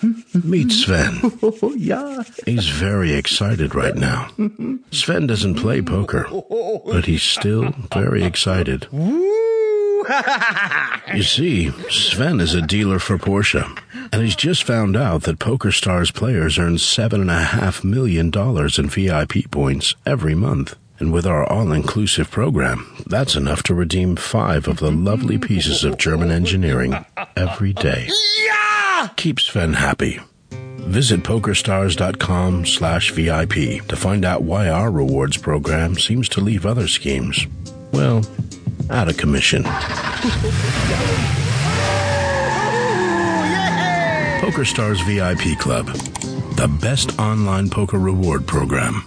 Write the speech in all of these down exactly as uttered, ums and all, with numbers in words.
Meet Sven. Oh, yeah. He's very excited right now. Sven doesn't play poker, but he's still very excited. You see, Sven is a dealer for Porsche, and he's just found out that PokerStars players earn seven and a half million dollars in V I P points every month. And with our all-inclusive program, that's enough to redeem five of the lovely pieces of German engineering every day. Yeah! Keep Sven happy. Visit PokerStars.com slash VIP to find out why our rewards program seems to leave other schemes, well, out of commission. PokerStars V I P Club, the best online poker reward program.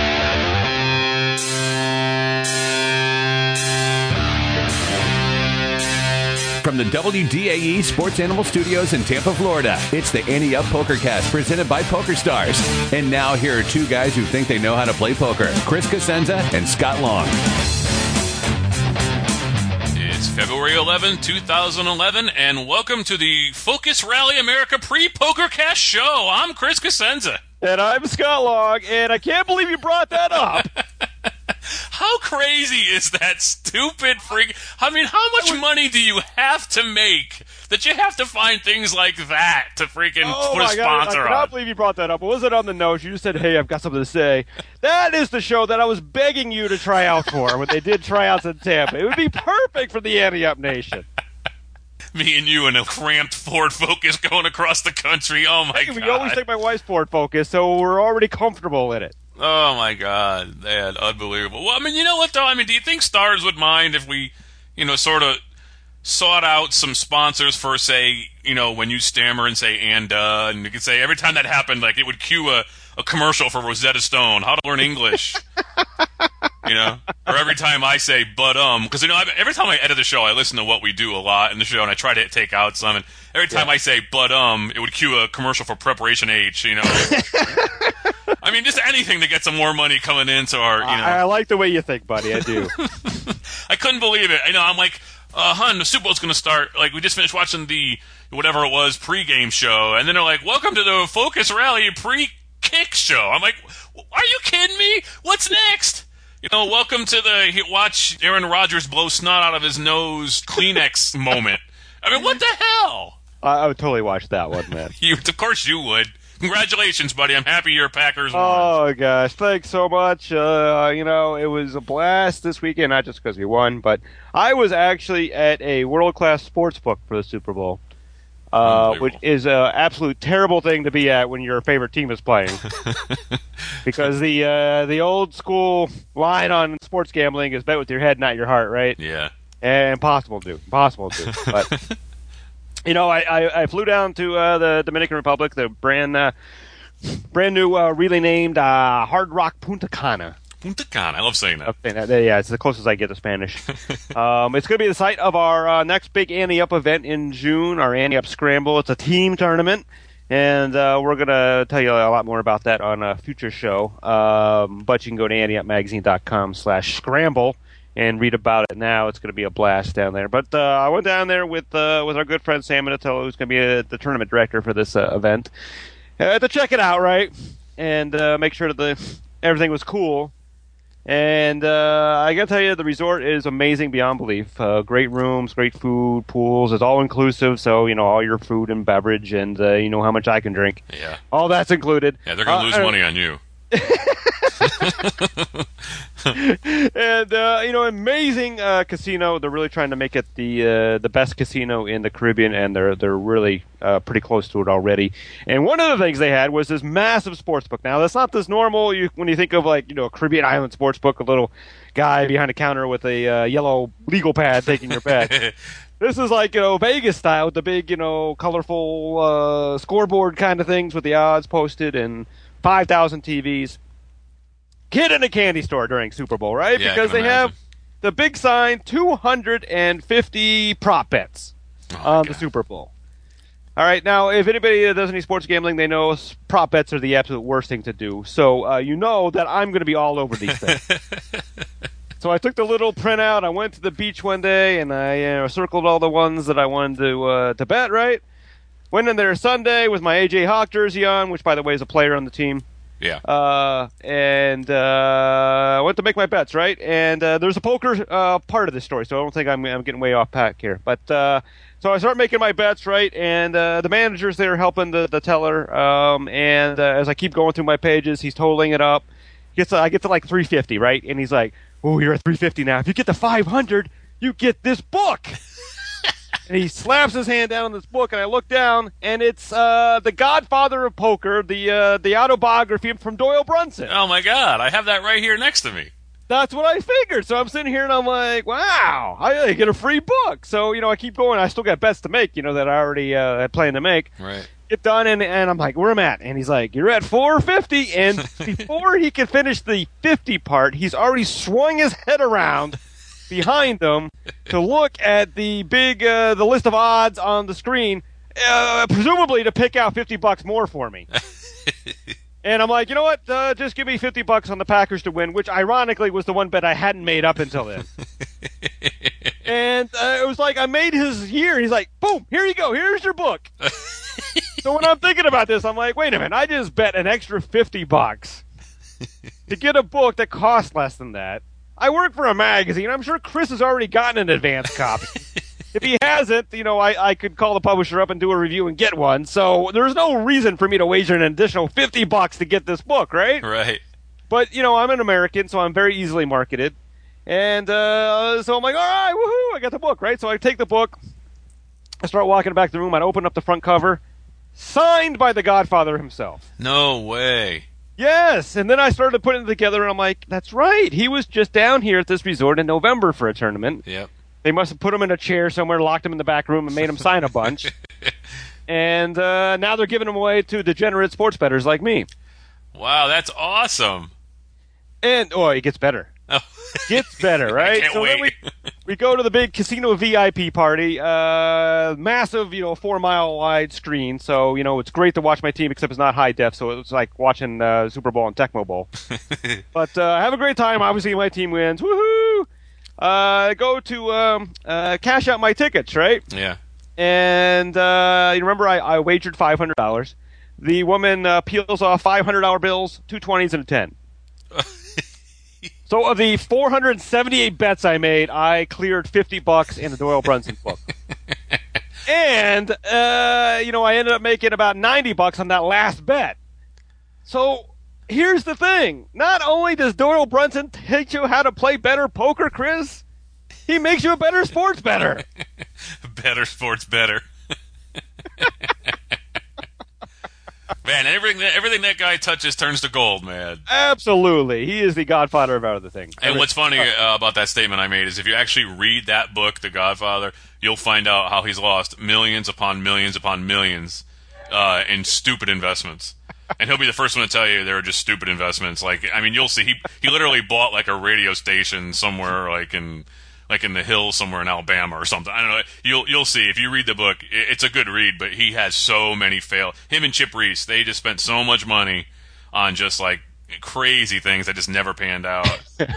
From the W D A E Sports Animal Studios in Tampa, Florida, it's the Ante Up PokerCast presented by PokerStars. And now here are two guys who think they know how to play poker, Chris Cosenza and Scott Long. It's February eleventh, twenty eleven, and welcome to the Focus Rally America pre-PokerCast show. I'm Chris Cosenza. And I'm Scott Long, and I can't believe you brought that up. How crazy is that stupid freak? I mean, how much money do you have to make that you have to find things like that to freaking oh put a my God, sponsor I on? cannot believe you brought that up. It wasn't on the notes. You just said, hey, I've got something to say. That is the show that I was begging you to try out for when they did tryouts in Tampa. It would be perfect for the Ante Up Nation. Me and you in a cramped Ford Focus going across the country. Oh, my hey, God. We always take my wife's Ford Focus, so we're already comfortable in it. Oh, my God. Man, unbelievable. Well, I mean, you know what, though? I mean, do you think Stars would mind if we, you know, sort of sought out some sponsors for, say, you know, when you stammer and say, and, uh, and you could say, every time that happened, like, it would cue a, a commercial for Rosetta Stone, how to learn English. You know? Or every time I say, but, um, because, you know, I, every time I edit the show, I listen to what we do a lot in the show, and I try to take out some, and every time yeah. I say, but, um, it would cue a commercial for Preparation H, you know? I mean, just anything to get some more money coming into our, you know. I, I like the way you think, buddy. I do. I couldn't believe it. You know, I'm like, uh, hun, the Super Bowl's going to start. Like, we just finished watching the, whatever it was, pregame show. And then they're like, welcome to the Focus Rally pre-kick show. I'm like, are you kidding me? What's next? You know, welcome to the watch Aaron Rodgers blow snot out of his nose Kleenex moment. I mean, what the hell? I, I would totally watch that one, man. You, of course you would. Congratulations, buddy. I'm happy your Packers won. Oh, gosh. Thanks so much. Uh, you know, it was a blast this weekend, not just because we won, but I was actually at a world-class sports book for the Super Bowl, uh, which is an absolute terrible thing to be at when your favorite team is playing. Because the uh, the old-school line on sports gambling is bet with your head, not your heart, right? Yeah. And impossible to do. Impossible to do. But... You know, I, I, I flew down to uh, the Dominican Republic, the brand uh, brand new, uh, really named uh, Hard Rock Punta Cana. Punta Cana, I love saying that. Uh, yeah, it's the closest I get to Spanish. um, it's going to be the site of our uh, next big Ante Up event in June, our Ante Up Scramble. It's a team tournament, and uh, we're going to tell you a lot more about that on a future show. Um, but you can go to anteupmagazine.com slash scramble. And read about it now. It's going to be a blast down there. But uh, I went down there with uh, with our good friend Sam Minatello, who's going to be a, the tournament director for this uh, event, uh, to check it out, right? And uh, make sure that the everything was cool. And uh, I got to tell you, the resort is amazing beyond belief. Uh, great rooms, great food, pools. It's all inclusive, so you know all your food and beverage, and uh, you know how much I can drink. Yeah, all that's included. Yeah, they're going to uh, lose money on you. And uh, you know, amazing uh, casino. They're really trying to make it the uh, the best casino in the Caribbean, and they're they're really uh, pretty close to it already. And one of the things they had was this massive sports book. Now, that's not this normal. You, when you think of like you know a Caribbean island sports book, a little guy behind a counter with a uh, yellow legal pad taking your bet. This is like you know Vegas style with the big you know colorful uh, scoreboard kind of things with the odds posted and five thousand T Vs. Kid in a candy store during Super Bowl, right? Yeah, because they imagine. have the big sign two hundred fifty prop bets oh on God. the Super Bowl. All right, now, if anybody does any sports gambling, they know prop bets are the absolute worst thing to do. So uh, you know that I'm going to be all over these things. So I took the little printout. I went to the beach one day, and I uh, circled all the ones that I wanted to uh, to bet, right? went in there Sunday with my A J Hawk jersey on, which, by the way, is a player on the team. Yeah. Uh, and uh, went to make my bets, right? And uh, there's a poker uh, part of this story, so I don't think I'm, I'm getting way off pack here. But uh, so I start making my bets, right? And uh, the manager's there helping the, the teller. Um, and uh, as I keep going through my pages, he's totaling it up. Gets to, I get to like three fifty, right? And he's like, "Oh, you're at three fifty now. If you get to five hundred, you get this book." And he slaps his hand down on this book, and I look down, and it's uh, The Godfather of Poker, the uh, the autobiography from Doyle Brunson. Oh, my God. I have that right here next to me. That's what I figured. So I'm sitting here, and I'm like, wow, I get a free book. So, you know, I keep going. I still got bets to make, you know, that I already uh, had planned to make. Right. Get done, and, and I'm like, where am I at? And he's like, you're at four fifty. And before he can finish the fifty part, he's already swung his head around behind them to look at the big uh, the list of odds on the screen, uh, presumably to pick out fifty bucks more for me. And I'm like, you know what? Uh, just give me fifty bucks on the Packers to win, which ironically was the one bet I hadn't made up until then. And uh, it was like I made his year. He's like, boom, here you go. Here's your book. So when I'm thinking about this, I'm like, wait a minute. I just bet an extra fifty bucks to get a book that costs less than that. I work for a magazine. I'm sure Chris has already gotten an advance copy. If he hasn't, you know, I, I could call the publisher up and do a review and get one. So there's no reason for me to wager an additional fifty bucks to get this book, right? Right. But, you know, I'm an American, so I'm very easily marketed. And uh, so I'm like, all right, woohoo, I got the book, right? So I take the book. I start walking back to the room. I open up the front cover. Signed by the Godfather himself. No way. Yes, and then I started putting it together, and I'm like, that's right. He was just down here at this resort in November for a tournament. Yep. They must have put him in a chair somewhere, locked him in the back room, and made him sign a bunch. And uh, now they're giving him away to degenerate sports bettors like me. Wow, that's awesome. And, oh, it gets better. Oh. Gets better, right? I can't so wait. then we, we go to the big casino V I P party. Uh, massive, you know, four mile wide screen. So, you know, it's great to watch my team, except it's not high def. So it's like watching uh, Super Bowl and Tecmo Bowl. But uh, have a great time. Obviously, my team wins. Woohoo! Uh, go to um, uh, cash out my tickets, right? Yeah. And uh, you remember I, I wagered five hundred dollars. The woman uh, peels off five hundred dollar bills, two twenties, and a ten. So of the four hundred seventy-eight bets I made, I cleared fifty bucks in the Doyle Brunson book. And, uh, you know, I ended up making about ninety bucks on that last bet. So here's the thing. Not only does Doyle Brunson teach you how to play better poker, Chris, he makes you a better sports bettor. Better sports better. Man, everything everything that guy touches turns to gold, man. Absolutely. He is the godfather of other things. And what's funny uh, about that statement I made is if you actually read that book, The Godfather, you'll find out how he's lost millions upon millions upon millions uh, in stupid investments. And he'll be the first one to tell you they were just stupid investments. Like, I mean, you'll see. He he literally bought like a radio station somewhere, like in like in the hills somewhere in Alabama or something. I don't know. You'll you'll see if you read the book. It's a good read, but he has so many fail. Him and Chip Reese, they just spent so much money on just like crazy things that just never panned out.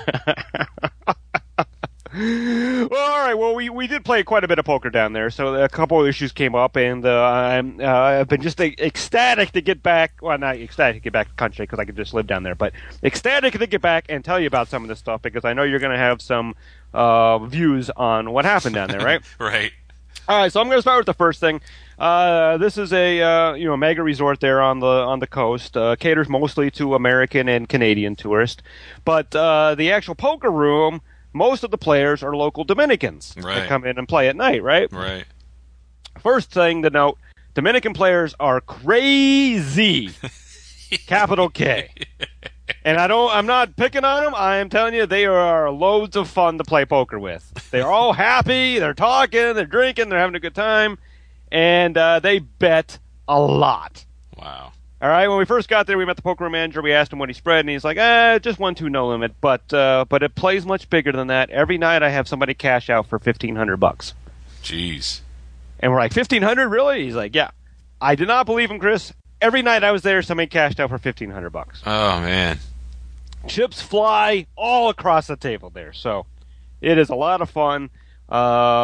Well, all right. Well, we, we did play quite a bit of poker down there, so a couple of issues came up, and uh, I'm uh, I've been just ecstatic to get back. Well, not ecstatic to get back to the country because I could just live down there, but ecstatic to get back and tell you about some of this stuff because I know you're going to have some uh, views on what happened down there, right? Right. All right. So I'm going to start with the first thing. Uh, this is a uh, you know mega resort there on the on the coast. Uh, caters mostly to American and Canadian tourists, but uh, the actual poker room. Most of the players are local Dominicans right. that come in and play at night, right? Right. First thing to note, Dominican players are crazy. Capital K. And I don't I'm not picking on them. I am telling you they are loads of fun to play poker with. They're all happy, they're talking, they're drinking, they're having a good time, and uh, they bet a lot. Wow. All right, when we first got there, we met the poker room manager. We asked him what he spread, and he's like, eh, just one two no limit. But uh, but it plays much bigger than that. Every night I have somebody cash out for fifteen hundred bucks. Jeez. And we're like, fifteen hundred, really? He's like, yeah. I did not believe him, Chris. Every night I was there, somebody cashed out for fifteen hundred bucks. Oh man. Chips fly all across the table there, so it is a lot of fun. Um,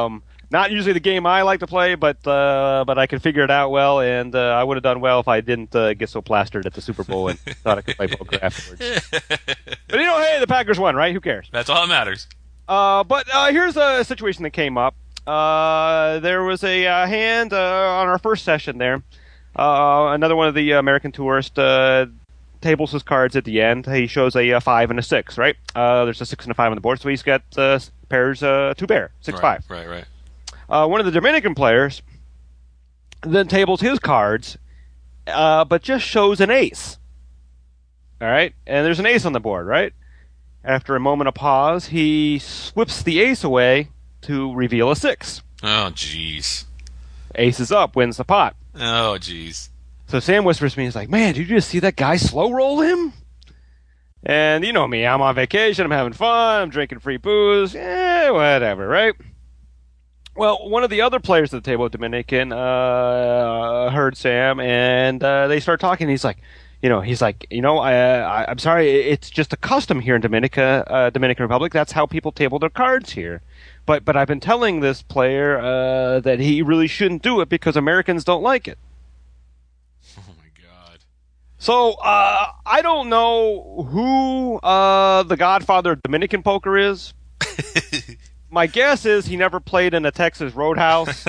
Not usually the game I like to play, but uh, but I can figure it out well, and uh, I would have done well if I didn't uh, get so plastered at the Super Bowl and thought I could play poker afterwards. But you know, hey, the Packers won, right? Who cares? That's all that matters. Uh, but uh, here's a situation that came up. Uh, there was a uh, hand uh, on our first session there. Uh, another one of the American tourist uh, tables his cards at the end. He shows a, a five and a six, right? Uh, there's a six and a five on the board, so he's got uh, pairs, uh, two pair, six right, five. Right, right. Uh, one of the Dominican players then tables his cards, uh, but just shows an ace. All right, and there's an ace on the board, right? After a moment of pause, he whips the ace away to reveal a six. Oh, jeez. Ace is up, wins the pot. Oh, jeez. So Sam whispers to me, he's like, man, did you just see that guy slow roll him? And you know me, I'm on vacation, I'm having fun, I'm drinking free booze, eh, whatever, right? Well, one of the other players at the table, Dominican, uh, heard Sam, and uh, they start talking. He's like, you know, he's like, you know, I, I, I'm sorry, it's just a custom here in Dominica, uh, Dominican Republic. That's how people table their cards here. But but I've been telling this player uh, that he really shouldn't do it because Americans don't like it. Oh my God. So uh, I don't know who uh, the godfather of Dominican poker is. My guess is he never played in a Texas Roadhouse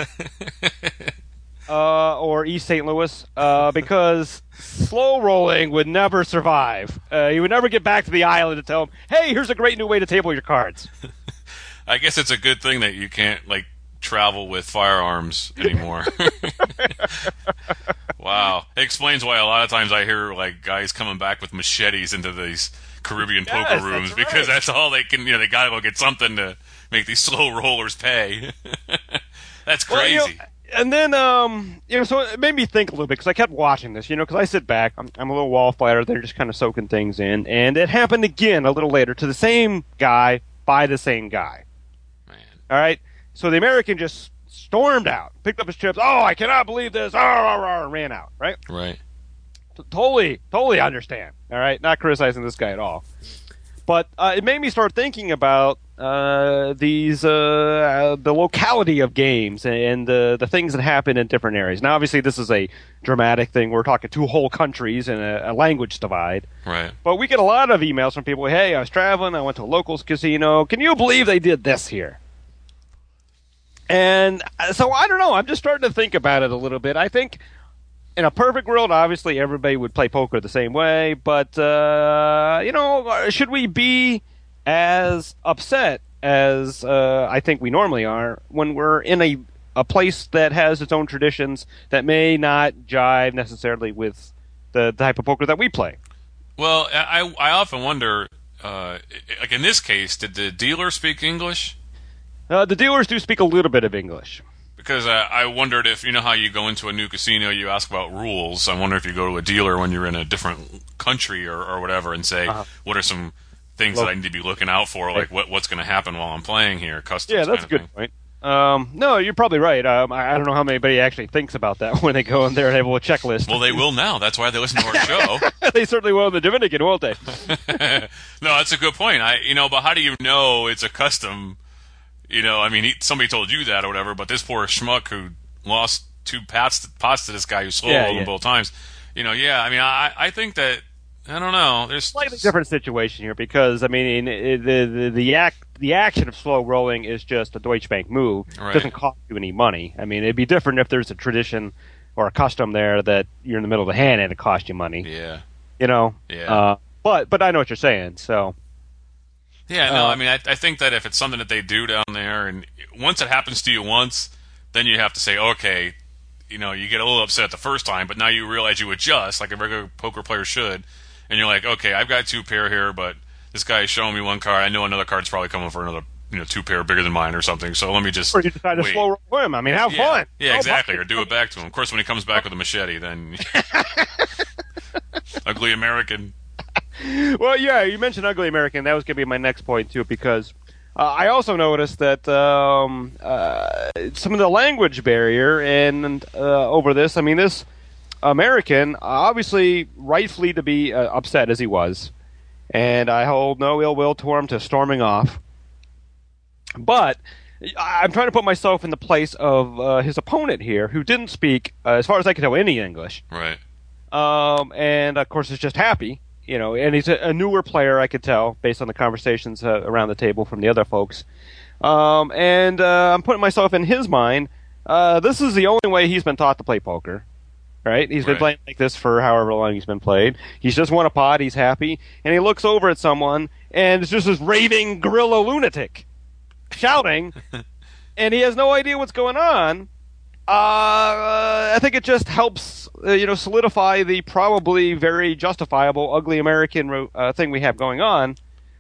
uh, or East Saint Louis uh, because slow rolling would never survive. Uh, he would never get back to the island to tell him, hey, here's a great new way to table your cards. I guess it's a good thing that you can't, like, travel with firearms anymore. Wow. It explains why a lot of times I hear, like, guys coming back with machetes into these Caribbean Yes, poker rooms that's because right. that's all they can, you know, they gotta go get something to make these slow rollers pay. That's Well, crazy. you know, and then, um, you know, so it made me think a little bit because I kept watching this, you know, because I sit back, I'm, I'm a little wallflower, they're just kind of soaking things in, and it happened again a little later to the same guy by the same guy. Man. All right, so the American just stormed out, picked up his chips. Oh, I cannot believe this! Oh, oh, oh, ran out. Right? Right. T- totally, totally understand. All right, not criticizing this guy at all, but uh, it made me start thinking about uh, these uh, uh, the locality of games and uh, the things that happen in different areas. Now, obviously, this is a dramatic thing. We're talking two whole countries and a, a language divide. Right. But we get a lot of emails from people. Hey, I was traveling. I went to a locals casino. Can you believe they did this here? And so I don't know. I'm just starting to think about it a little bit. I think in a perfect world, obviously everybody would play poker the same way. But uh, you know, should we be as upset as uh, I think we normally are when we're in a a place that has its own traditions that may not jive necessarily with the type of poker that we play? Well, I I often wonder, uh, like in this case, did the dealer speak English? Uh, the dealers do speak a little bit of English. Because uh, I wondered if, you know how you go into a new casino, you ask about rules. I wonder if you go to a dealer when you're in a different country or, or whatever and say, uh-huh. what are some things Look, that I need to be looking out for? Like what what's going to happen while I'm playing here? Customs yeah, that's kind a of good thing. point. Um, no, you're probably right. Um, I, I don't know how anybody actually thinks about that when they go in there and have a checklist. Well, they will now. That's why they listen to our show. They certainly will in the Dominican, won't they? No, that's a good point. I, you know, but how do you know it's a custom? You know, I mean, he, somebody told you that or whatever, but this poor schmuck who lost two pots to, pots to this guy who slow rolled Yeah, him yeah. both times. You know, yeah, I mean, I, I think that, I don't know. There's Slightly different situation here because, I mean, it, the, the, the, act, the action of slow rolling is just a Deutsche Bank move. Right. It doesn't cost you any money. I mean, it'd be different if there's a tradition or a custom there that you're in the middle of the hand and it costs you money. Yeah. You know? Yeah. Uh, but, but I know what you're saying, so... Yeah, no, Uh, I mean, I, I think that if it's something that they do down there, and once it happens to you once, then you have to say, okay, you know, you get a little upset the first time, but now you realize you adjust, like a regular poker player should, and you're like, okay, I've got two pair here, but this guy is showing me one card. I know another card's probably coming for another, you know, two pair bigger than mine or something, so let me just Or you decide to wait. slow roll him. I mean, have yeah, fun. Yeah, Oh, exactly, my- or do it back to him. Of course, when he comes back with a machete, then ugly American. Well, yeah, you mentioned ugly American. That was going to be my next point, too, because uh, I also noticed that um, uh, some of the language barrier and uh, over this, I mean, this American, obviously rightfully to be uh, upset as he was, and I hold no ill will to him to storming off. But I'm trying to put myself in the place of uh, his opponent here, who didn't speak, uh, as far as I can tell, any English. Right. Um, and of course, is just happy, you know. And he's a, a newer player, I could tell, based on the conversations uh, around the table from the other folks. Um, and uh, I'm putting myself in his mind. Uh, this is the only way he's been taught to play poker. Right? He's been Right. playing like this for however long he's been played. He's just won a pot. He's happy, and he looks over at someone, and it's just this raving gorilla lunatic shouting, and he has no idea what's going on. Uh, I think it just helps, uh, you know, solidify the probably very justifiable ugly American uh, thing we have going on.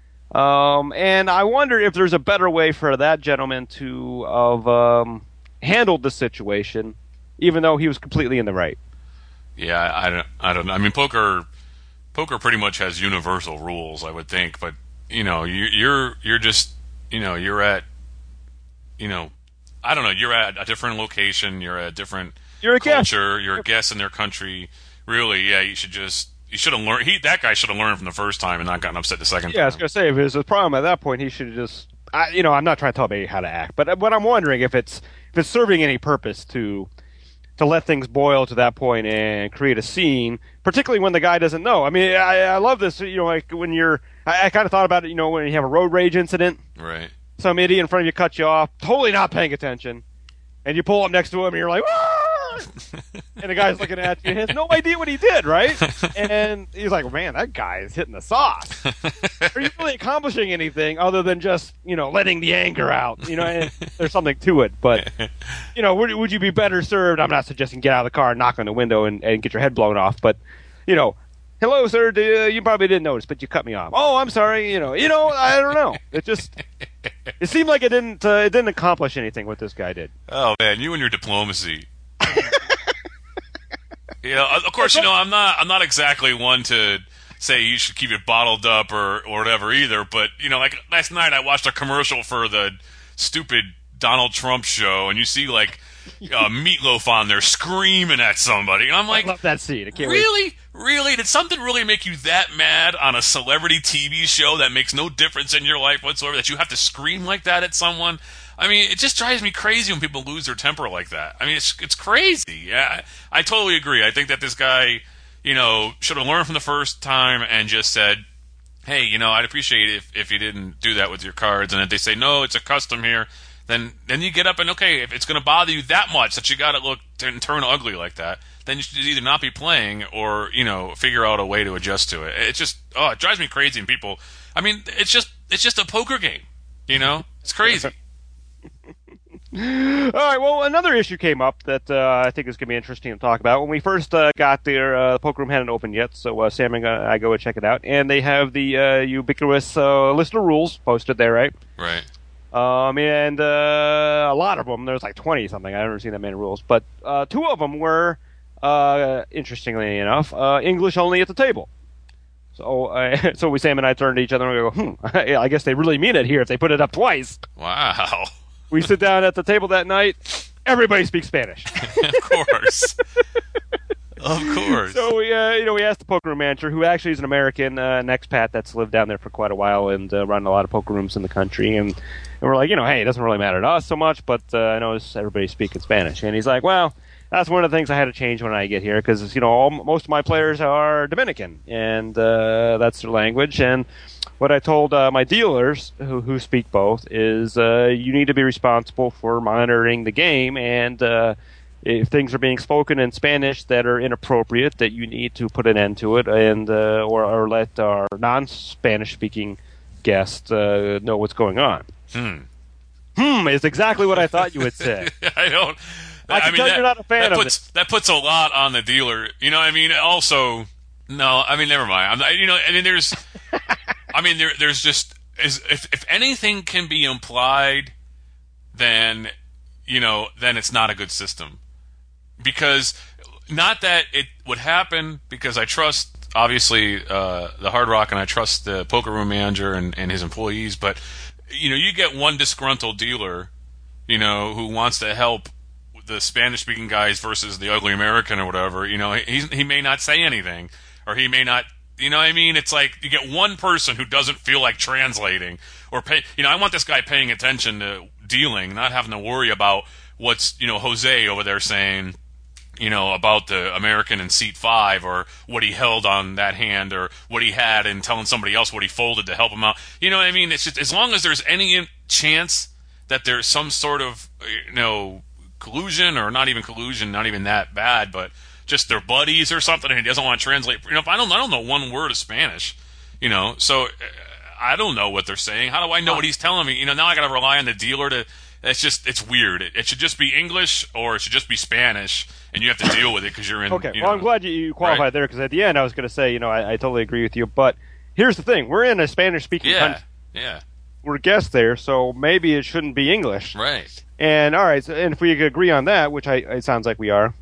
Um, and I wonder if there's a better way for that gentleman to have um, handled the situation, even though he was completely in the right. Yeah, I, I don't. I don't know. I mean, poker, poker pretty much has universal rules, I would think. But you know, you, you're you're just you know you're at you know I don't know. You're at a different location. You're at a different You're a guest. culture. You're a guest in their country. Really, yeah. You should just you should have learned. He that guy should have learned from the first time and not gotten upset the second Yeah, I was time. gonna say if there's a problem at that point, he should have just. I, you know, I'm not trying to tell me how to act, but what I'm wondering if it's if it's serving any purpose to. to let things boil to that point and create a scene, particularly when the guy doesn't know. I mean, I, I love this, you know, like when you're, I, I kind of thought about it, you know, when you have a road rage incident, Right. some idiot in front of you cuts you off, totally not paying attention, and you pull up next to him and you're like, "Ah!" and the guy's looking at you and has no idea what he did, right? And he's like, man, that guy is hitting the sauce. Are you really accomplishing anything other than just, you know, letting the anger out? You know, and there's something to it, but, you know, would, would you be better served? I'm not suggesting get out of the car and knock on the window and, and get your head blown off, but, you know, hello, sir, do, uh, you probably didn't notice, but you cut me off. Oh, I'm sorry, you know, you know, I don't know. It just, it seemed like it didn't, uh, it didn't accomplish anything what this guy did. Oh man, you and your diplomacy. Yeah, of course, you know, I'm not I'm not exactly one to say you should keep it bottled up or, or whatever either, but, you know, like last night I watched a commercial for the stupid Donald Trump show, and you see, like, uh, Meatloaf on there screaming at somebody, and I'm like, I love that scene. I can't wait. really? Really? Did something really make you that mad on a celebrity T V show that makes no difference in your life whatsoever, that you have to scream like that at someone? I mean, it just drives me crazy when people lose their temper like that. I mean, it's it's crazy. Yeah, I, I totally agree. I think that this guy, you know, should have learned from the first time and just said, hey, you know, I'd appreciate it if, if you didn't do that with your cards. And if they say, no, it's a custom here, then then you get up and, okay, if it's going to bother you that much that you got to look and turn ugly like that, then you should either not be playing or, you know, figure out a way to adjust to it. It just, oh, it drives me crazy. And people, I mean, it's just it's just a poker game, you know? It's crazy. All right, well, another issue came up that uh, I think is going to be interesting to talk about. When we first uh, got there, uh, the poker room hadn't opened yet, so uh, Sam and I go and check it out. And they have the uh, ubiquitous uh, list of rules posted there, right? Right. Um, and uh, a lot of them, there's like twenty-something. I've never seen that many rules. But uh, two of them were, uh, interestingly enough, uh, English only at the table. So, uh, so we, Sam and I turned to each other and we go, hmm, I guess they really mean it here if they put it up twice. Wow. We sit down at the table that night. Everybody speaks Spanish. Of course. Of course. So we, uh, you know, we asked the poker room manager, who actually is an American, uh, an expat that's lived down there for quite a while and uh, run a lot of poker rooms in the country, and, and we're like, you know, hey, it doesn't really matter to us so much, but uh, I notice everybody's speaking Spanish. And he's like, well, that's one of the things I had to change when I get here because, you know, all, most of my players are Dominican, and uh, that's their language. And what I told uh, my dealers, who, who speak both, is uh, you need to be responsible for monitoring the game, and uh, if things are being spoken in Spanish that are inappropriate, that you need to put an end to it, and uh, or, or let our non-Spanish speaking guests uh, know what's going on. Hmm. Hmm is exactly what I thought you would say. I don't. I can mean, tell that, you're not a fan that of puts, this. That puts a lot on the dealer. You know what I mean? Also, no, I mean, never mind. I'm not, you know, I mean, there's, I mean, there, there's just, is if, if anything can be implied, then, you know, then it's not a good system. Because, not that it would happen, because I trust, obviously, uh, the Hard Rock, and I trust the poker room manager and, and his employees, but, you know, you get one disgruntled dealer, you know, who wants to help the Spanish-speaking guys versus the ugly American or whatever, you know, he he may not say anything, or he may not, you know what I mean? It's like you get one person who doesn't feel like translating, or pay, you know, I want this guy paying attention to dealing, not having to worry about what's, you know, Jose over there saying, you know, about the American in seat five, or what he held on that hand, or what he had, and telling somebody else what he folded to help him out. You know what I mean? It's just, as long as there's any chance that there's some sort of, you know, collusion, or not even collusion, not even that bad, but just they're buddies or something, and he doesn't want to translate. You know, if I don't, I don't know one word of Spanish, you know, so I don't know what they're saying. How do I know what he's telling me? You know, now I got to rely on the dealer to. It's just, it's weird. It, it should just be English, or it should just be Spanish, and you have to deal with it because you're in. Okay, you well, know, I'm glad you, you qualified right. there, because at the end I was going to say, you know, I, I totally agree with you. But here's the thing: we're in a Spanish-speaking Yeah, country. yeah, We're guests there, so maybe it shouldn't be English. right. And all right, so, and if we could agree on that, which I, it sounds like we are,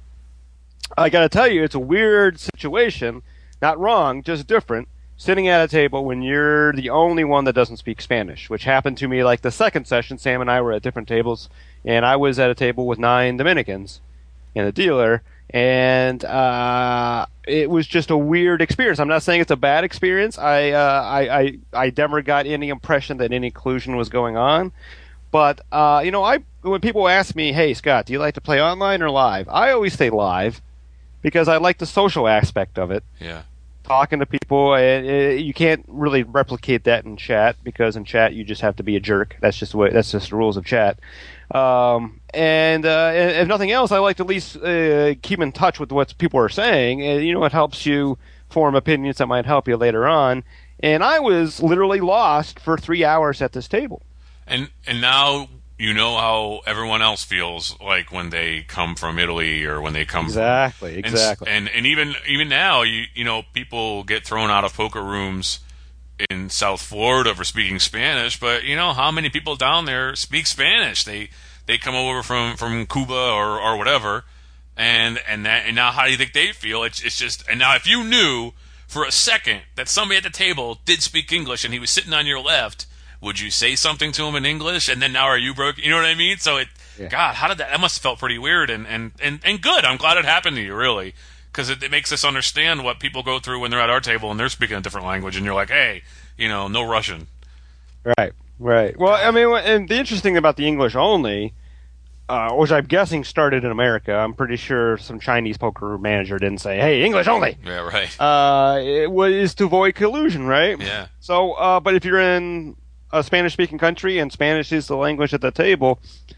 I got to tell you, it's a weird situation. Not wrong, just different. Sitting at a table when you're the only one that doesn't speak Spanish, which happened to me like the second session. Sam and I were at different tables, and I was at a table with nine Dominicans and a dealer, and uh, it was just a weird experience. I'm not saying it's a bad experience. I, uh, I, I, I never got any impression that any collusion was going on. But, uh, you know, I when people ask me, hey, Scott, do you like to play online or live? I always say live, because I like the social aspect of it. Yeah. Talking to people, and uh, you can't really replicate that in chat, because in chat you just have to be a jerk. That's just the way. That's just the rules of chat. Um, and uh, if nothing else, I like to at least uh, keep in touch with what people are saying. And, you know, it helps you form opinions that might help you later on. And I was literally lost for three hours at this table. And and now you know how everyone else feels like when they come from Italy, or when they come exactly, from, exactly. And, and and even even now, you you know, people get thrown out of poker rooms in South Florida for speaking Spanish, but you know how many people down there speak Spanish? They they come over from, from Cuba or, or whatever, and and that, and now how do you think they feel? It's it's just, and now if you knew for a second that somebody at the table did speak English and he was sitting on your left, would you say something to him in English? And then now are you broke? You know what I mean? So it, yeah. God, how did that? That must have felt pretty weird and, and, and, and good. I'm glad it happened to you, really, because it, it makes us understand what people go through when they're at our table and they're speaking a different language, and you're like, hey, you know, no Russian. Right, right. Well, I mean, and the interesting about the English only, uh, which I'm guessing started in America. I'm pretty sure some Chinese poker manager didn't say, hey, English only. Yeah, right. Uh, it was to avoid collusion, right? Yeah. So, uh, but if you're in a Spanish-speaking country and Spanish is the language at the table,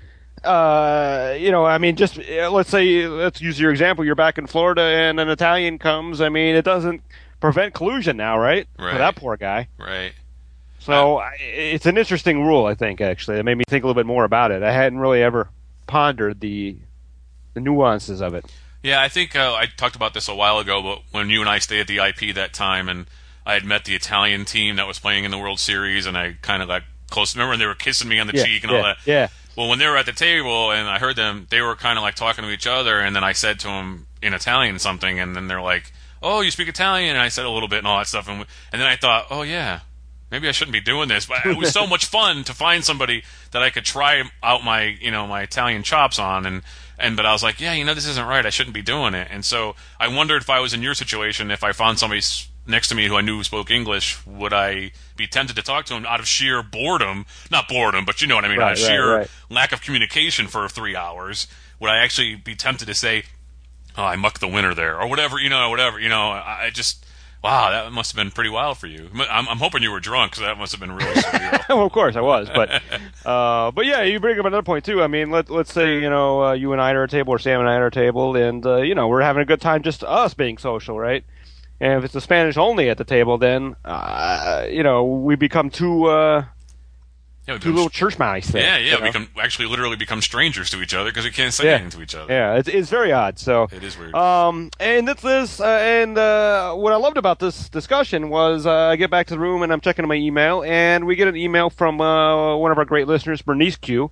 uh, you know, I mean, just let's say, let's use your example. You're back in Florida and an Italian comes. I mean, it doesn't prevent collusion now, right? Right. For that poor guy. Right. So uh, it's an interesting rule, I think, actually. It made me think a little bit more about it. I hadn't really ever pondered the the nuances of it. Yeah, I think uh, I talked about this a while ago, but when you and I stayed at the I P that time, and I had met the Italian team that was playing in the World Series, and I kind of got close. Remember when they were kissing me on the yeah, cheek and yeah, all that? Yeah. Well, when they were at the table and I heard them, they were kind of like talking to each other, and then I said to them in Italian something, and then they're like, oh, you speak Italian? And I said a little bit and all that stuff, and, and then I thought, oh, yeah, maybe I shouldn't be doing this. But it was so much fun to find somebody that I could try out my, you know, my Italian chops on, and, and but I was like, yeah, you know, this isn't right. I shouldn't be doing it. And so I wondered if I was in your situation, if I found somebody next to me who I knew spoke English, would I be tempted to talk to him out of sheer boredom? Not boredom, but you know what I mean, right, out of right, sheer right. lack of communication for three hours. Would I actually be tempted to say, oh, I mucked the winner there, or whatever, you know, whatever, you know, I, I just, wow, that must have been pretty wild for you. I'm, I'm hoping you were drunk, because that must have been really surreal. Well, of course I was, but uh, but yeah, you bring up another point too. I mean, let let's say, you know, uh, you and I are at a table, or Sam and I are at a table, and uh, you know, we're having a good time, just us being social, right? And if it's a Spanish only at the table, then uh, you know, we become two uh, yeah, two little church mice. There, yeah, yeah, you we know? can actually literally become strangers to each other because we can't say Yeah. anything to each other. Yeah, it's it's very odd. So It is weird. Um, and this this uh, and uh, what I loved about this discussion was uh, I get back to the room and I'm checking my email, and we get an email from uh, one of our great listeners, Bernice Q.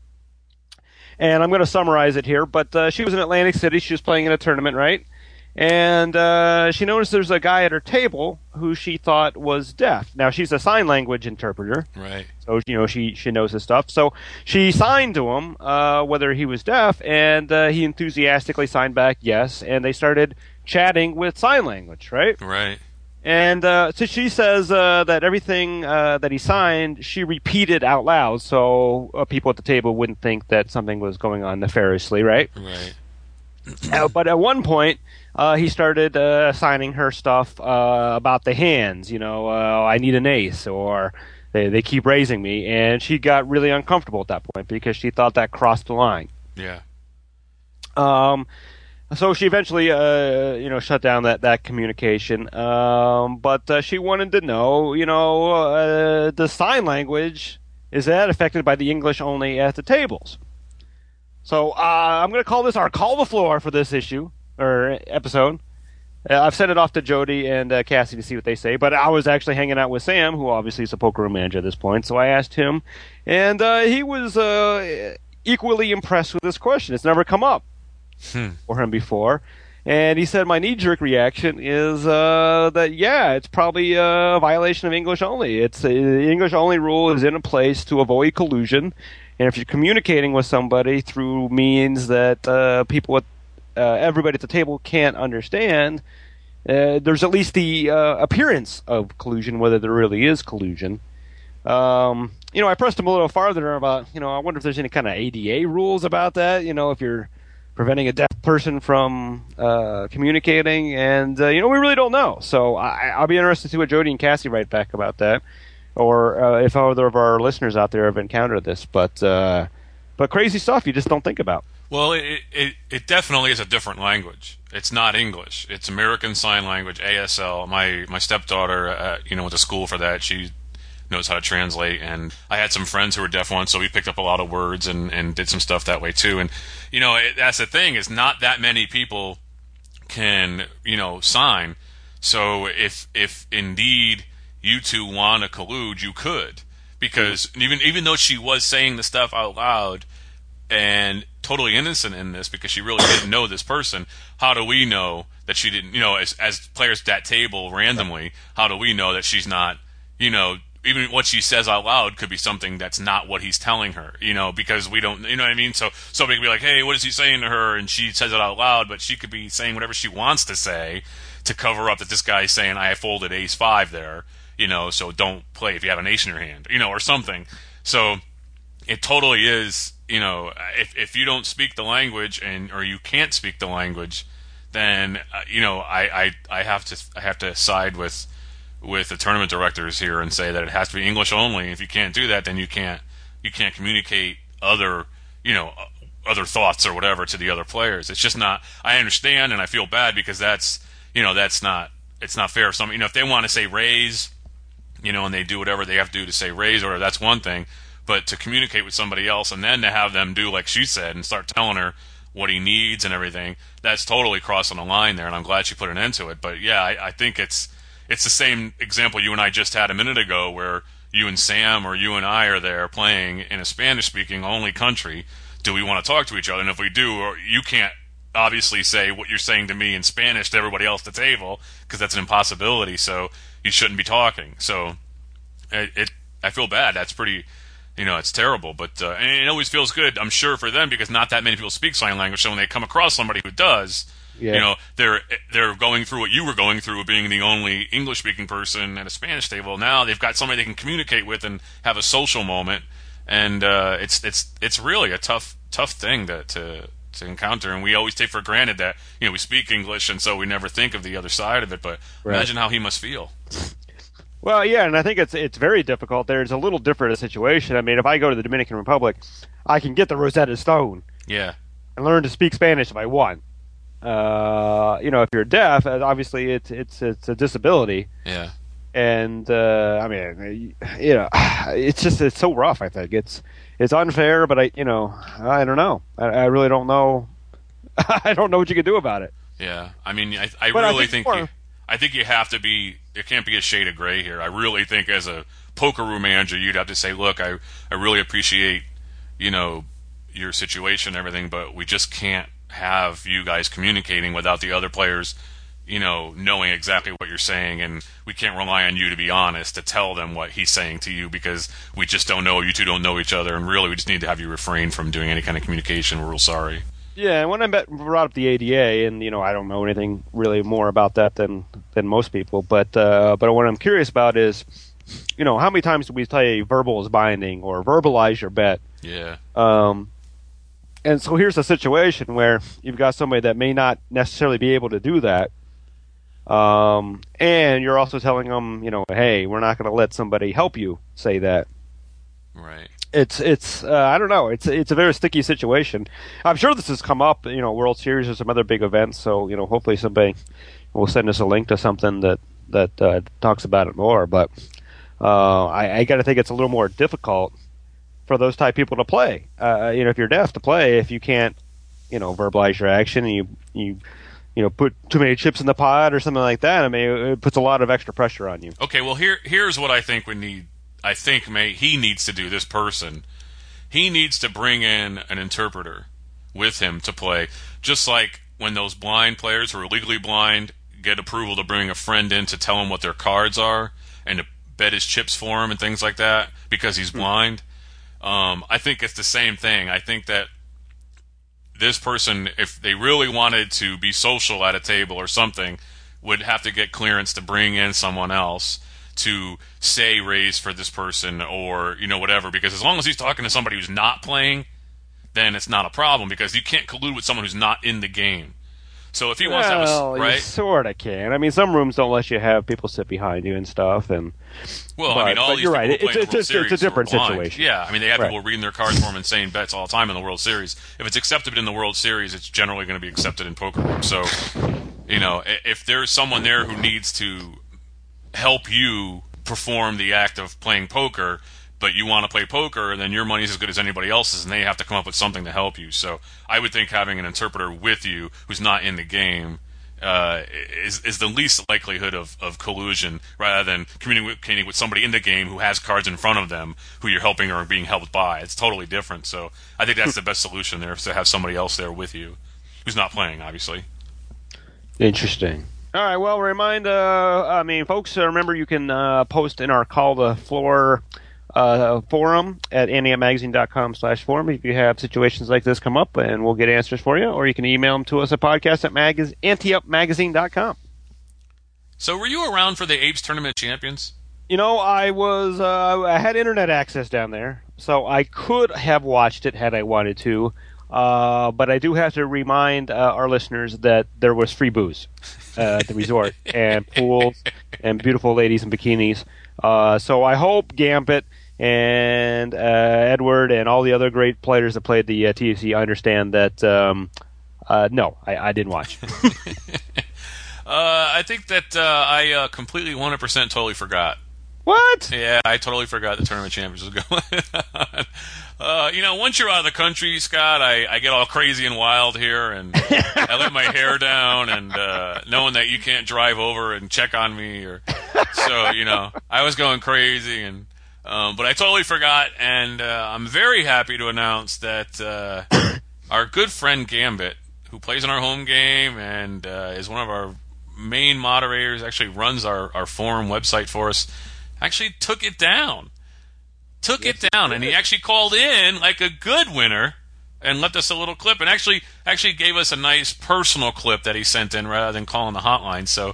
And I'm going to summarize it here, but uh, she was in Atlantic City. She was playing in a tournament, right? And uh, she noticed there's a guy at her table who she thought was deaf. Now, she's a sign language interpreter. Right. So, you know, she, she knows his stuff. So she signed to him uh, whether he was deaf, and uh, he enthusiastically signed back yes, and they started chatting with sign language, right? Right. And uh, so she says uh, that everything uh, that he signed, she repeated out loud, so uh, people at the table wouldn't think that something was going on nefariously, right? Right. uh, but at one point, uh, he started uh, signing her stuff uh, about the hands. You know, uh, I need an ace, or they they keep raising me, and she got really uncomfortable at that point because she thought that crossed the line. Yeah. Um. So she eventually, uh, you know, shut down that, that communication. Um, but uh, she wanted to know, you know, uh, the sign language, is that affected by the English only at the tables? So uh, I'm going to call this our Call the Floor for this issue, or episode. Uh, I've sent it off to Jody and uh, Cassie to see what they say, but I was actually hanging out with Sam, who obviously is a poker room manager at this point, so I asked him, and uh, he was uh, equally impressed with this question. It's never come up. Hmm. for him before, and he said my knee-jerk reaction is uh, that yeah, it's probably a violation of English only. It's uh, the English only rule is in place to avoid collusion, and if you're communicating with somebody through means that uh, people, at, uh, everybody at the table can't understand, uh, there's at least the uh, appearance of collusion, whether there really is collusion. Um, you know, I pressed him a little farther about, you know, I wonder if there's any kind of A D A rules about that. You know, if you're preventing a deaf person from uh, communicating, and uh, you know, we really don't know. So I, I'll be interested to see what Jody and Cassie write back about that, or uh, if other of our listeners out there have encountered this. But uh, but crazy stuff you just don't think about. Well, it, it it definitely is a different language. It's not English. It's American Sign Language, A S L. My my stepdaughter, uh, you know, went to school for that. She knows how to translate, and I had some friends who were deaf once, so we picked up a lot of words and, and did some stuff that way too. And you know, it, that's the thing, is not that many people can, you know, sign. So if if indeed you two want to collude, you could, because even even though she was saying the stuff out loud and totally innocent in this because she really didn't know this person, how do we know that she didn't, you know, as as players at that table randomly, how do we know that she's not, you know, even what she says out loud could be something that's not what he's telling her, you know, because we don't, you know what I mean? So somebody could be like, hey, what is he saying to her? And she says it out loud, but she could be saying whatever she wants to say to cover up that this guy's saying, I folded ace five there, you know, so don't play if you have an ace in your hand, you know, or something. So it totally is, you know, if if you don't speak the language and or you can't speak the language, then, uh, you know, I, I, I have to I have to side with with the tournament directors here and say that it has to be English only. If you can't do that, then you can't you can't communicate other, you know, other thoughts or whatever to the other players. It's just not. I understand and I feel bad because that's, you know, that's not, it's not fair. If some, you know, if they want to say raise, you know, and they do whatever they have to do to say raise, or that's one thing, but to communicate with somebody else and then to have them do like she said and start telling her what he needs and everything, that's totally crossing the line there. And I'm glad she put an end to it. But yeah, I, I think it's. It's the same example you and I just had a minute ago where you and Sam or you and I are there playing in a Spanish-speaking only country. Do we want to talk to each other? And if we do, or you can't obviously say what you're saying to me in Spanish to everybody else at the table because that's an impossibility, so you shouldn't be talking. So it, it I feel bad. That's pretty, you know, it's terrible. But uh, and it always feels good, I'm sure, for them because not that many people speak sign language, so when they come across somebody who does, yeah. You know, they're they're going through what you were going through, being the only English-speaking person at a Spanish table. Now they've got somebody they can communicate with and have a social moment, and uh, it's it's it's really a tough tough thing to, to to encounter. And we always take for granted that, you know, we speak English, and so we never think of the other side of it. But right. Imagine how he must feel. Well, yeah, and I think it's it's very difficult. There's a little different a situation. I mean, if I go to the Dominican Republic, I can get the Rosetta Stone, yeah, and learn to speak Spanish if I want. Uh, you know, if you're deaf, obviously it's it's it's a disability. Yeah. And uh, I mean, you know, it's just it's so rough. I think it's it's unfair, but I you know I don't know. I, I really don't know. I don't know what you can do about it. Yeah, I mean, I I really I think, think you, I think you have to be. There can't be a shade of gray here. I really think as a poker room manager, you'd have to say, look, I I really appreciate, you know, your situation and everything, but we just can't have you guys communicating without the other players, you know, knowing exactly what you're saying, and we can't rely on you to be honest to tell them what he's saying to you because we just don't know, you two don't know each other, and really we just need to have you refrain from doing any kind of communication. We're real sorry. Yeah, and when I met, brought up the A D A, and you know, I don't know anything really more about that than than most people. But uh, but what I'm curious about is, you know, how many times do we say verbal is binding or verbalize your bet? Yeah. Um, and so here's a situation where you've got somebody that may not necessarily be able to do that. Um, and you're also telling them, you know, hey, we're not going to let somebody help you say that. Right. It's it's uh, I don't know. It's it's a very sticky situation. I'm sure this has come up, you know, World Series or some other big events. So, you know, hopefully somebody will send us a link to something that that uh, talks about it more. But uh, I, I got to think it's a little more difficult for those type of people to play. Uh, you know, if you're deaf, to play if you can't, you know, verbalize your action and you you. you know, put too many chips in the pot or something like that. I mean, it puts a lot of extra pressure on you. Okay, well, here here's what I think we need. I think may, he needs to do, this person. He needs to bring in an interpreter with him to play, just like when those blind players who are legally blind get approval to bring a friend in to tell him what their cards are and to bet his chips for him and things like that because he's blind. Um, I think it's the same thing. I think that this person, if they really wanted to be social at a table or something, would have to get clearance to bring in someone else to say raise for this person or, you know, whatever. Because as long as he's talking to somebody who's not playing, then it's not a problem because you can't collude with someone who's not in the game. So if he wants well, to have a, right? You sort of can. I mean, some rooms don't let you have people sit behind you and stuff. And well, but, I mean, all but these you're people right. who It's, play in it's, the World it's, Series it's a different are blind. situation. Yeah, I mean, they have right. people reading their cards for them and saying bets all the time in the World Series. If it's accepted in the World Series, it's generally going to be accepted in poker rooms. So, you know, if there's someone there who needs to help you perform the act of playing poker, but you want to play poker, then your money's as good as anybody else's, and they have to come up with something to help you. So I would think having an interpreter with you who's not in the game uh, is is the least likelihood of, of collusion, rather than communicating with somebody in the game who has cards in front of them who you're helping or being helped by. It's totally different. So I think that's the best solution there, is to have somebody else there with you who's not playing, obviously. Interesting. All right, well, remind, uh, I mean, folks, uh, remember you can uh, post in our Call the Floor uh, forum at anteupmagazine.com slash forum if you have situations like this come up, and we'll get answers for you, or you can email them to us at podcast at mag- anteupmagazine dot com. So were you around for the Apes Tournament Champions? You know, I was, uh, I had internet access down there, so I could have watched it had I wanted to. Uh, but I do have to remind uh, our listeners that there was free booze uh, at the resort and pools and beautiful ladies in bikinis. Uh, so I hope Gambit and uh, Edward and all the other great players that played the uh, T F C understand that. Um, uh, no, I, I didn't watch. uh, I think that uh, I uh, completely one hundred percent totally forgot. What? Yeah, I totally forgot the Tournament Champions was going on. Uh, you know, once you're out of the country, Scott, I, I get all crazy and wild here, and I let my hair down, and uh, knowing that you can't drive over and check on me, or so, you know, I was going crazy, and um, but I totally forgot, and uh, I'm very happy to announce that uh, our good friend Gambit, who plays in our home game and uh, is one of our main moderators, actually runs our, our forum website for us, actually took it down. Took yes, it down, and he actually called in like a good winner and left us a little clip, and actually actually gave us a nice personal clip that he sent in rather than calling the hotline. So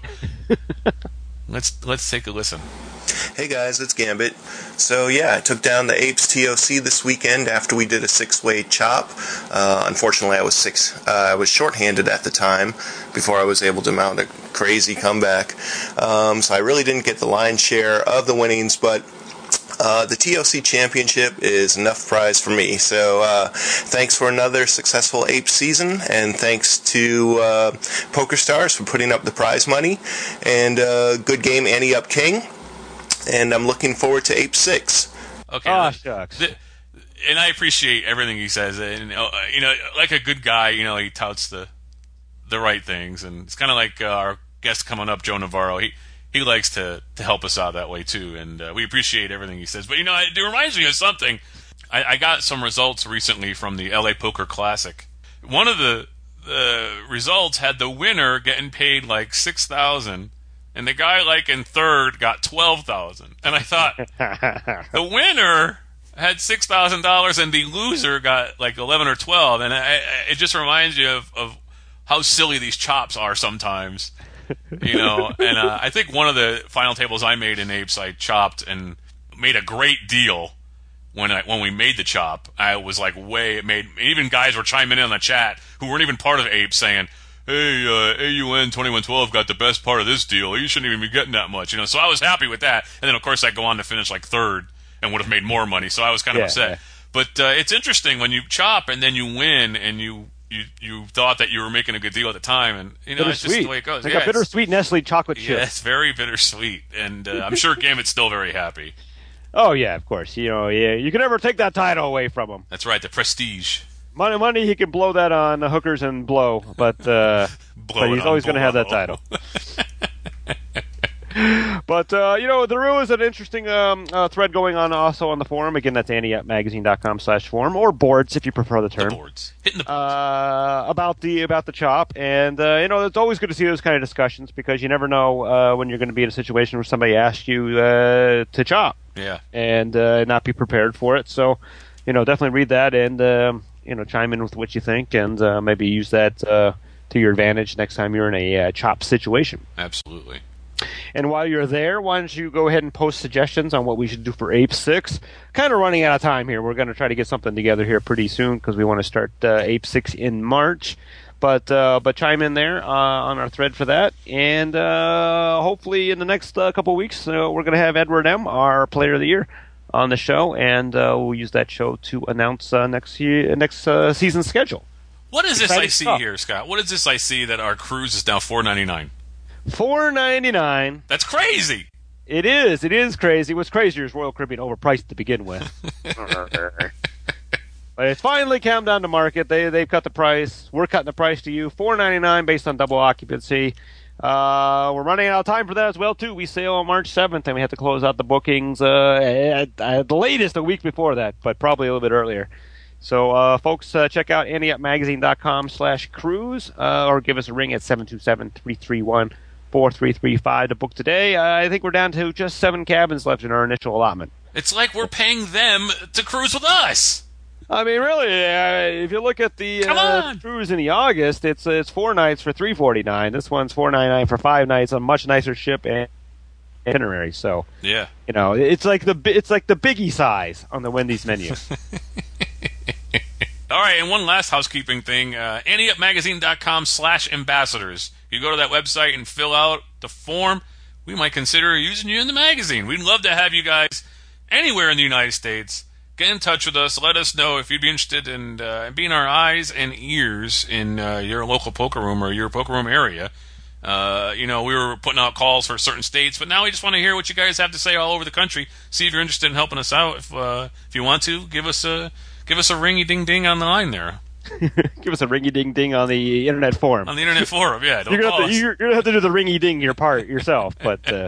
let's let's take a listen. Hey guys, it's Gambit. So yeah, I took down the Apes T O C this weekend after we did a six-way chop. Uh, unfortunately, I was six. Uh, I was shorthanded at the time before I was able to mount a crazy comeback. Um, so I really didn't get the lion's share of the winnings, but Uh, the T O C Championship is enough prize for me. So uh, thanks for another successful Ape season, and thanks to uh, PokerStars for putting up the prize money, and uh, good game Ante Up King, and I'm looking forward to Ape six. Okay. Oh, shucks. The, and I appreciate everything he says, and uh, you know, like a good guy, you know, he touts the the right things, and it's kind of like uh, our guest coming up, Joe Navarro. He He likes to, to help us out that way, too, and uh, we appreciate everything he says. But, you know, it, it reminds me of something. I, I got some results recently from the L A Poker Classic. One of the, the results had the winner getting paid like six thousand dollars, and the guy, like, in third got twelve thousand dollars. And I thought, the winner had six thousand dollars, and the loser got, like, eleven or twelve. And I, I, it just reminds you of, of how silly these chops are sometimes. You know, and uh, I think one of the final tables I made in Apes, I chopped and made a great deal when I when we made the chop. I was like way it made even guys were chiming in on the chat who weren't even part of Apes saying, "Hey, uh, A U N twenty-one twelve got the best part of this deal. You shouldn't even be getting that much." You know, so I was happy with that. And then of course I go on to finish like third and would have made more money. So I was kind of Yeah, upset. yeah. But uh, it's interesting when you chop and then you win and you. You you thought that you were making a good deal at the time, and you know it's just the way it goes. Like yeah, a bittersweet Nestle chocolate chip. yeah, it's very bittersweet, and uh, I'm sure Gambit's still very happy. Oh yeah, of course. You know, yeah, you can never take that title away from him. That's right, the prestige. Money, money, he can blow that on the hookers and blow, but uh, Blow but it he's on always going to have that blow. title. But uh, you know, there is an interesting um, uh, thread going on also on the forum. Again, that's andy up magazine dot com slash forum or boards if you prefer the term. The boards, hitting the boards. Uh, about the about the chop, and uh, you know, it's always good to see those kind of discussions because you never know uh, when you're going to be in a situation where somebody asks you uh, to chop. Yeah, and uh, not be prepared for it. So, you know, definitely read that and um, you know, chime in with what you think, and uh, maybe use that uh, to your advantage next time you're in a uh, chop situation. absolutely. And while you're there, why don't you go ahead and post suggestions on what we should do for Ape six? Kind of running out of time here. We're going to try to get something together here pretty soon because we want to start uh, Ape six in March. But uh, but chime in there uh, on our thread for that. And uh, hopefully in the next uh, couple of weeks, uh, we're going to have Edward M., our Player of the Year, on the show. And uh, we'll use that show to announce uh, next year, next uh, season's schedule. What is this Exciting I see stuff. here, Scott? What is this I see that our cruise is now four ninety-nine? four ninety-nine. That's crazy. It is. It is crazy. What's crazier is Royal Caribbean overpriced to begin with. But it's finally come down to market. They they've cut the price. We're cutting the price to you. four ninety-nine based on double occupancy. Uh, we're running out of time for that as well too. We sail on March seventh, and we have to close out the bookings uh, at, at the latest a week before that, but probably a little bit earlier. So, uh, folks, uh, check out andy up magazine dot com slash cruise, uh, or give us a ring at seven two seven, three three one, four three three five to book today. Uh, I think we're down to just seven cabins left in our initial allotment. It's like we're paying them to cruise with us. I mean, really, uh, if you look at the Come uh, on. cruise in the August, it's it's four nights for three forty nine. This one's four ninety nine for five nights on a much nicer ship and itinerary. So, Yeah. you know, it's like the bi- it's like the biggie size on the Wendy's menu. All right, and one last housekeeping thing. Uh, andy up magazine dot com slash ambassadors. You go to that website and fill out the form. We might consider using you in the magazine. We'd love to have you guys anywhere in the United States. Get in touch with us. Let us know if you'd be interested in uh, being our eyes and ears in uh, your local poker room or your poker room area. Uh, you know, we were putting out calls for certain states, but now we just want to hear what you guys have to say all over the country. See if you're interested in helping us out. If uh, if you want to, give us a give us a ringy ding ding on the line there Give us a ringy ding ding on the internet forum. on the internet forum. Yeah, don't You're gonna, call have to, us. you're, you're gonna have to do the ringy ding your part yourself, but uh,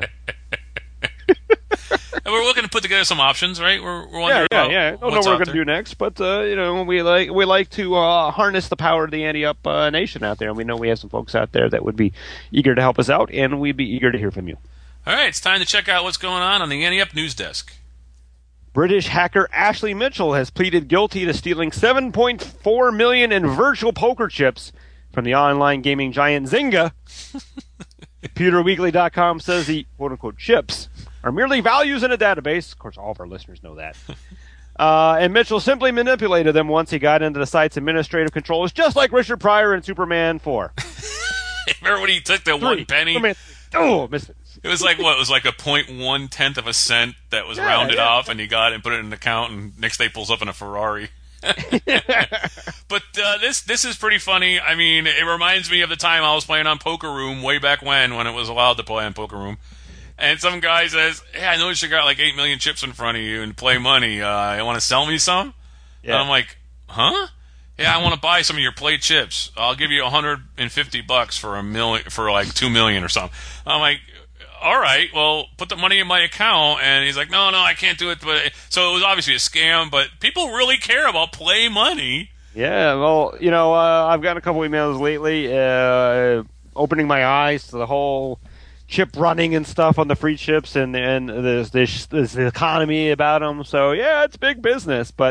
And we're looking to put together some options, right? We're we're yeah, wondering yeah, about yeah. I don't know what's what we're out gonna there. do next, but uh, you know, we like we like to uh, harness the power of the Andy Up uh, Nation out there, and we know we have some folks out there that would be eager to help us out, and we'd be eager to hear from you. All right, it's time to check out what's going on on the Andy Up news desk. British hacker Ashley Mitchell has pleaded guilty to stealing seven point four million dollars in virtual poker chips from the online gaming giant Zynga. Computer Weekly dot com says the quote-unquote chips are merely values in a database. Of course, all of our listeners know that. Uh, and Mitchell simply manipulated them once he got into the site's administrative controls, just like Richard Pryor in Superman four. Remember when he took the Three. one penny? Superman- Oh, missed it. It was like what? It was like a point one tenth of a cent that was Yeah, rounded yeah. off, and he got it and put it in an account, and next day pulls up in a Ferrari. But uh, this this is pretty funny. I mean, it reminds me of the time I was playing on Poker Room way back when, when it was allowed to play on Poker Room. And some guy says, "Hey, I noticed you got like eight million chips in front of you and play money. Uh, you want to sell me some?" Yeah. And I'm like, "Huh? Yeah, I want to buy some of your play chips. I'll give you one hundred fifty bucks for a million, for like two million or something." I'm like, "All right, well, put the money in my account." And he's like, "No, no, I can't do it." But so it was obviously a scam. But people really care about play money. Yeah, well, you know, uh, I've gotten a couple emails lately uh, opening my eyes to the whole chip running and stuff on the free chips and, and there's this, this economy about them. So, yeah, it's big business. But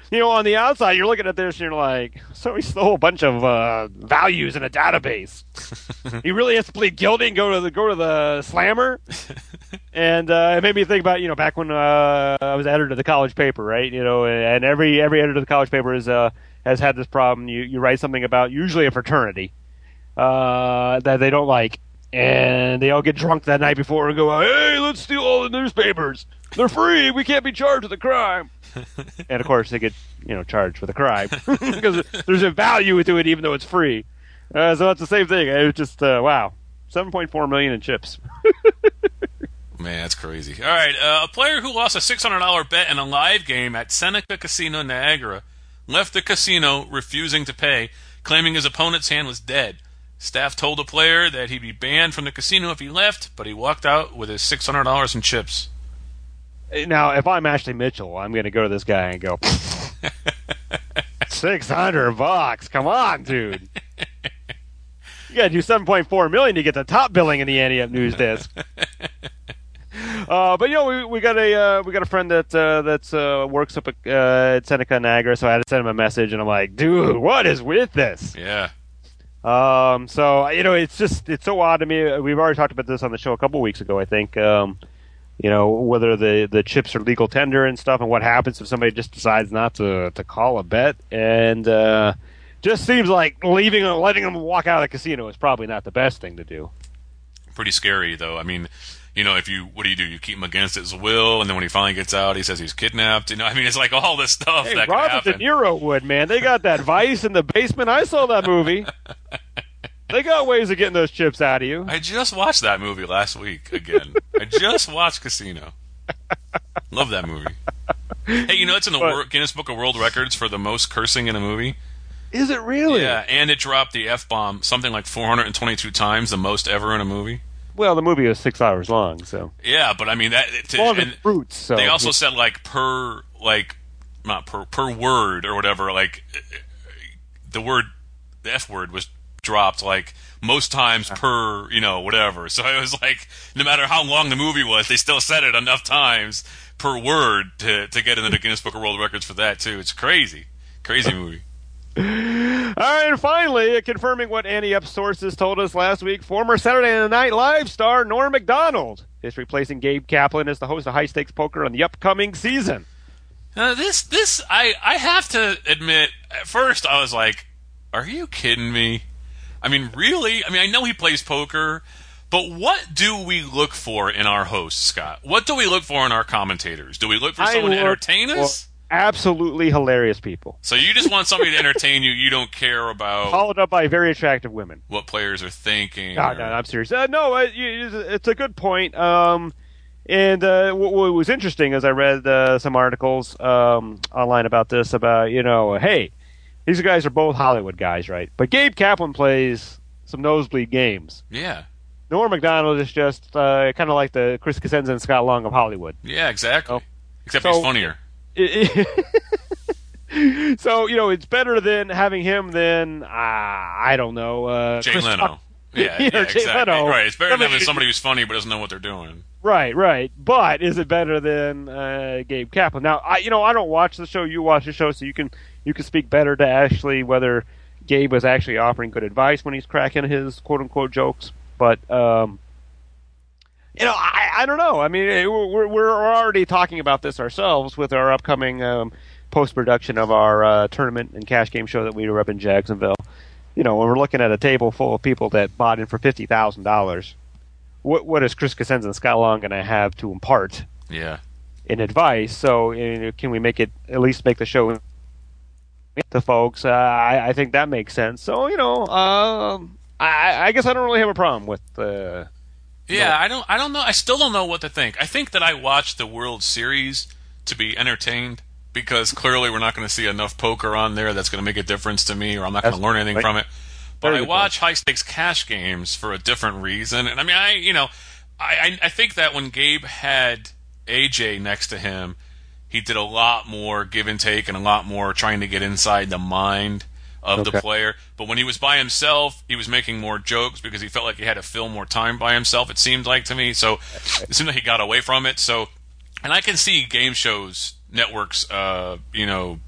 you know, on the outside, you're looking at this and you're like, so he stole a bunch of uh, values in a database. He really has to plead guilty and go to the go to the slammer. And uh, it made me think about, you know, back when uh, I was editor of the college paper, right? You know, and every every editor of the college paper is, uh, has had this problem. You you write something about usually a fraternity uh, that they don't like, and they all get drunk that night before and go, hey, let's steal all the newspapers. They're free. We can't be charged with a crime. And, of course, they get, you know, charged with a crime because there's a value to it even though it's free. Uh, so that's the same thing. It was just, uh, wow, seven point four million dollars in chips. Man, that's crazy. All right, uh, a player who lost a six hundred dollars bet in a live game at Seneca Casino, Niagara, left the casino refusing to pay, claiming his opponent's hand was dead. Staff told the player that he'd be banned from the casino if he left, but he walked out with his six hundred dollars in chips. Now, if I'm Ashley Mitchell, I'm going to go to this guy and go, six hundred bucks. Come on, dude. You got to do seven point four million to get the top billing in the Ante Up News Desk. Uh, but you know, we we got a uh, we got a friend that uh, that's uh, works up at, uh, at Seneca Niagara, so I had to send him a message, and I'm like, dude, what is with this? Yeah. Um. So you know, it's just it's so odd to me. We've already talked about this on the show a couple weeks ago, I think. Um. You know, whether the, the chips are legal tender and stuff, and what happens if somebody just decides not to, to call a bet. And uh, just seems like leaving, letting them walk out of the casino is probably not the best thing to do. Pretty scary, though. I mean, you know, if you, what do you do? You keep him against his will, and then when he finally gets out, he says he's kidnapped. You know, I mean, it's like all this stuff hey, that Robert can De happen. Niro would, man. They got that vice in the basement. I saw that movie. They got ways of getting those chips out of you. I just watched that movie last week again. I just watched Casino. Love that movie. Hey, you know it's in the But, Wor- Guinness Book of World Records for the most cursing in a movie? Is it really? Yeah, and it dropped the F-bomb something like four hundred twenty-two times, the most ever in a movie. Well, the movie was six hours long, so. Yeah, but I mean that. To, Long as and fruits, so. they also said like per like not per per word or whatever. Like the word, the F word was dropped like most times per, you know, whatever. So it was like no matter how long the movie was, they still said it enough times per word to to get into the Guinness Book of World Records for that too. It's crazy, crazy movie. All right, and finally, uh, confirming what Ante Up sources told us last week, former Saturday Night Live star Norm Macdonald is replacing Gabe Kaplan as the host of High Stakes Poker on the upcoming season. Uh, this this I I have to admit, at first I was like, are you kidding me? I mean, really? I mean, I know he plays poker, but what do we look for in our hosts, Scott? What do we look for in our commentators? Do we look for I someone to look entertain us? for Absolutely hilarious people. So you just want somebody to entertain you. You don't care about Followed up by very attractive women. what players are thinking. No, or- no, I'm serious. Uh, no, uh, you- it's a good point. Um, and uh, what, what was interesting is I read uh, some articles um, online about this, about, you know, hey, these guys are both Hollywood guys, right? But Gabe Kaplan plays some nosebleed games. Yeah. Norm Macdonald is just uh, kind of like the Chris Cosenza and Scott Long of Hollywood. Yeah, exactly. Oh. Except So- he's funnier. So, you know, it's better than having him than, uh, I don't know. Uh, Jay Chris Leno. Tuck- Yeah, Yeah, yeah, Jay exactly. Leno. Right. It's better than Somebody- having somebody who's funny but doesn't know what they're doing. Right, right. But is it better than uh, Gabe Kaplan? Now, I, you know, I don't watch the show. You watch the show, so you can you can speak better to actually whether Gabe was actually offering good advice when he's cracking his quote unquote jokes. But um, you know, I, I don't know. I mean, we're we're already talking about this ourselves with our upcoming um, post production of our uh, tournament and cash game show that we were up in Jacksonville. You know, when we're looking at a table full of people that bought in for fifty thousand dollars. What what is Chris Cosenza and Scott Long going to have to impart Yeah. in advice? So you know, can we make it at least make the show to folks? Uh, I, I think that makes sense. So you know, um, I, I guess I don't really have a problem with. Uh, Yeah, I don't I don't know. I still don't know what to think. I think that I watched the World Series to be entertained because clearly we're not going to see enough poker on there that's going to make a difference to me, or I'm not going to That's learn anything right. from it. But Very I good watch high stakes cash games for a different reason. And I mean, I you know, I I, I think that when Gabe had A J next to him, he did a lot more give and take and a lot more trying to get inside the mind of the Okay. player. But when he was by himself, he was making more jokes because he felt like he had to fill more time by himself, it seemed like to me. So it seemed like he got away from it. So, and I can see game shows, networks, uh, you know,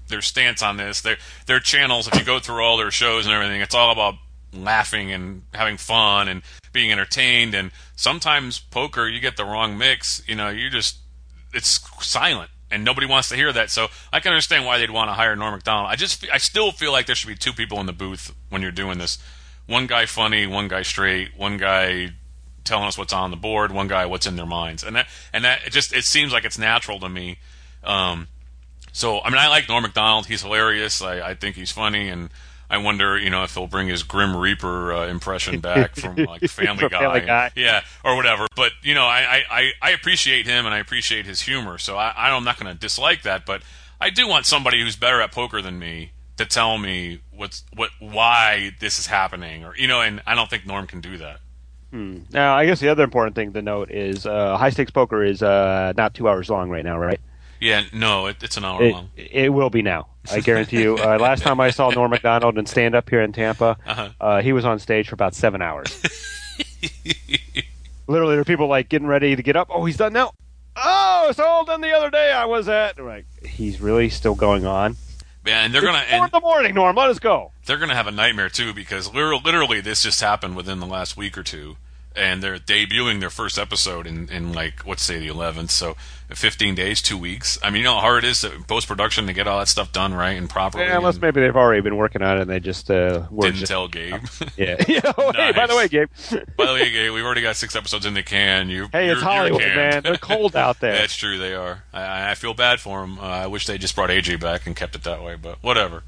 their stance on this. Their their channels, if you go through all their shows and everything, it's all about laughing and having fun and being entertained. And sometimes poker, you get the wrong mix. You know, you just it's silent. And nobody wants to hear that, so I can understand why they'd want to hire Norm Macdonald. I just, I still feel like there should be two people in the booth when you're doing this. One guy funny, one guy straight, one guy telling us what's on the board, one guy what's in their minds, and that, and that, it just, it seems like it's natural to me. Um, so, I mean, I like Norm Macdonald. He's hilarious. I, I think he's funny, and I wonder, you know, if he'll bring his Grim Reaper uh, impression back from like Family Guy, Family Guy, yeah, or whatever. But you know, I, I, I appreciate him and I appreciate his humor, so I, I'm not going to dislike that. But I do want somebody who's better at poker than me to tell me what's what why this is happening, or you know, and I don't think Norm can do that. Hmm. Now, I guess the other important thing to note is uh, high stakes poker is uh, not two hours long right now, right? Yeah, no, it, it's an hour it, long. It will be now. I guarantee you. Uh, last time I saw Norm Macdonald in stand-up here in Tampa, uh-huh. uh, he was on stage for about seven hours. Literally, there were people like getting ready to get up. Oh, he's done now. Oh, it's all done the other day I was at. Like, he's really still going on. Yeah, and they're it's gonna four in the morning, Norm. Let us go. They're gonna have a nightmare too, because literally this just happened within the last week or two. And they're debuting their first episode in, in like, let's say the eleventh, so fifteen days, two weeks. I mean, you know how hard it is to post-production to get all that stuff done right and properly? Yeah, unless and maybe they've already been working on it and they just uh, were didn't just, tell Gabe. Yeah. yeah. Oh, Nice. Hey, by the way, Gabe. By the way, Gabe, we've already got six episodes in the can. You, hey, it's you're, Hollywood, you're man. They're cold out there. That's true, they are. I, I feel bad for them. Uh, I wish they just brought A J back and kept it that way, but whatever.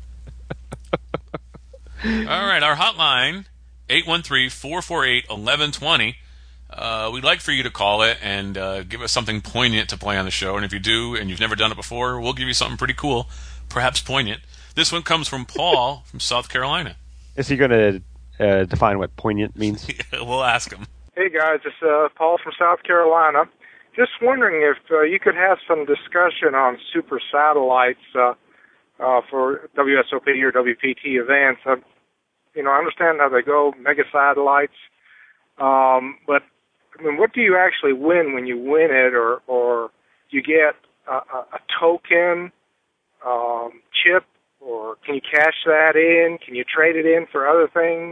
All right, our hotline, eight one three, four four eight, one one two zero. Uh, we'd like for you to call it and uh, give us something poignant to play on the show. And if you do, and you've never done it before, we'll give you something pretty cool, perhaps poignant. This one comes from Paul from South Carolina. Is he going to uh, define what poignant means? We'll ask him. Hey, guys. It's uh, Paul from South Carolina. Just wondering if uh, you could have some discussion on super satellites uh, uh, for W S O P or W P T events. Uh, you know, I understand how they go, mega satellites, um, but I mean, what do you actually win when you win it, or or you get a, a, a token um, chip, or can you cash that in? Can you trade it in for other things?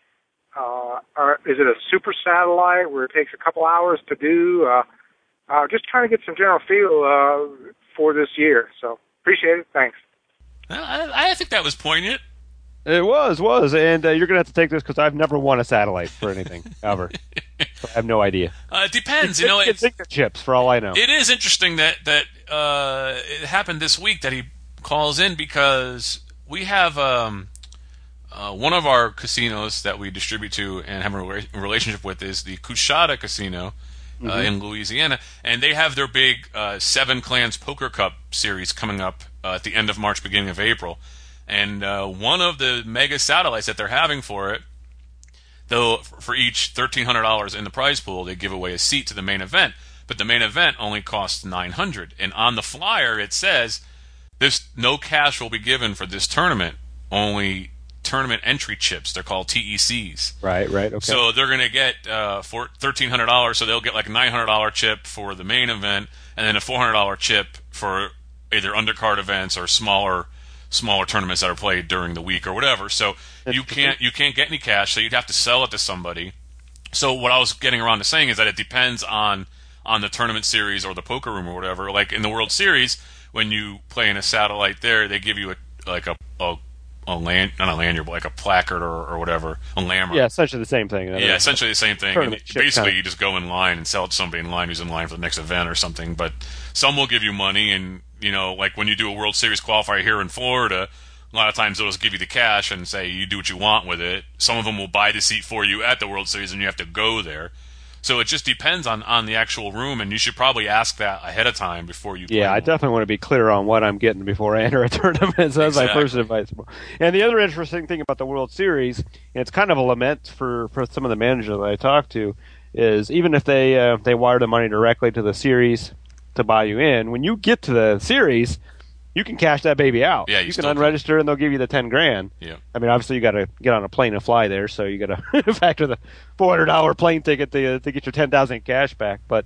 Uh, or is it a super satellite where it takes a couple hours to do? Uh, uh, just trying to get some general feel uh, for this year. So appreciate it. Thanks. Well, I, I think that was poignant. It was, was, and uh, you're going to have to take this because I've never won a satellite for anything, ever. So I have no idea. Uh, it depends. It's, you know, it's, it's, it's chips, for all I know. It is interesting that, that uh, it happened this week that he calls in, because we have um, uh, one of our casinos that we distribute to and have a re- relationship with is the Coushatta Casino uh, mm-hmm. in Louisiana, and they have their big uh, Seven Clans Poker Cup series coming up uh, at the end of March, beginning of April. And uh, one of the mega satellites that they're having for it, though for each thirteen hundred dollars in the prize pool, they give away a seat to the main event. But the main event only costs nine hundred dollars. And on the flyer it says, "This no cash will be given for this tournament, only tournament entry chips." They're called T E Cs. Right, right, okay. So they're going to get uh, for thirteen hundred dollars, so they'll get like a nine hundred dollars chip for the main event, and then a four hundred dollars chip for either undercard events or smaller smaller tournaments that are played during the week or whatever. So you can't you can't get any cash, so you'd have to sell it to somebody. So what I was getting around to saying is that it depends on on the tournament series or the poker room or whatever. Like in the World Series, when you play in a satellite there, they give you a like a a, a land not a lanyard, but like a placard or, or whatever, a lammer. Yeah, essentially the same thing. Yeah, essentially the same thing. And basically, kind of. you just go in line and sell it to somebody in line who's in line for the next event or something. But some will give you money, and you know, like when you do a World Series qualifier here in Florida, a lot of times they'll just give you the cash and say you do what you want with it. Some of them will buy the seat for you at the World Series, and you have to go there. So it just depends on, on the actual room, and you should probably ask that ahead of time before you play. Yeah, I definitely want to be clear on what I'm getting before I enter a tournament. So that's exactly. my first advice. And the other interesting thing about the World Series, and it's kind of a lament for, for some of the managers that I talk to, is even if they uh, they wire the money directly to the series to buy you in, when you get to the series, you can cash that baby out. Yeah, you, you can unregister can. and they'll give you the ten grand. Yeah. I mean, obviously you got to get on a plane and fly there, so you got to factor the four hundred dollars plane ticket to to get your ten thousand cash back. But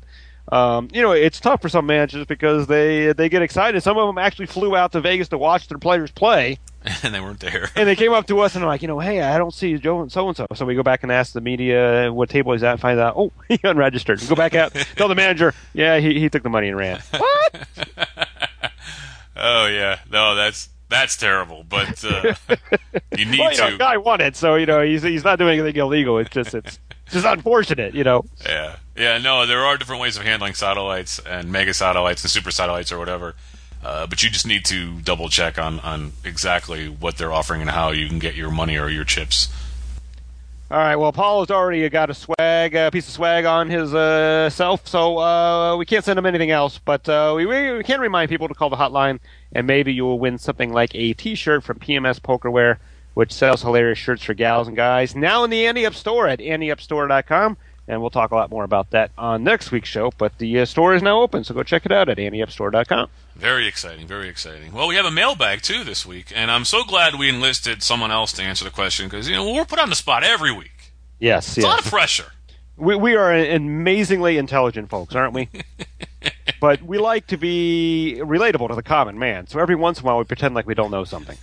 Um, you know, it's tough for some managers because they they get excited. Some of them actually flew out to Vegas to watch their players play. And they weren't there. And they came up to us and they're like, you know, hey, I don't see Joe and so-and-so. So we go back and ask the media what table he's at and find out, oh, he unregistered. We go back out, tell the manager, yeah, he, he took the money and ran. What? Oh, yeah. No, that's that's terrible. But uh, you need well, you know, to. the guy won it, so, you know, he's he's not doing anything illegal. It's just, it's just unfortunate, you know. Yeah. Yeah, no, there are different ways of handling satellites and mega satellites and super satellites or whatever. Uh, but you just need to double check on, on exactly what they're offering and how you can get your money or your chips. All right. Well, Paul has already got a swag, a piece of swag on his uh, self, so uh, we can't send him anything else. But uh, we we can remind people to call the hotline, and maybe you will win something like a T-shirt from P M S Pokerwear, which sells hilarious shirts for gals and guys. Now in the Ante Up store at ante up store dot com, and we'll talk a lot more about that on next week's show. But the uh, store is now open, so go check it out at ante up store dot com. Very exciting, very exciting. Well, we have a mailbag, too, this week, and I'm so glad we enlisted someone else to answer the question because, you know, we're put on the spot every week. Yes, It's yes. a lot of pressure. We we are amazingly intelligent folks, aren't we? But we like to be relatable to the common man, so every once in a while we pretend like we don't know something.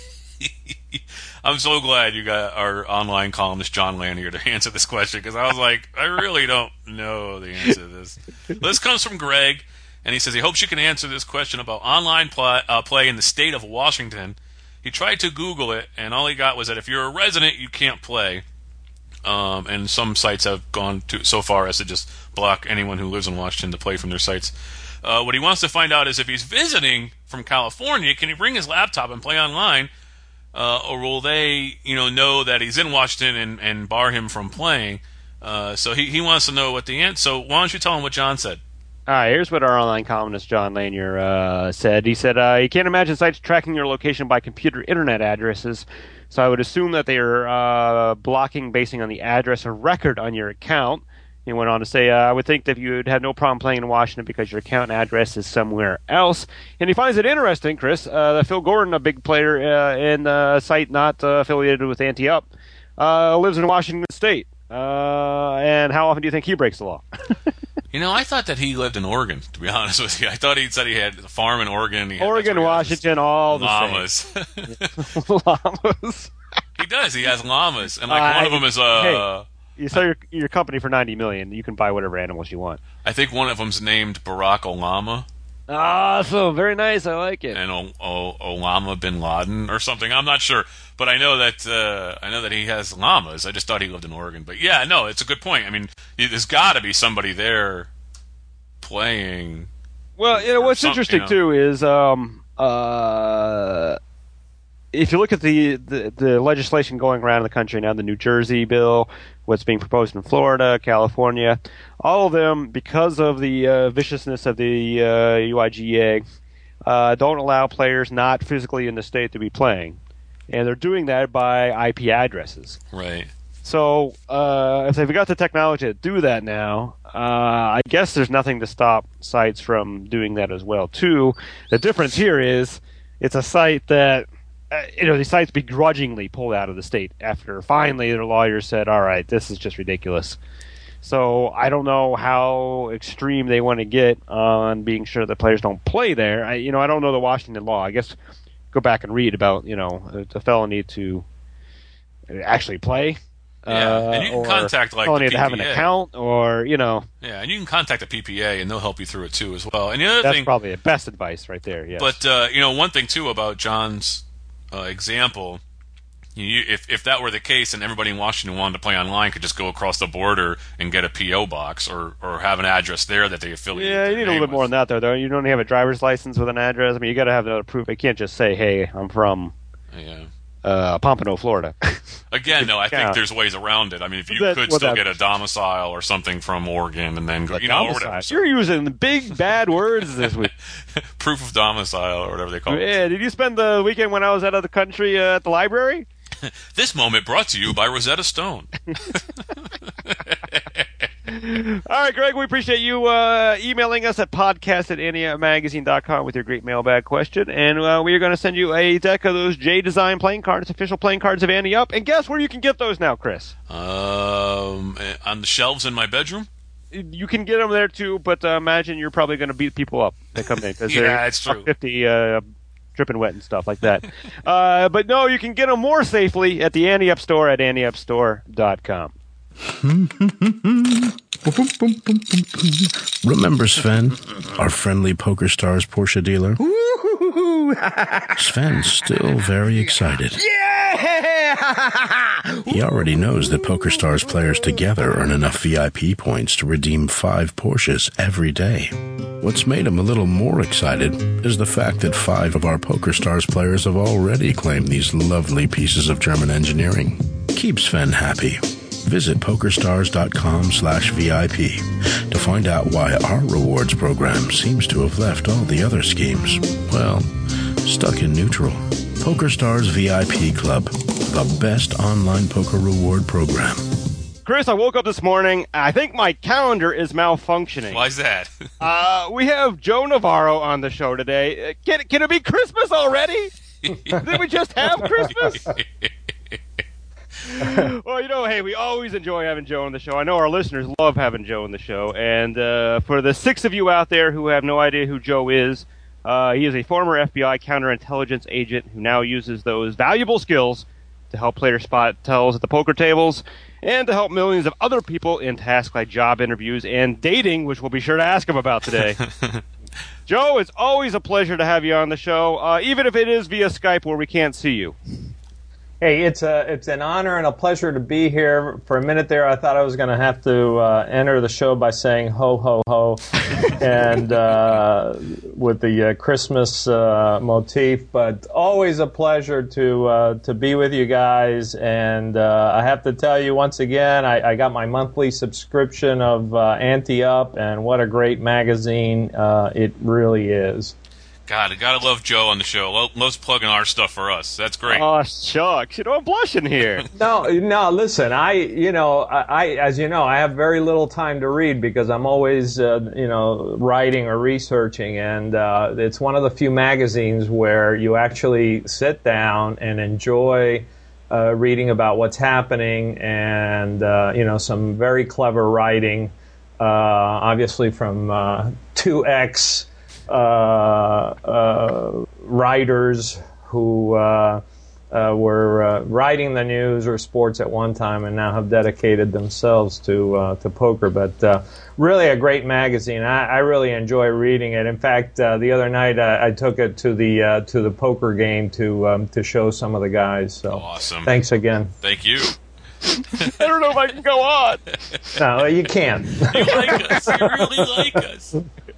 I'm so glad you got our online columnist, John Lanier, to answer this question because I was like, I really don't know the answer to this. This comes from Greg. And he says he hopes you can answer this question about online play, uh, play in the state of Washington. He tried to Google it, and all he got was that if you're a resident, you can't play. Um, and some sites have gone to, so far as to just block anyone who lives in Washington to play from their sites. Uh, what he wants to find out is if he's visiting from California, can he bring his laptop and play online? Uh, or will they, you know, know that he's in Washington and, and bar him from playing? Uh, so he, he wants to know what the answer. So why don't you tell him what John said? All right, here's what our online columnist John Lanier uh, said. He said, uh, you can't imagine sites tracking your location by computer internet addresses, so I would assume that they are uh, blocking basing on the address of record on your account. He went on to say, uh, I would think that you would have no problem playing in Washington because your account address is somewhere else. And he finds it interesting, Chris, uh, that Phil Gordon, a big player uh, in a site not uh, affiliated with Ante Up, uh, lives in Washington State. Uh, and how often do you think he breaks the law? You know, I thought that he lived in Oregon, to be honest with you. I thought he said he had a farm in Oregon. He had, Oregon, Washington, all the llamas. same. Llamas. He does. He has llamas. And, like, Uh, one of them is, uh, hey, you sell your, your company for ninety million dollars, you can buy whatever animals you want. I think one of them's named Barack Obama. Ah, so very nice. I like it. And o- o- Osama bin Laden or something. I'm not sure, but I know that uh, I know that he has llamas. I just thought he lived in Oregon, but yeah, no, it's a good point. I mean, there's got to be somebody there playing. Well, you know what's some- interesting you know. too is um, uh, if you look at the, the the legislation going around in the country now, the New Jersey bill, what's being proposed in Florida, California, all of them, because of the uh, viciousness of the uh, U I G A, uh, don't allow players not physically in the state to be playing. And they're doing that by I P addresses. Right. So uh, if they've got the technology to do that now, uh, I guess there's nothing to stop sites from doing that as well, too. The difference here is it's a site that, uh, you know, these sites begrudgingly pulled out of the state after finally their lawyers said, all right, this is just ridiculous. So I don't know how extreme they want to get on being sure that players don't play there. I, you know, I don't know the Washington law. I guess go back and read about, you know, it's a felony to actually play. Yeah, uh, and you can or contact, like, felony the to have an P P A. account, or, you know, Yeah, and you can contact the P P A, and they'll help you through it too as well. And the other that's thing, probably the best advice right there. Yes. but uh, you know, one thing too about John's uh, example, you, if if that were the case, and everybody in Washington wanted to play online, could just go across the border and get a P O box or or have an address there that they affiliate. yeah, you their need a name little bit more with. than that, though. Though you don't have a driver's license with an address. I mean, you got to have another proof. You can't just say, "Hey, I'm from Yeah. uh, Pompano, Florida." Again, though, I think Yeah. there's ways around it. I mean, if you That- could well, still that- get a domicile or something from Oregon and then go, A you know, or domicile. whatever. So- You're using big bad words this week. proof of domicile or whatever they call it. Yeah, did you spend the weekend when I was out of the country uh, at the library? This moment brought to you by Rosetta Stone. All right, Greg, we appreciate you uh, emailing us at podcast at ante magazine dot com with your great mailbag question. And uh, we are going to send you a deck of those J Design playing cards, official playing cards of Ante Up. And guess where you can get those now, Chris? Um, on the shelves in my bedroom. you can get them there too, but uh, imagine you're probably going to beat people up that come in because Yeah, they're it's true. fifty uh, dripping wet and stuff like that. uh, but no, you can get them more safely at the Ante Up store at ante up store dot com. Remember Sven, our friendly PokerStars Porsche dealer? Sven's still very excited. He already knows that PokerStars players together earn enough V I P points to redeem five Porsches every day. What's made him a little more excited is the fact that five of our PokerStars players have already claimed these lovely pieces of German engineering. Keep Sven happy. Visit PokerStars.com slash VIP to find out why our rewards program seems to have left all the other schemes, well, stuck in neutral. PokerStars V I P Club, the best online poker reward program. Chris, I woke up this morning. I think my calendar is malfunctioning. Why's that? uh, we have Joe Navarro on the show today. Uh, Can, can it be Christmas already? Did we just have Christmas? Well, you know, hey, we always enjoy having Joe on the show. I know our listeners love having Joe on the show. And uh, for the six of you out there who have no idea who Joe is, uh, he is a former F B I counterintelligence agent who now uses those valuable skills to help players spot tells at the poker tables and to help millions of other people in tasks like job interviews and dating, which we'll be sure to ask him about today. Joe, it's always a pleasure to have you on the show, uh, even if it is via Skype where we can't see you. Hey, it's a it's an honor and a pleasure to be here. For a minute there, I thought I was going to have to uh, enter the show by saying ho ho ho, and uh, with the uh, Christmas uh, motif. But always a pleasure to uh, to be with you guys. And uh, I have to tell you once again, I, I got my monthly subscription of uh, Ante Up, and what a great magazine uh, it really is. God, I gotta love Joe on the show. Lo- Loves plugging our stuff for us. That's great. Oh, shucks. You know, I'm blushing here. No, no, listen, I, you know, I, I, as you know, I have very little time to read because I'm always, uh, you know, writing or researching, and uh, it's one of the few magazines where you actually sit down and enjoy uh, reading about what's happening and, uh, you know, some very clever writing, uh, obviously from uh, two X Uh, uh, writers who uh, uh, were uh, writing the news or sports at one time and now have dedicated themselves to uh, to poker. But uh, really a great magazine. I, I really enjoy reading it. In fact, uh, the other night I, I took it to the uh, to the poker game to um, to show some of the guys. So awesome. Thanks again. Thank you. I don't know if I can go on. No, you can. You like us. You really like us.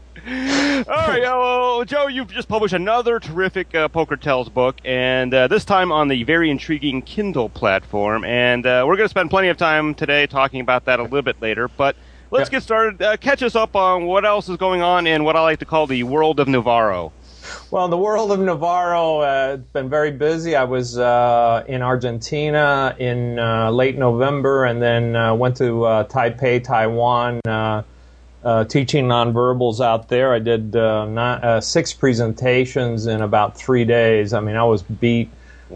All right, uh, well, Joe, you've just published another terrific uh, Poker Tells book, and uh, this time on the very intriguing Kindle platform. And uh, we're going to spend plenty of time today talking about that a little bit later. But let's Yeah. get started. Uh, catch us up on what else is going on in what I like to call the world of Navarro. Well, the world of Navarro has uh, been very busy. I was uh, in Argentina in uh, late November and then uh, went to uh, Taipei, Taiwan, uh, uh, teaching nonverbals out there. I did uh, not, uh, six presentations in about three days. I mean, I was beat.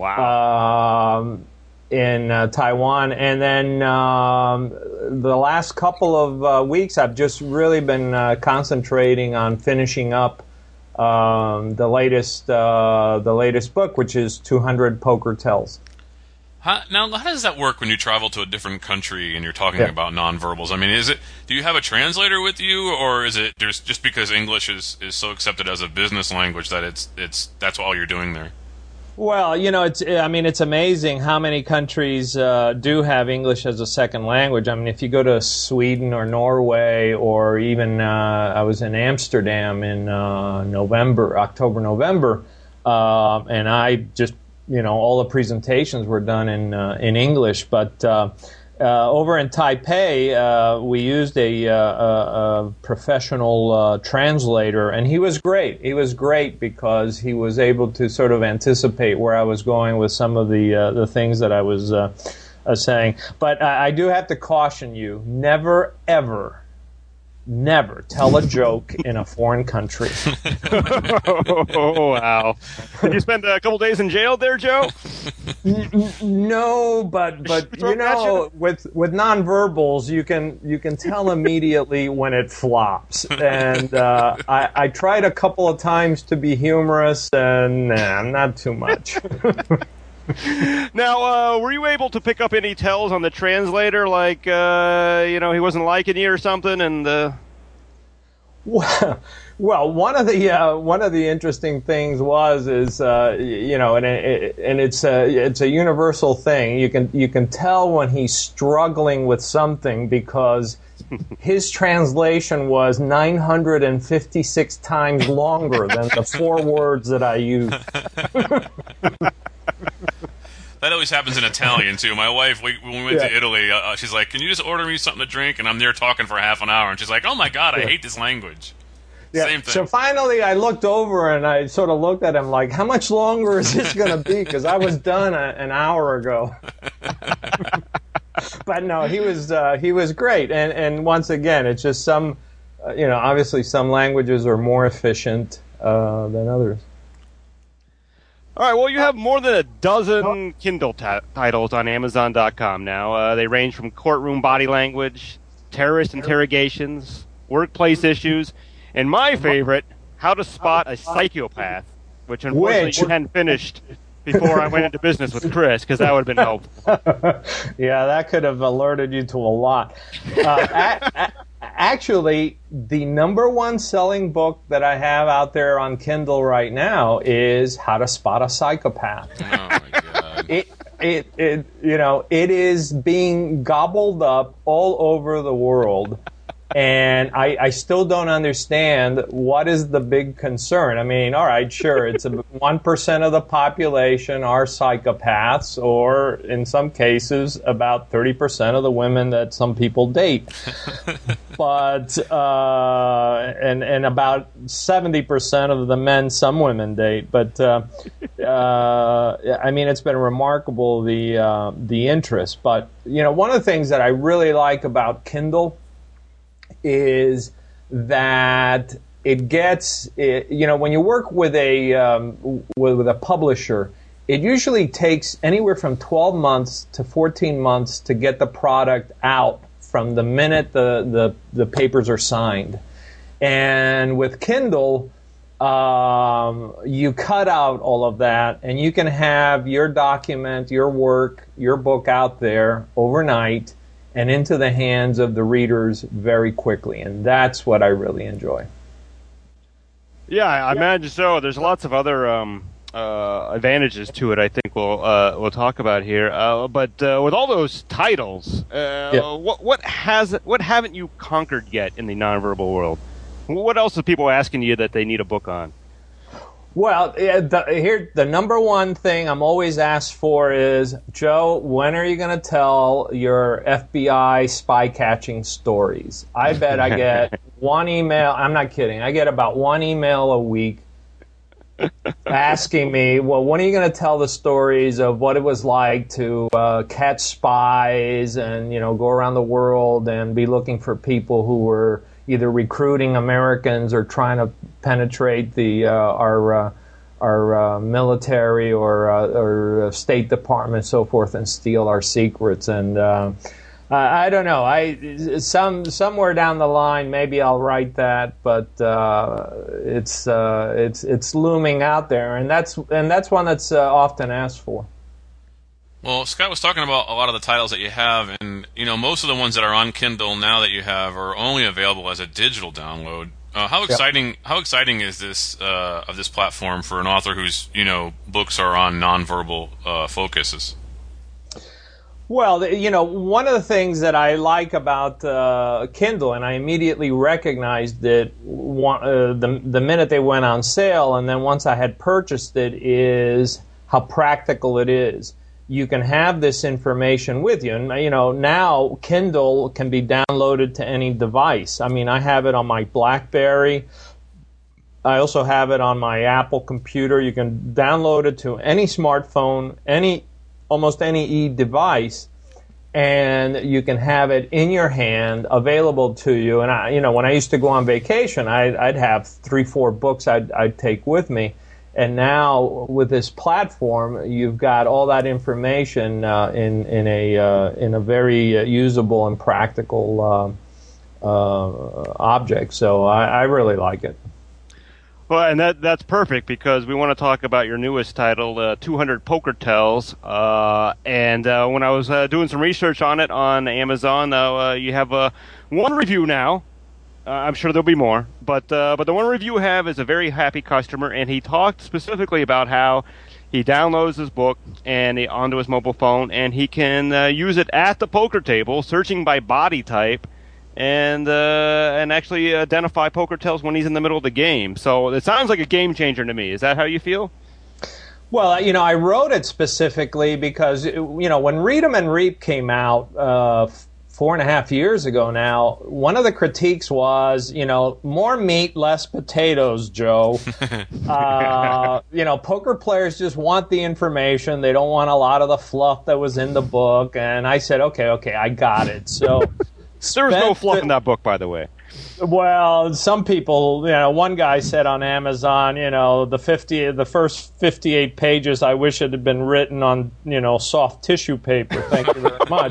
Wow. Um, in uh, Taiwan. And then um, the last couple of uh, weeks, I've just really been uh, concentrating on finishing up Um, the latest, uh, the latest book, which is two hundred Poker Tells. How, now, how does that work when you travel to a different country and you're talking Yeah. about nonverbals? I mean, is it? Do you have a translator with you, or is it there's just because English is, is so accepted as a business language that it's it's that's all you're doing there? Well, you know, it's, I mean, it's amazing how many countries uh, do have English as a second language. I mean, if you go to Sweden or Norway, or even uh, I was in Amsterdam in uh, November, October, November, uh, and I just, you know, all the presentations were done in uh, in English. But uh, uh, over in Taipei, uh, we used a, uh, a, a professional uh, translator, and he was great. He was great because he was able to sort of anticipate where I was going with some of the uh, the things that I was uh, uh, saying. But I, I do have to caution you: never, ever never tell a joke in a foreign country. Oh, wow. Did you spend a couple days in jail there, Joe? N- no, but but you know, with with nonverbals, you can you can tell immediately when it flops. And uh, I, I tried a couple of times to be humorous, and nah, not too much. Now, uh, were you able to pick up any tells on the translator, like, uh, you know, he wasn't liking you or something, and... Uh... Well, well, one of the uh, one of the interesting things was is uh, you know, and it, and it's a it's a universal thing. You can you can tell when he's struggling with something because his translation was nine hundred fifty-six times longer than the four words that I used. That always happens in Italian, too. My wife, we, when we went Yeah. to Italy, uh, she's like, can you just order me something to drink? And I'm there talking for half an hour. And she's like, oh, my God, I Yeah. hate this language. Yeah. Same thing. So finally, I looked over and I sort of looked at him like, how much longer is this going to be? Because I was done a, an hour ago. But no, he was uh, he was great. And, and once again, it's just some, uh, you know, obviously some languages are more efficient uh, than others. All right, well, you have more than a dozen Kindle ta- titles on Amazon dot com now. Uh, they range from courtroom body language, terrorist interrogations, workplace issues, and my favorite, How to Spot a Psychopath, which unfortunately Which- you hadn't finished before I went into business with Chris, because that would have been helpful. Yeah, that could have alerted you to a lot. Uh, a- a- actually, the number one selling book that I have out there on Kindle right now is How to Spot a Psychopath. Oh, my God. It, it, it, you know, it is being gobbled up all over the world. And I, I still don't understand what is the big concern. I mean, all right, sure, it's a, one percent of the population are psychopaths, or in some cases, about thirty percent of the women that some people date. But, uh, and, and about seventy percent of the men some women date. But, uh, uh, I mean, it's been remarkable, the, uh, the interest. But, you know, one of the things that I really like about Kindle is that it gets, it, you know, when you work with a um, with, with a publisher, it usually takes anywhere from twelve months to fourteen months to get the product out from the minute the, the, the papers are signed. And with Kindle, um, you cut out all of that, and you can have your document, your work, your book out there overnight and into the hands of the readers very quickly. And that's what I really enjoy. Yeah, I imagine so. There's lots of other um, uh, advantages to it. I think we'll uh, we'll talk about here. Uh, but uh, with all those titles, uh, Yeah. what what has what haven't you conquered yet in the nonverbal world? What else are people asking you that they need a book on? Well, yeah, the, here the number one thing I'm always asked for is, Joe, when are you going to tell your F B I spy catching stories? I bet I get one email. I'm not kidding. I get about one email a week asking me, well, when are you going to tell the stories of what it was like to uh, catch spies and, you know, go around the world and be looking for people who were either recruiting Americans or trying to penetrate the uh, our uh, our uh, military or uh, or State Department and so forth and steal our secrets. And uh, I, I don't know. I some somewhere down the line maybe I'll write that, but uh, it's uh, it's it's looming out there, and that's and that's one that's uh, often asked for. Well, Scott was talking about a lot of the titles that you have, and you know most of the ones that are on Kindle now that you have are only available as a digital download. Uh, how exciting! Yep. How exciting is this uh, of this platform for an author whose you know books are on nonverbal uh, focuses? Well, you know, one of the things that I like about uh, Kindle, and I immediately recognized it one, uh, the the minute they went on sale, and then once I had purchased it, is how practical it is. You can have this information with you. And, you know, now Kindle can be downloaded to any device. I mean, I have it on my BlackBerry. I also have it on my Apple computer. You can download it to any smartphone, any almost any e-device. and you can have it in your hand, available to you. And I, you know, when I used to go on vacation, I'd, I'd have three, four books I'd, I'd take with me. And now with this platform, you've got all that information uh, in in a uh, in a very uh, usable and practical uh, uh, object. So I, I really like it. Well, and that that's perfect because we want to talk about your newest title, uh, two hundred Poker Tells. Uh, and uh, when I was uh, doing some research on it on Amazon, uh, you have uh, one review now. Uh, I'm sure there'll be more, but uh, but the one review you have is a very happy customer, and he talked specifically about how he downloads his book and he, onto his mobile phone, and he can uh, use it at the poker table, searching by body type, and uh, and actually identify poker tells when he's in the middle of the game. So it sounds like a game changer to me. Is that how you feel? Well, you know, I wrote it specifically because, you know, when Read 'em and Reap came out uh, four and a half years ago now, one of the critiques was, you know, more meat, less potatoes, Joe. uh, you know, poker players just want the information. They don't want a lot of the fluff that was in the book. And I said, okay, okay, I got it. So there was no fluff in that book, by the way. Well, some people, you know, one guy said on Amazon, you know, the fifty, the first fifty-eight pages, I wish it had been written on, you know, soft tissue paper. Thank you very much.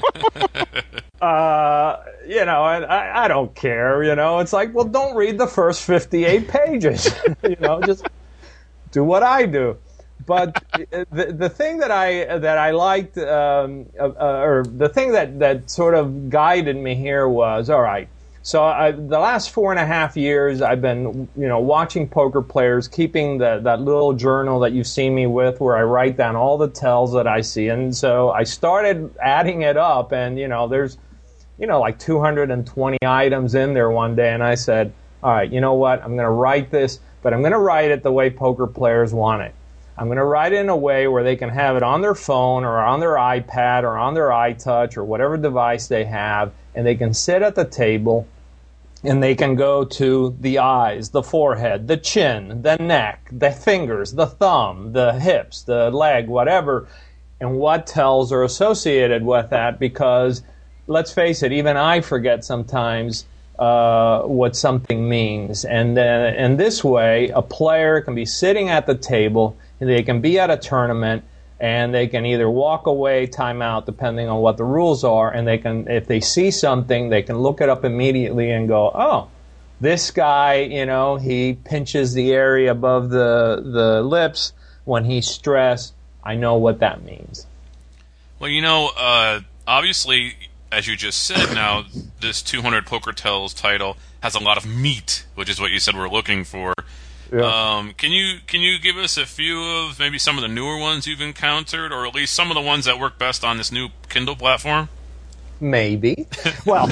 Uh, you know, I, I don't care, you know. It's like, well, don't read the first fifty-eight pages. You know, just do what I do. But the the thing that I that I liked, um, uh, or the thing that, that sort of guided me here was, all right, so I, the last four and a half years, I've been, you know, watching poker players, keeping the, that little journal that you've seen me with where I write down all the tells that I see. And so I started adding it up, and, you know, there's, you know, like two hundred twenty items in there one day. And I said, all right, you know what? I'm going to write this, but I'm going to write it the way poker players want it. I'm going to write it in a way where they can have it on their phone or on their iPad or on their iTouch or whatever device they have, and they can sit at the table and they can go to the eyes, the forehead, the chin, the neck, the fingers, the thumb, the hips, the leg, whatever, and what tells are associated with that, because let's face it, even I forget sometimes uh, what something means. And uh, in this way, a player can be sitting at the table, and they can be at a tournament, and they can either walk away, time out, depending on what the rules are, and they can, if they see something, they can look it up immediately and go, oh, this guy, you know, he pinches the area above the the lips when he's stressed. I know what that means. Well, you know, uh, obviously, as you just said, now this two hundred Poker Tells title has a lot of meat, which is what you said we're looking for. Yeah. Um, can you can you give us a few of maybe some of the newer ones you've encountered, or at least some of the ones that work best on this new Kindle platform? Maybe. Well,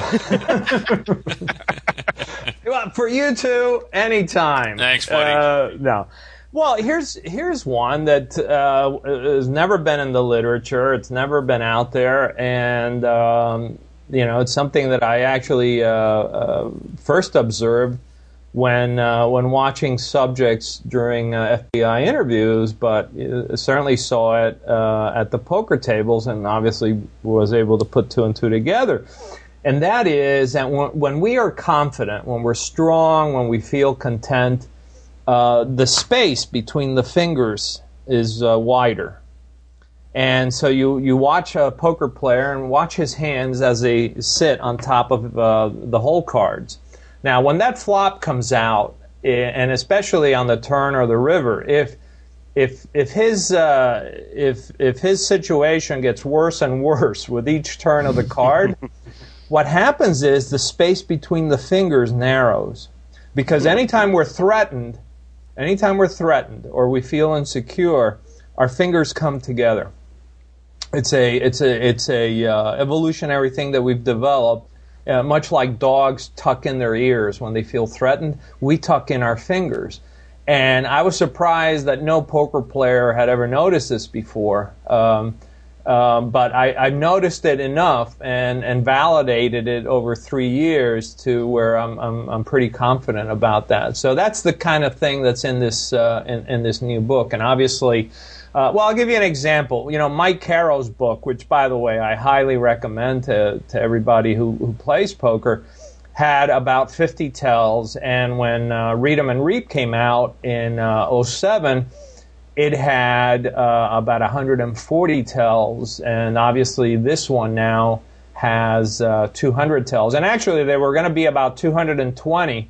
well, for you two, anytime. Thanks, buddy. Uh, no. Well, here's here's one that uh, has never been in the literature. It's never been out there, and um, you know, it's something that I actually uh, uh, first observed when uh, when watching subjects during uh, F B I interviews, but uh, certainly saw it uh, at the poker tables, and obviously was able to put two and two together. And that is that when, when we are confident, when we're strong, when we feel content, uh, the space between the fingers is uh, wider. And so you, you watch a poker player and watch his hands as they sit on top of uh, the hole cards. Now, when that flop comes out, and especially on the turn or the river, if if if his uh, if if his situation gets worse and worse with each turn of the card, what happens is the space between the fingers narrows, because anytime we're threatened, anytime we're threatened or we feel insecure, our fingers come together. It's a it's a it's a uh, evolutionary thing that we've developed. Uh, much like dogs tuck in their ears when they feel threatened, we tuck in our fingers. And I was surprised that no poker player had ever noticed this before. Um, Um, but I, I noticed it enough and, and validated it over three years to where I'm, I'm I'm pretty confident about that. So that's the kind of thing that's in this uh, in, in this new book. And obviously, uh, well, I'll give you an example. You know, Mike Caro's book, which by the way I highly recommend to to everybody who, who plays poker, had about fifty tells. And when uh, Read 'em and Reap came out in uh, oh seven. It had uh, about one hundred forty tells, and obviously this one now has uh, two hundred tells. And actually, they were going to be about two hundred twenty,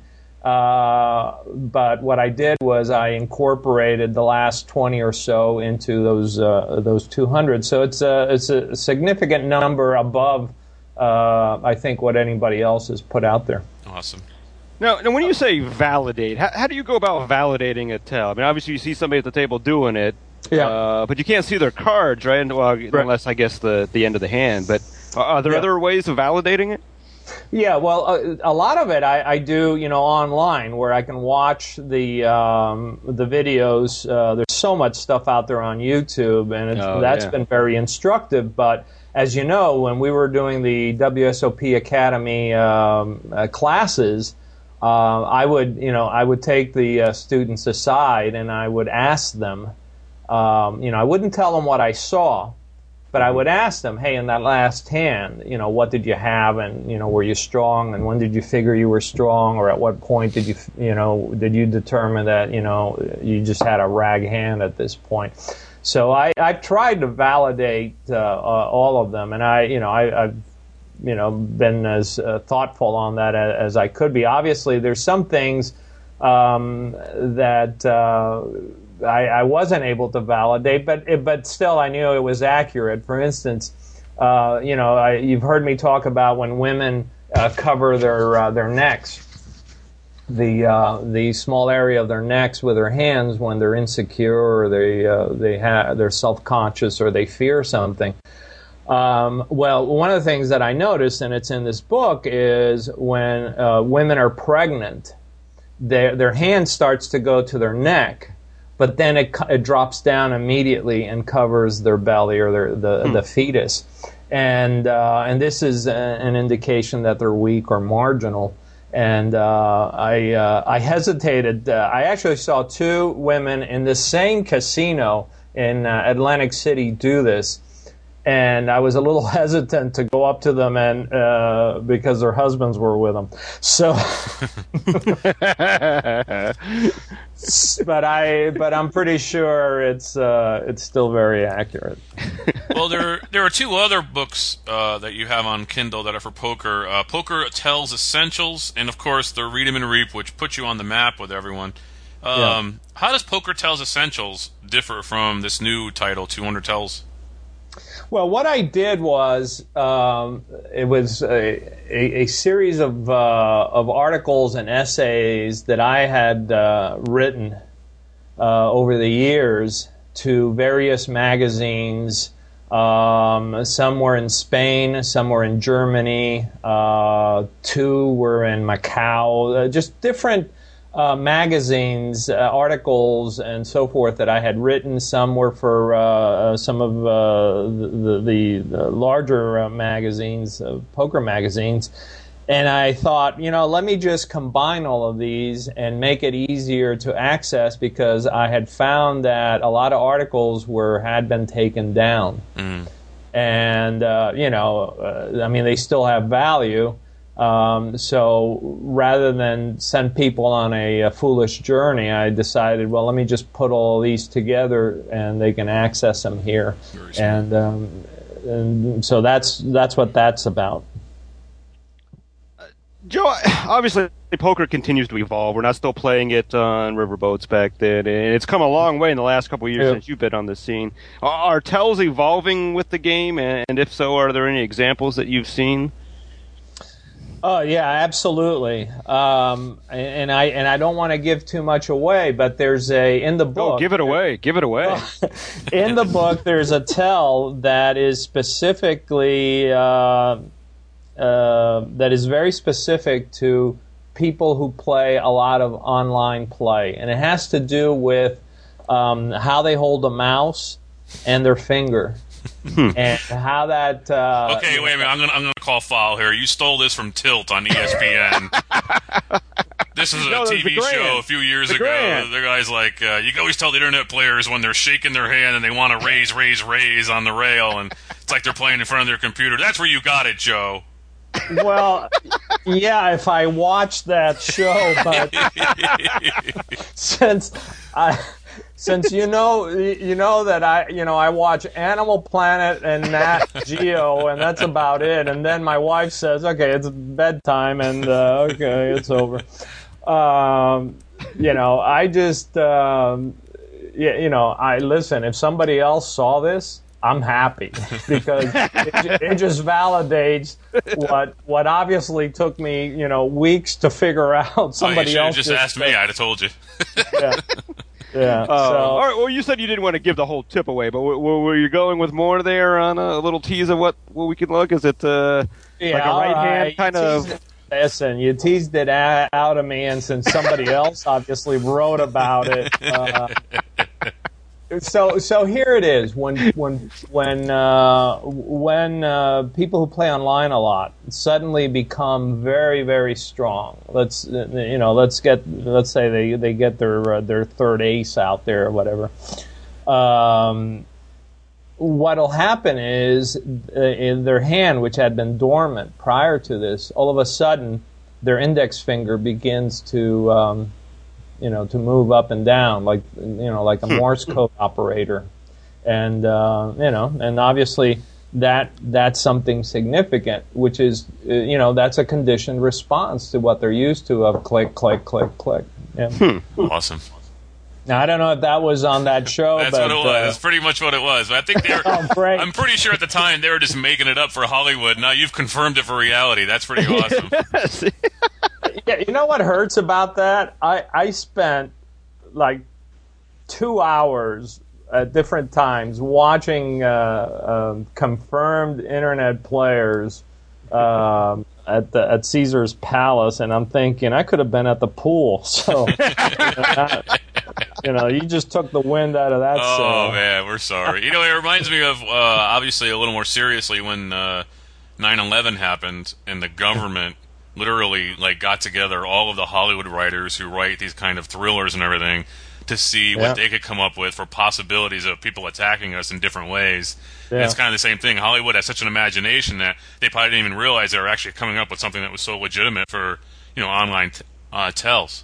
uh, but what I did was I incorporated the last twenty or so into those uh, those two hundred. So it's a it's a significant number above, uh, I think, what anybody else has put out there. Awesome. Now, now, when you say validate, how, how do you go about validating a tell? I mean, obviously you see somebody at the table doing it, yeah. uh, but you can't see their cards, right? Well, right. Unless, I guess, the, the end of the hand. But are there yeah. other ways of validating it? Yeah, well, a, a lot of it I, I do, you know, online where I can watch the um, the videos. Uh, there's so much stuff out there on YouTube, and it's, oh, that's yeah. been very instructive. But as you know, when we were doing the W S O P Academy um, uh, classes, Uh, I would, you know, I would take the uh, students aside and I would ask them, um, you know, I wouldn't tell them what I saw, but I would ask them, hey, in that last hand, you know, what did you have, and you know, were you strong, and when did you figure you were strong, or at what point did you, you know, did you determine that, you know, you just had a rag hand at this point? So I, I've tried to validate uh, uh, all of them, and I, you know, I, I've you know, been as uh, thoughtful on that as, as I could be. Obviously, there's some things um, that uh, I, I wasn't able to validate, but but still, I knew it was accurate. For instance, uh, you know, I, you've heard me talk about when women uh, cover their uh, their necks, the uh, the small area of their necks with their hands when they're insecure or they uh, they have they're self-conscious or they fear something. Um, well, one of the things that I noticed, and it's in this book, is when uh, women are pregnant, their their hand starts to go to their neck, but then it, it drops down immediately and covers their belly or their the, hmm. the fetus, and uh, and this is a, an indication that they're weak or marginal. And uh, I uh, I hesitated. Uh, I actually saw two women in the same casino in uh, Atlantic City do this. And I was a little hesitant to go up to them, and uh, because their husbands were with them. So, but I, but I'm pretty sure it's uh, it's still very accurate. Well, there there are two other books uh, that you have on Kindle that are for poker. Uh, Poker Tells Essentials, and of course the Read 'em and Reap, which puts you on the map with everyone. Um, yeah. How does Poker Tells Essentials differ from this new title, two hundred Tells? Well, what I did was um, it was a, a, a series of uh, of articles and essays that I had uh, written uh, over the years to various magazines. Um, some were in Spain, some were in Germany, uh, two were in Macau. Uh, just different Uh, magazines, uh, articles, and so forth that I had written. Some were for uh, some of uh, the, the, the larger uh, magazines, uh, poker magazines. And I thought, you know, let me just combine all of these and make it easier to access, because I had found that a lot of articles were had been taken down. Mm. And, uh, you know, uh, I mean, they still have value. Um, so rather than send people on a, a foolish journey, I decided, well, let me just put all these together and they can access them here. And, um, and so that's that's what that's about. Uh, Joe, obviously poker continues to evolve. We're not still playing it on riverboats back then, and it's come a long way in the last couple of years yeah. since you've been on the scene. Are, are tells evolving with the game, and if so, are there any examples that you've seen? Oh yeah, absolutely. Um, and I and I don't want to give too much away, but there's a in the book. Oh, give it away! Give it away! In the book, there's a tell that is specifically uh, uh, that is very specific to people who play a lot of online play, and it has to do with um, how they hold a mouse and their finger. and how that. Uh, okay, wait a minute. I'm gonna I'm gonna call foul here. You stole this from Tilt on E S P N. This is a No, T V the Grand. show a few years The ago. Grand. The guy's like, uh, you can always tell the internet players when they're shaking their hand and they want to raise, raise, raise on the rail, and it's like they're playing in front of their computer. That's where you got it, Joe. Well, yeah, if I watched that show, but since I, since you know, you know that I, you know, I watch Animal Planet and Nat Geo, and that's about it. And then my wife says, "Okay, it's bedtime," and uh, okay, it's over. Um, you know, I just, um, yeah, you know, I listen. If somebody else saw this, I'm happy because it, it just validates what what obviously took me, you know, weeks to figure out. Somebody oh, you else just, just asked me. I'd have told you. Yeah, yeah. Uh, so, all right. Well, you said you didn't want to give the whole tip away, but w- w- were you going with more there on a little tease of what, what we can look? Is it uh, yeah, like a all right hand right. kind Teased of? it- Listen, you teased it a- out of me, and since somebody else obviously wrote about it. Uh, So, so here it is. When, when, when, uh, when uh, people who play online a lot suddenly become very, very strong. Let's, you know, let's get, let's say they, they get their uh, their third ace out there or whatever. Um, what'll happen is uh, in their hand, which had been dormant prior to this, all of a sudden their index finger begins to um, you know, to move up and down like, you know, like a Morse code operator. And, uh, you know, and obviously that, that's something significant, which is, uh, you know, that's a conditioned response to what they're used to of click, click, click, click. Yeah. Awesome. Now, I don't know if that was on that show, That's but, what it was. uh, That's pretty much what it was. But I think they were, oh, great. I'm pretty sure at the time they were just making it up for Hollywood. Now you've confirmed it for reality. That's pretty awesome. Yeah, you know what hurts about that? I, I spent like two hours at different times watching uh, um, confirmed internet players um, at the at Caesar's Palace, and I'm thinking I could have been at the pool. So, you know, you know, you just took the wind out of that Oh, sail. man, we're sorry. You know, it reminds me of, uh, obviously, a little more seriously when uh, nine eleven happened and the government literally like got together all of the Hollywood writers who write these kind of thrillers and everything to see Yeah. what they could come up with for possibilities of people attacking us in different ways. And Yeah. it's kind of the same thing. Hollywood has such an imagination that they probably didn't even realize they were actually coming up with something that was so legitimate for, you know, online t- uh, tells.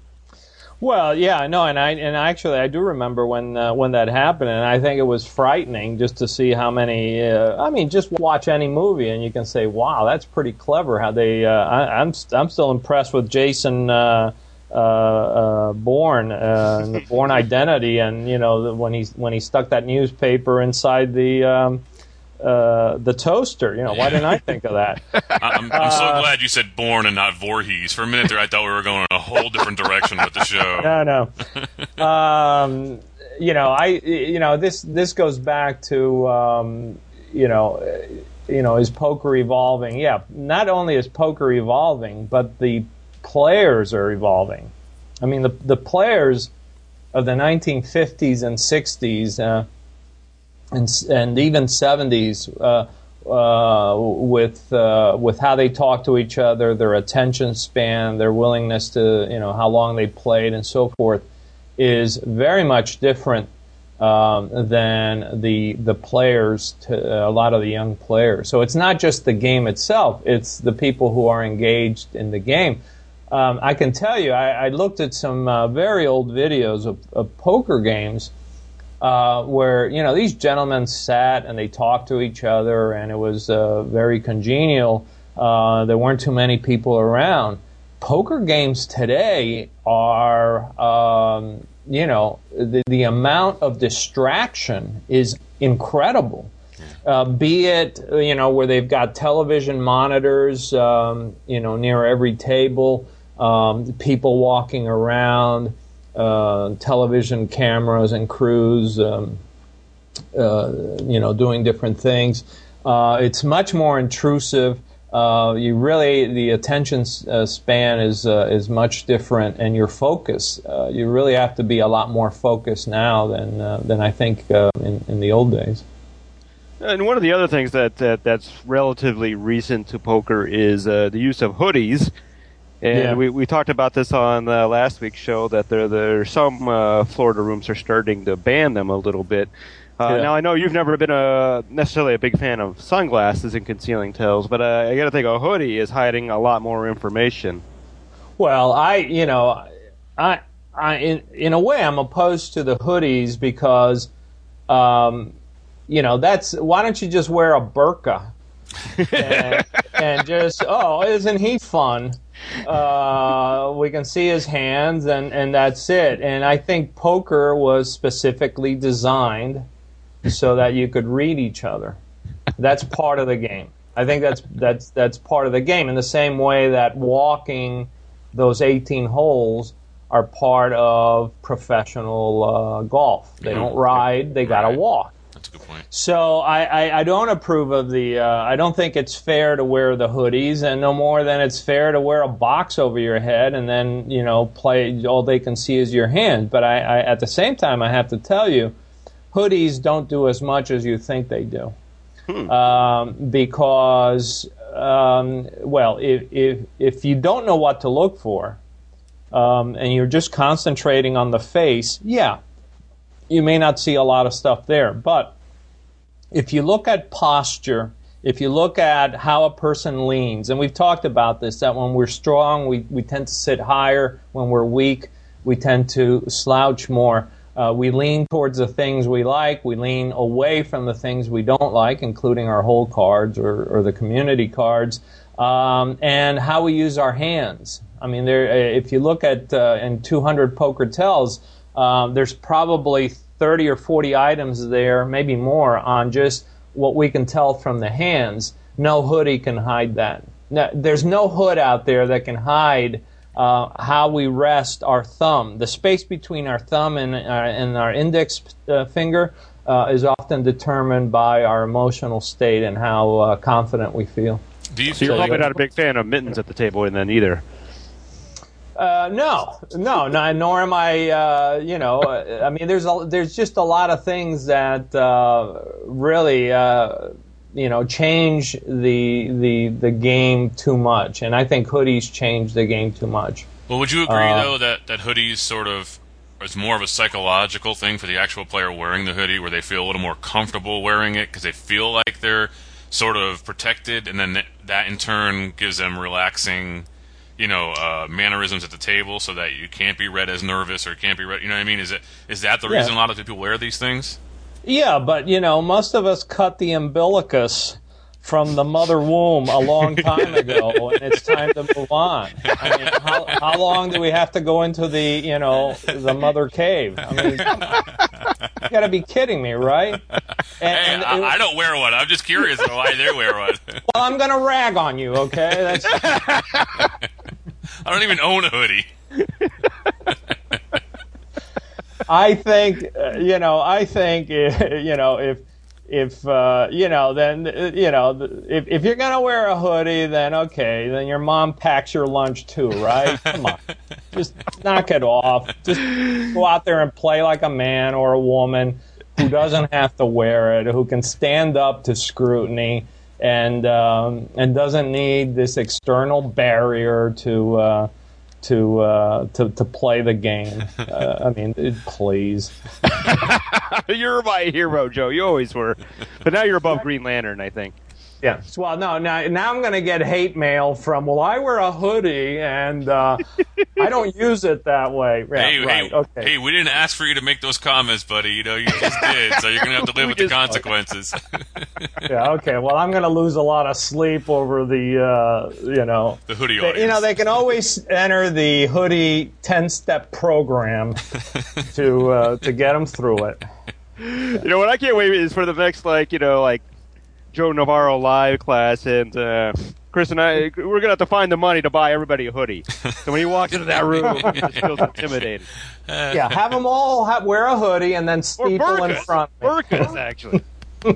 Well, yeah, no, and I and actually I do remember when uh, when that happened, and I think it was frightening just to see how many. Uh, I mean, just watch any movie, and you can say, "Wow, that's pretty clever." How they. Uh, I, I'm I'm still impressed with Jason uh, uh, uh, Bourne, uh, and the Bourne Identity, and you know when he when he stuck that newspaper inside the. Um, Uh, the toaster, you know, why didn't I think of that? I'm, I'm so glad you said Bourne and not Voorhees. For a minute there, I thought we were going in a whole different direction with the show. No, no. um, you know, I, you know, this this goes back to, um, you know, you know, is poker evolving? Yeah, not only is poker evolving, but the players are evolving. I mean, the the players of the nineteen fifties and sixties. Uh, And, and even seventies, uh, uh, with uh, with how they talk to each other, their attention span, their willingness to, you know, how long they played and so forth, is very much different um, than the the players, to, uh, a lot of the young players. So it's not just the game itself; it's the people who are engaged in the game. Um, I can tell you, I, I looked at some uh, very old videos of, of poker games. Uh, where, you know, these gentlemen sat and they talked to each other, and it was uh, very congenial. Uh, there weren't too many people around. Poker games today are, um, you know, the, the amount of distraction is incredible. Uh, be it, you know, where they've got television monitors, um, you know, near every table, um, people walking around, Uh, television cameras and crews, um, uh, you know, doing different things. Uh, it's much more intrusive. Uh, you really, the attention uh, span is uh, is much different, and your focus. Uh, you really have to be a lot more focused now than uh, than I think uh, in, in the old days. And one of the other things that, that that's relatively recent to poker is uh, the use of hoodies. And Yeah. we, we talked about this on uh, last week's show, that there there some uh, Florida rooms are starting to ban them a little bit. Uh, Yeah. Now, I know you've never been a necessarily a big fan of sunglasses and concealing tails, but uh, I got to think a hoodie is hiding a lot more information. Well, I, you know, I, I, in, in a way, I'm opposed to the hoodies because, um, you know, that's, why don't you just wear a burqa and, and just, oh, isn't he fun? Uh, we can see his hands, and, and that's it. And I think poker was specifically designed so that you could read each other. That's part of the game. I think that's that's that's part of the game. In the same way that walking those eighteen holes are part of professional uh, golf. They don't ride; they got to walk. That's a good point. So I, I, I don't approve of the. Uh, I don't think it's fair to wear the hoodies, and no more than it's fair to wear a box over your head and then you know play. All they can see is your hand. But I, I at the same time, I have to tell you, hoodies don't do as much as you think they do, hmm. um, because um, well, if if if you don't know what to look for, um, and you're just concentrating on the face, yeah. You may not see a lot of stuff there. But if you look at posture, if you look at how a person leans, and we've talked about this, that when we're strong, we, we tend to sit higher. When we're weak, we tend to slouch more. Uh, we lean towards the things we like. We lean away from the things we don't like, including our hole cards or, or the community cards, um, and how we use our hands. I mean, there. If you look at uh, in two hundred Poker Tells, Um, there's probably thirty or forty items there, maybe more, on just what we can tell from the hands. No hoodie can hide that. No, there's no hood out there that can hide uh, how we rest our thumb. The space between our thumb and, uh, and our index uh, finger uh, is often determined by our emotional state and how uh, confident we feel. Do you So you're probably not a big fan of mittens at the table, and then either. Uh, no, no, no, nor am I. Uh, you know, uh, I mean, there's a, there's just a lot of things that uh, really, uh, you know, change the the the game too much, and I think hoodies change the game too much. Well, would you agree Uh, though that that hoodies sort of is more of a psychological thing for the actual player wearing the hoodie, where they feel a little more comfortable wearing it because they feel like they're sort of protected, and then that in turn gives them relaxing, you know, uh, mannerisms at the table, so that you can't be read as nervous or can't be read. You know what I mean? Is it is that the Yeah. reason a lot of people wear these things? Yeah, but you know, most of us cut the umbilicus from the mother womb a long time ago, and it's time to move on. I mean, how, how long do we have to go into the, you know, the mother cave? I mean, come on. You got to be kidding me, right? And, Hey, and I, it- I don't wear one. I'm just curious about why they wear one. well, I'm going to rag on you, okay? That's, I don't even own a hoodie. I think, uh, you know, I think, uh, you know, if, if, uh, you know, then, uh, you know, if, if you're going to wear a hoodie, then okay, then your mom packs your lunch too, right? Come on. Just knock it off. Just go out there and play like a man or a woman who doesn't have to wear it, who can stand up to scrutiny and, um, and doesn't need this external barrier to, uh, to uh, to to play the game. Uh, I mean, it, please. You're my hero, Joe. You always were. But now you're above Green Lantern, I think. Yeah. Well, no, now, now I'm going to get hate mail from, well, I wear a hoodie and uh, I don't use it that way. Yeah, hey, right. hey, Okay. hey, we didn't ask for you to make those comments, buddy. You know, you just did, so you're going to have to live with the consequences. Yeah, okay. Well, I'm going to lose a lot of sleep over the, uh, you know. The hoodie they- audience. You know, they can always enter the hoodie ten-step program to uh, to get them through it. You know what I can't wait is for the next, like, you know, like, Joe Navarro live class, and uh, Chris and I, we're going to have to find the money to buy everybody a hoodie. So when he walks into that room, he just feels intimidated. Yeah, have them all ha- wear a hoodie and then Or steeple in burkas. front. Burkas, actually. All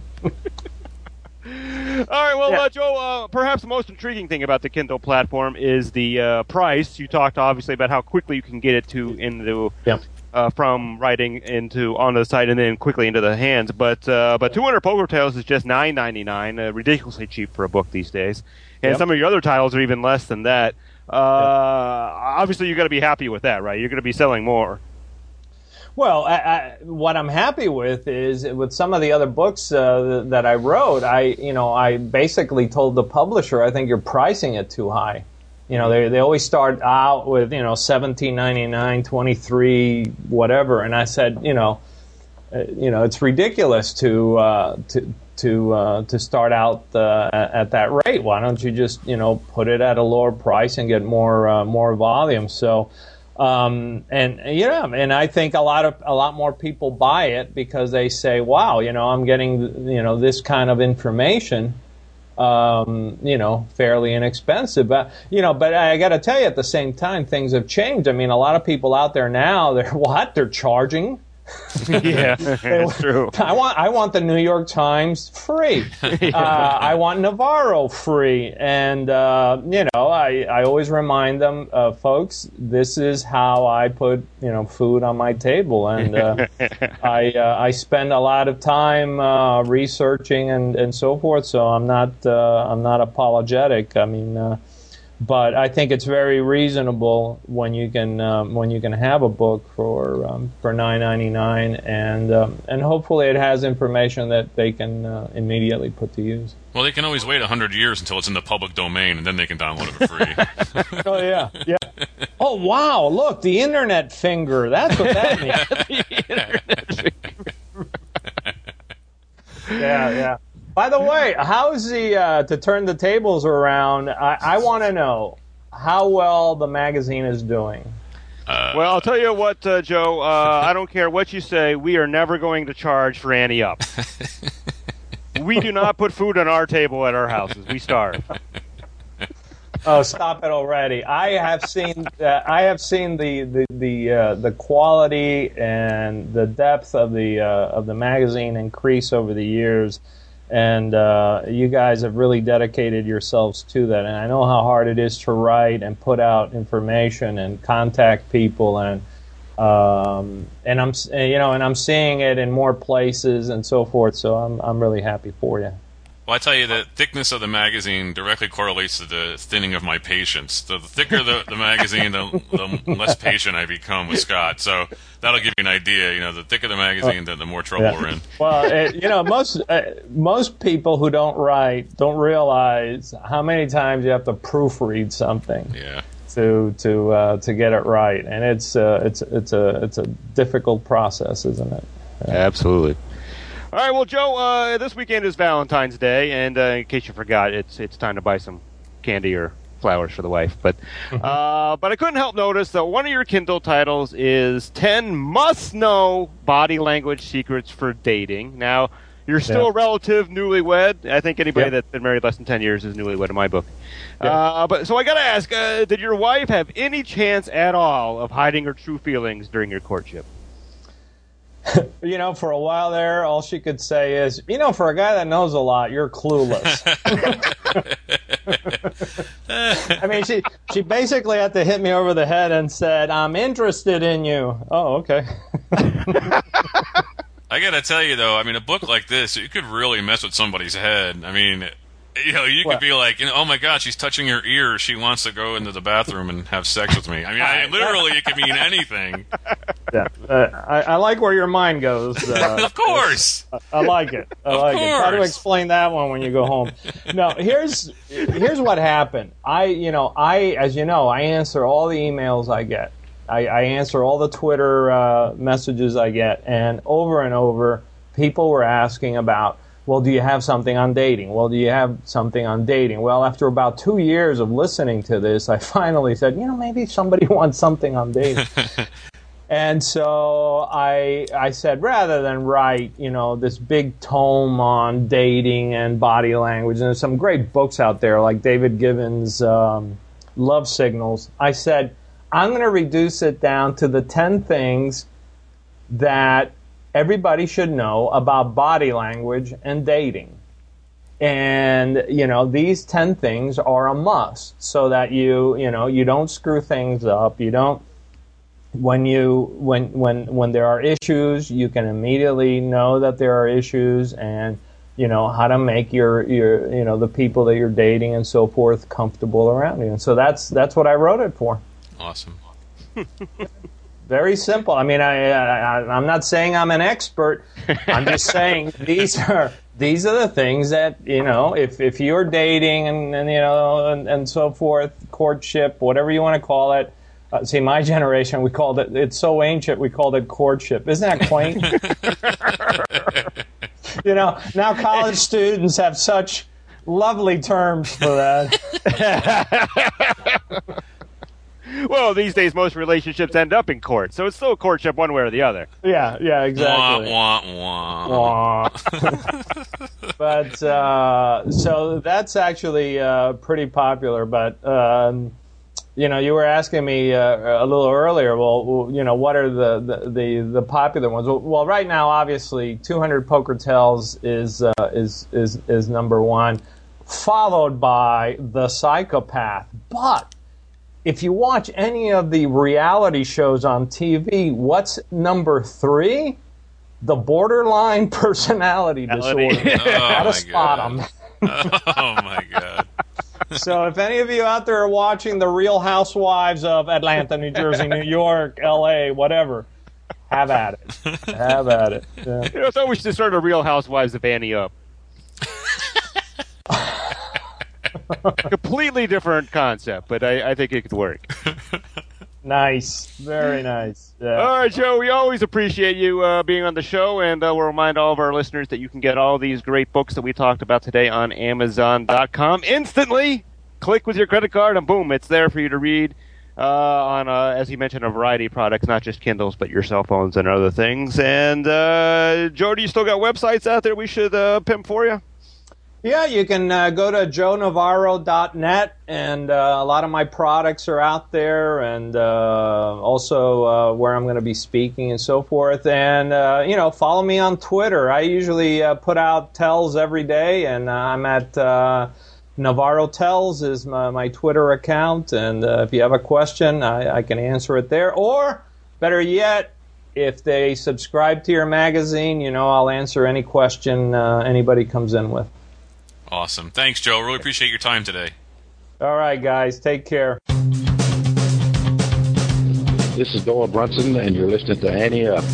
right, well, Yeah. uh, Joe, uh, perhaps the most intriguing thing about the Kindle platform is the uh, price. You talked, obviously, about how quickly you can get it to into Yep. uh, from writing into onto the site and then quickly into the hands. But uh, but two hundred Poker Tales is just nine ninety-nine, uh, ridiculously cheap for a book these days. And Yep. some of your other titles are even less than that. Uh, Yep. Obviously, you're going to be happy with that, right? You're going to be selling more. Well, I, I, what I'm happy with is with some of the other books uh, that I wrote, I you know I basically told the publisher, I think you're pricing it too high. You know, they they always start out with you know seventeen ninety-nine, twenty-three, whatever, and I said, you know, uh, you know, it's ridiculous to uh, to to uh, to start out uh, at, at that rate. Why don't you just you know put it at a lower price and get more uh, more volume? So. Um, and yeah, and I think a lot of a lot more people buy it because they say, "Wow, you know, I'm getting you know this kind of information, um, you know, fairly inexpensive." But you know, but I got to tell you, at the same time, things have changed. I mean, a lot of people out there now, they're what they're charging. Yeah, that's true. I want I want the New York Times free. uh, I want Navarro free, and uh, you know I, I always remind them, uh, folks, this is how I put you know food on my table, and uh, I uh, I spend a lot of time uh, researching and, and so forth. So I'm not uh, I'm not apologetic. I mean. Uh, But I think it's very reasonable when you can um, when you can have a book for um, for nine ninety-nine, and um, and hopefully it has information that they can uh, immediately put to use. Well, they can always wait one hundred years until it's in the public domain, and then they can download it for free. Oh, yeah. Yeah. Oh, wow. Look, the internet finger. That's what that means. The internet finger. Yeah, yeah. By the way, how's the, uh, to turn the tables around, I, I want to know how well the magazine is doing. Uh, Well, I'll tell you what, uh, Joe, uh, I don't care what you say, we are never going to charge for Annie Up. We do not put food on our table at our houses. We starve. Oh, stop it already! I have seen uh, I have seen the the the, uh, the quality and the depth of the uh, of the magazine increase over the years, and uh, you guys have really dedicated yourselves to that. And I know how hard it is to write and put out information and contact people, and um, and I'm you know and I'm seeing it in more places and so forth. So I'm I'm really happy for you. Well, I tell you, the thickness of the magazine directly correlates to the thinning of my patience. The, the thicker the, the magazine, the, the less patient I become with Scott. So that'll give you an idea. You know, the thicker the magazine, the, the more trouble Yeah. we're in. Well, it, you know, most uh, most people who don't write don't realize how many times you have to proofread something Yeah. to to uh, to get it right, and it's uh, it's it's a it's a difficult process, isn't it? Absolutely. All right, well, Joe, uh, this weekend is Valentine's Day, and uh, in case you forgot, it's it's time to buy some candy or flowers for the wife. But uh, but I couldn't help notice that one of your Kindle titles is ten must-know body language secrets for dating. Now, you're still Yeah. a relative newlywed. I think anybody Yep. that's been married less than ten years is newlywed in my book. Yeah. Uh, but so I got to ask, uh, did your wife have any chance at all of hiding her true feelings during your courtship? You know, for a while there, all she could say is, you know, for a guy that knows a lot, you're clueless. I mean, she she basically had to hit me over the head and said, I'm interested in you. Oh, okay. I gotta tell you, though, I mean, a book like this, it could really mess with somebody's head. I mean, you know, you could What? be like, you know, oh my God, she's touching her ear. She wants to go into the bathroom and have sex with me. I mean, I, literally, it could mean anything. Yeah. Uh, I, I like where your mind goes. Uh, Of course. I like it. I Of like it. Try to course. explain that one when you go home. No, here's here's what happened. I, you know, I, as you know, I answer all the emails I get. I, I answer all the Twitter uh, messages I get, and over and over, people were asking about, well, do you have something on dating? Well, do you have something on dating? Well, after about two years of listening to this, I finally said, you know, maybe somebody wants something on dating. And so I I said, rather than write, you know, this big tome on dating and body language, and there's some great books out there like David Gibbons' um, Love Signals, I said, I'm going to reduce it down to the ten things that everybody should know about body language and dating. And, you know, these ten things are a must so that you, you know, you don't screw things up, you don't when you when when when there are issues, you can immediately know that there are issues, and you know how to make your your you know the people that you're dating and so forth comfortable around you. And so that's that's what I wrote it for. Awesome. Very simple. I mean, I, I I'm not saying I'm an expert. I'm just saying these are these are the things that, you know, if if you're dating and, and you know and, and so forth, courtship, whatever you want to call it. Uh, see, my generation, we called it, it's so ancient, we called it courtship. Isn't that quaint? You know, now college students have such lovely terms for that. Well, these days, most relationships end up in court, so it's still courtship one way or the other. Yeah, yeah, exactly. Wah, wah, wah. Wah. But, uh, so that's actually uh, pretty popular, but... Um, You know, you were asking me uh, a little earlier. Well, you know, what are the the, the, the popular ones? Well, well, right now, obviously, two hundred Poker Tells is uh, is is is number one, followed by The Psychopath. But if you watch any of the reality shows on T V, what's number three? The Borderline Personality Disorder. Oh, How to my spot God. them. Oh my God. So if any of you out there are watching The Real Housewives of Atlanta, New Jersey, New York, L A, whatever, have at it. Have at it. Yeah. You know, it's always to start a Real Housewives of Annie Up. Completely different concept, but I, I think it could work. Nice. Very nice. Yeah. All right, Joe, we always appreciate you uh, being on the show, and uh, we'll remind all of our listeners that you can get all these great books that we talked about today on Amazon dot com instantly. Click with your credit card, and boom, it's there for you to read uh, on, uh, as you mentioned, a variety of products, not just Kindles, but your cell phones and other things. And, uh, Joe, do you still got websites out there we should uh, pimp for you? Yeah, you can uh, go to joe navarro dot net, and uh, a lot of my products are out there, and uh, also uh, where I'm going to be speaking and so forth. And, uh, you know, follow me on Twitter. I usually uh, put out tells every day, and uh, I'm at uh, Navarro Tells is my, my Twitter account. And uh, if you have a question, I, I can answer it there. Or, better yet, if they subscribe to your magazine, you know, I'll answer any question uh, anybody comes in with. Awesome. Thanks, Joe. Really appreciate your time today. All right, guys. Take care. This is Doyle Brunson, and you're listening to Annie Up.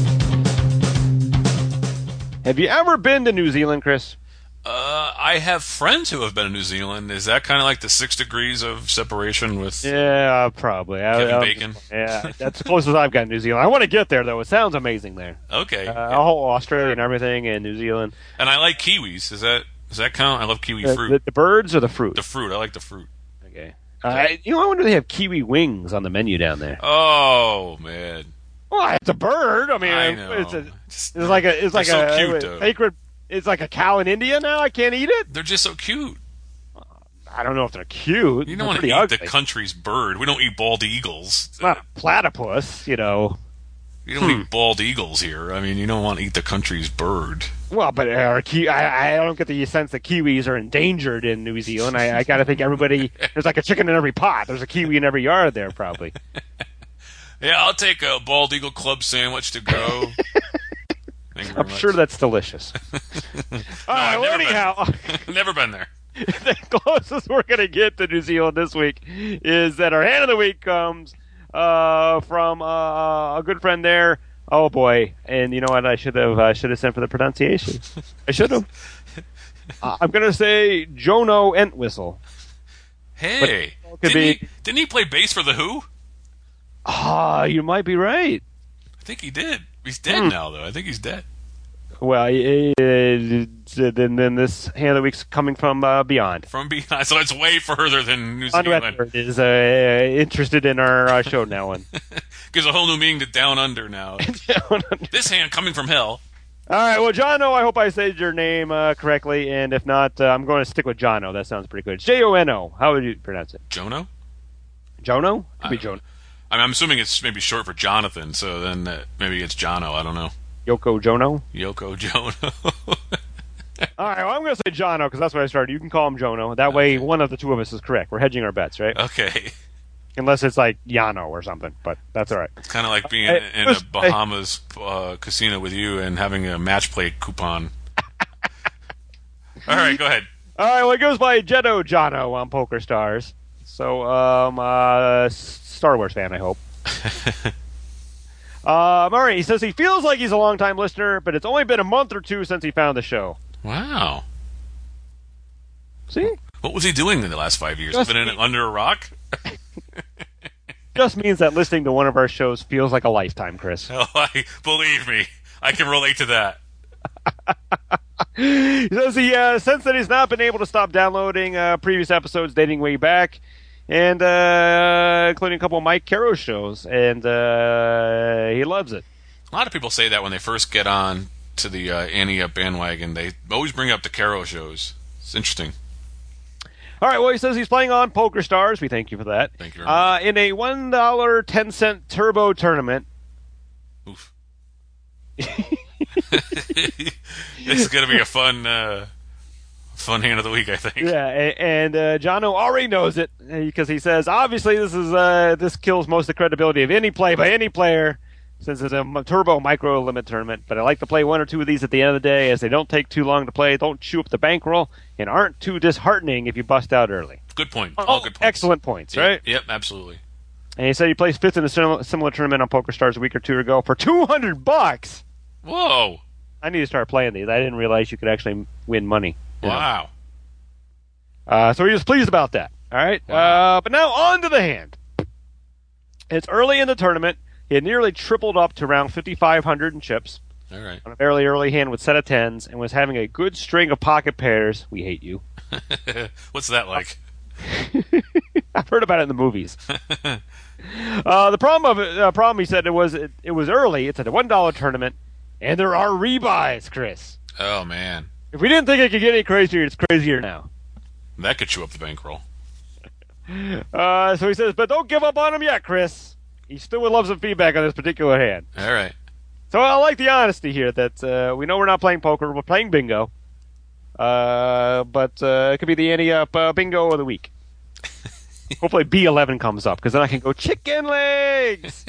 Have you ever been to New Zealand, Chris? Uh, I have friends who have been in New Zealand. Is that kind of like the six degrees of separation with Yeah, probably. Kevin I, I, Bacon? Yeah, that's the closest I've got in New Zealand. I want to get there, though. It sounds amazing there. Okay. Uh, Yeah. whole Australia and everything, and New Zealand. And I like kiwis. Is that does that count? I love kiwi Uh, fruit. the, the birds or the fruit? The fruit. I like the fruit. Okay. Uh, you know, I wonder if they have kiwi wings on the menu down there. Oh man. Well, it's a bird. I mean, I know. it's a, Just- it's like a, it's like they're a, so cute, a though. sacred. It's like a cow in India now. I can't eat it. They're just so cute. I don't know if they're cute. You They're don't want to pretty eat ugly. the country's bird. We don't eat bald eagles. It's not a platypus, you know. You don't eat bald eagles here. I mean, you don't want to eat the country's bird. Well, but uh, ki- I, I don't get the sense that kiwis are endangered in New Zealand. I, I got to think everybody, there's like a chicken in every pot. There's a kiwi in every yard there, probably. Yeah, I'll take a bald eagle club sandwich to go. Thank you very I'm much. sure that's delicious. All right, I've well, never anyhow, been. Never been there. the closest we're going to get to New Zealand this week is that our hand of the week comes uh, from uh, a good friend there. Oh boy! And you know what? I should have I should have sent for the pronunciation. I should have. Uh, I'm going to say Jono Entwistle. Hey, But- didn't, be- he, didn't he play bass for The Who? Ah, you might be right. I think he did. He's dead Hmm. now, though. I think he's dead. Well, uh, then then this hand of the week's coming from uh, beyond. From behind, so it's way further than New On Zealand. record is uh, interested in our uh, show now. One. Gives a whole new meaning to Down Under now. This hand coming from hell. All right, well, Jono, I hope I said your name uh, correctly, and if not, uh, I'm going to stick with Jono. That sounds pretty good. J O N O. How would you pronounce it? Jono? Jono? Could be I- Jono. I mean, I'm assuming it's maybe short for Jonathan, so then uh, maybe it's Jono. I don't know. Yoko Jono? Yoko Jono. All right, well, I'm going to say Jono because that's what I started. You can call him Jono. That way, one of the two of us is correct. We're hedging our bets, right? Okay. Unless it's like Yano or something, but that's all right. It's kind of like being Uh, in a Bahamas uh, casino with you and having a match play coupon. All right, go ahead. All right, well, it goes by Jetto Jono on PokerStars. So, um, uh, Star Wars fan, I hope. um, all right, he says he feels like he's a long-time listener, but it's only been a month or two since he found the show. Wow. See? What was he doing in the last five years? Just Been in, me- under a rock? Just means that listening to one of our shows feels like a lifetime, Chris. Oh, I, believe me, I can relate to that. He says he, uh, since that he's not been able to stop downloading uh, previous episodes dating way back, and uh, including a couple of Mike Caro shows, and uh, he loves it. A lot of people say that when they first get on to the uh, Annie Up bandwagon. They always bring up the Caro shows. It's interesting. All right, well, he says he's playing on PokerStars. We thank you for that. Thank you very much. Uh, in a one dollar and ten cents turbo tournament. Oof. This is going to be a fun uh, fun hand of the week, I think. Yeah, a- and uh, Jono already knows it because he says, obviously, this is uh, this kills most of the credibility of any play by any player since it's a m- turbo micro limit tournament. But I like to play one or two of these at the end of the day as they don't take too long to play, don't chew up the bankroll, and aren't too disheartening if you bust out early. Good point. All good points. Excellent points, Yep, right? Yep, absolutely. And he said he placed fifth in a similar, similar tournament on PokerStars a week or two ago for two hundred bucks. Whoa. I need to start playing these. I didn't realize you could actually win money. you know. Wow. Uh, so he was pleased about that. All right. Wow. Uh, but now on to the hand. It's early in the tournament. He had nearly tripled up to around fifty-five hundred in chips All right. on a fairly early hand with set of tens and was having a good string of pocket pairs. We hate you. What's that like? I've heard about it in the movies. uh, the problem of it, uh, problem he said it was it, it was early. It's at a one dollar tournament, and there are rebuys, Chris. Oh, man. If we didn't think it could get any crazier, it's crazier now. That could chew up the bankroll. Uh, so he says, but don't give up on him yet, Chris. He still would love some feedback on this particular hand. All right. So I like the honesty here that uh, we know we're not playing poker, we're playing bingo. Uh, but uh, it could be the Annie Up uh, bingo of the week. Hopefully B eleven comes up, because then I can go chicken legs!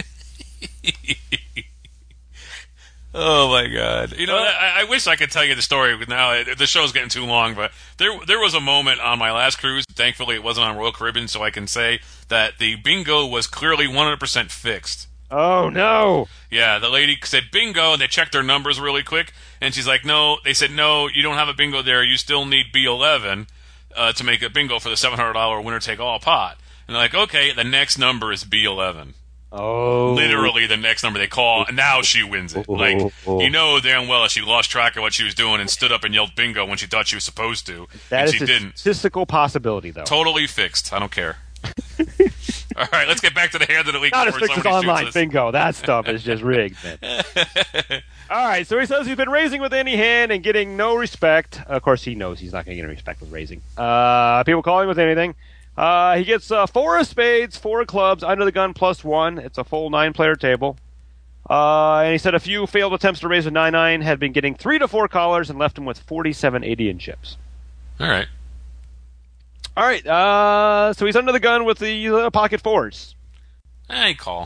Oh my God! You know, I, I wish I could tell you the story. But now it, the show's getting too long. But there, there was a moment on my last cruise. Thankfully, it wasn't on Royal Caribbean, so I can say that the bingo was clearly one hundred percent fixed. Oh, no! Yeah, the lady said bingo, and they checked their numbers really quick, and she's like, "No," they said, "No, you don't have a bingo there. You still need B eleven uh, to make a bingo for the seven hundred dollar winner take all pot." And they're like, "Okay, the next number is B eleven." Oh. Literally the next number they call, and now she wins it. Like, you know damn well she lost track of what she was doing and stood up and yelled bingo when she thought she was supposed to, That and is she a didn't. statistical possibility, though. Totally fixed. I don't care. All right, let's get back to the hand of the week. Not as before fixed as somebody shoots online us. bingo. That stuff is just rigged, man. All right, so he says he's been raising with any hand and getting no respect. Of course, he knows he's not going to get any respect with raising. Uh, people calling with anything. Uh, he gets uh, four of spades, four of clubs, under the gun plus one. It's a full nine-player table. Uh, and he said a few failed attempts to raise with nine nine had been getting three to four callers and left him with forty-seven eighty in chips. All right. All right, uh, so he's under the gun with the uh, pocket fours. Hey, call.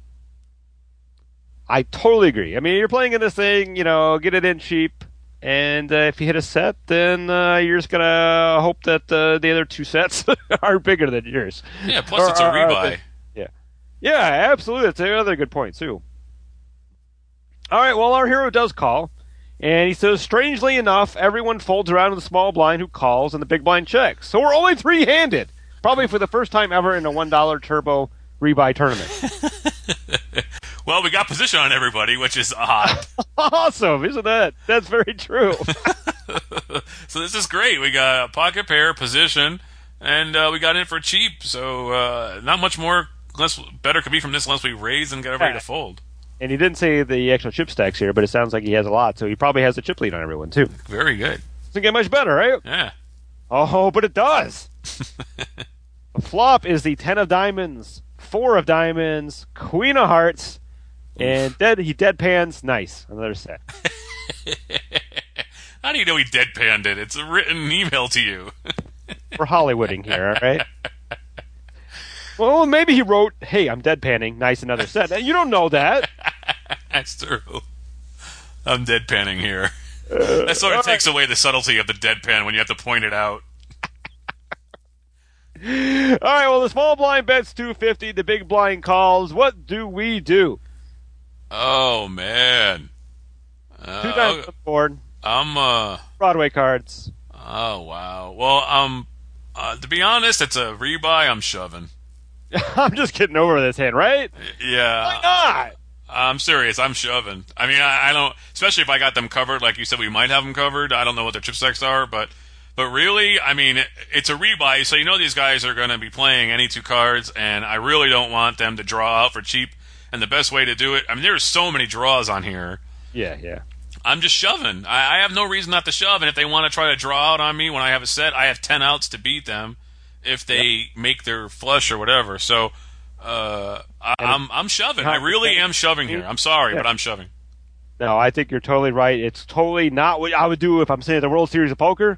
I totally agree. I mean, you're playing in this thing, you know, get it in cheap, and uh, if you hit a set, then uh, you're just gonna hope that uh, the other two sets are bigger than yours. Yeah, plus Or- it's a or- or- rebuy. yeah, yeah, absolutely. That's another good point too. All right, well, our hero does call, and he says, strangely enough, everyone folds around in the small blind who calls, and the big blind checks. So we're only three-handed, probably for the first time ever in a one dollar turbo rebuy tournament. Well, we got position on everybody, which is odd. Awesome, isn't that? That's very true. So this is great. We got a pocket pair, position, and uh, we got in for cheap. So uh, not much more, less better could be from this unless we raise and get ready to fold. And he didn't say the actual chip stacks here, but it sounds like he has a lot, so he probably has a chip lead on everyone, too. Very good. Doesn't get much better, right? Yeah. Oh, but it does. The flop is the ten of diamonds, four of diamonds, queen of hearts, and dead. he deadpans. Nice. Another set. How do you know he deadpanned it? It's a written email to you. We're Hollywooding here, all right? Well, maybe he wrote, "Hey, I'm deadpanning. Nice, another set." You don't know that. That's true. I'm deadpanning here. Uh, that sort of takes right. away the subtlety of the deadpan when you have to point it out. All right, well, the small blind bet's two fifty. The big blind calls. What do we do? Oh, man. Uh, Two times on the board. I'm, uh... Broadway cards. Oh, wow. Well, um, uh, to be honest, it's a rebuy. I'm shoving. I'm just getting over this hand, right? Yeah. Why not? I'm serious. I'm shoving. I mean, I, I don't... Especially if I got them covered, like you said, we might have them covered. I don't know what their chip stacks are, but... But really, I mean, it, it's a rebuy, so you know these guys are going to be playing any two cards, and I really don't want them to draw out for cheap. And the best way to do it... I mean, there's so many draws on here. Yeah, yeah. I'm just shoving. I, I have no reason not to shove, and if they want to try to draw out on me when I have a set, I have ten outs to beat them if they yep. make their flush or whatever. So uh, I, I'm I'm shoving. I really am shoving here. I'm sorry, yeah. but I'm shoving. No, I think you're totally right. It's totally not what I would do if I'm sitting at the World Series of Poker,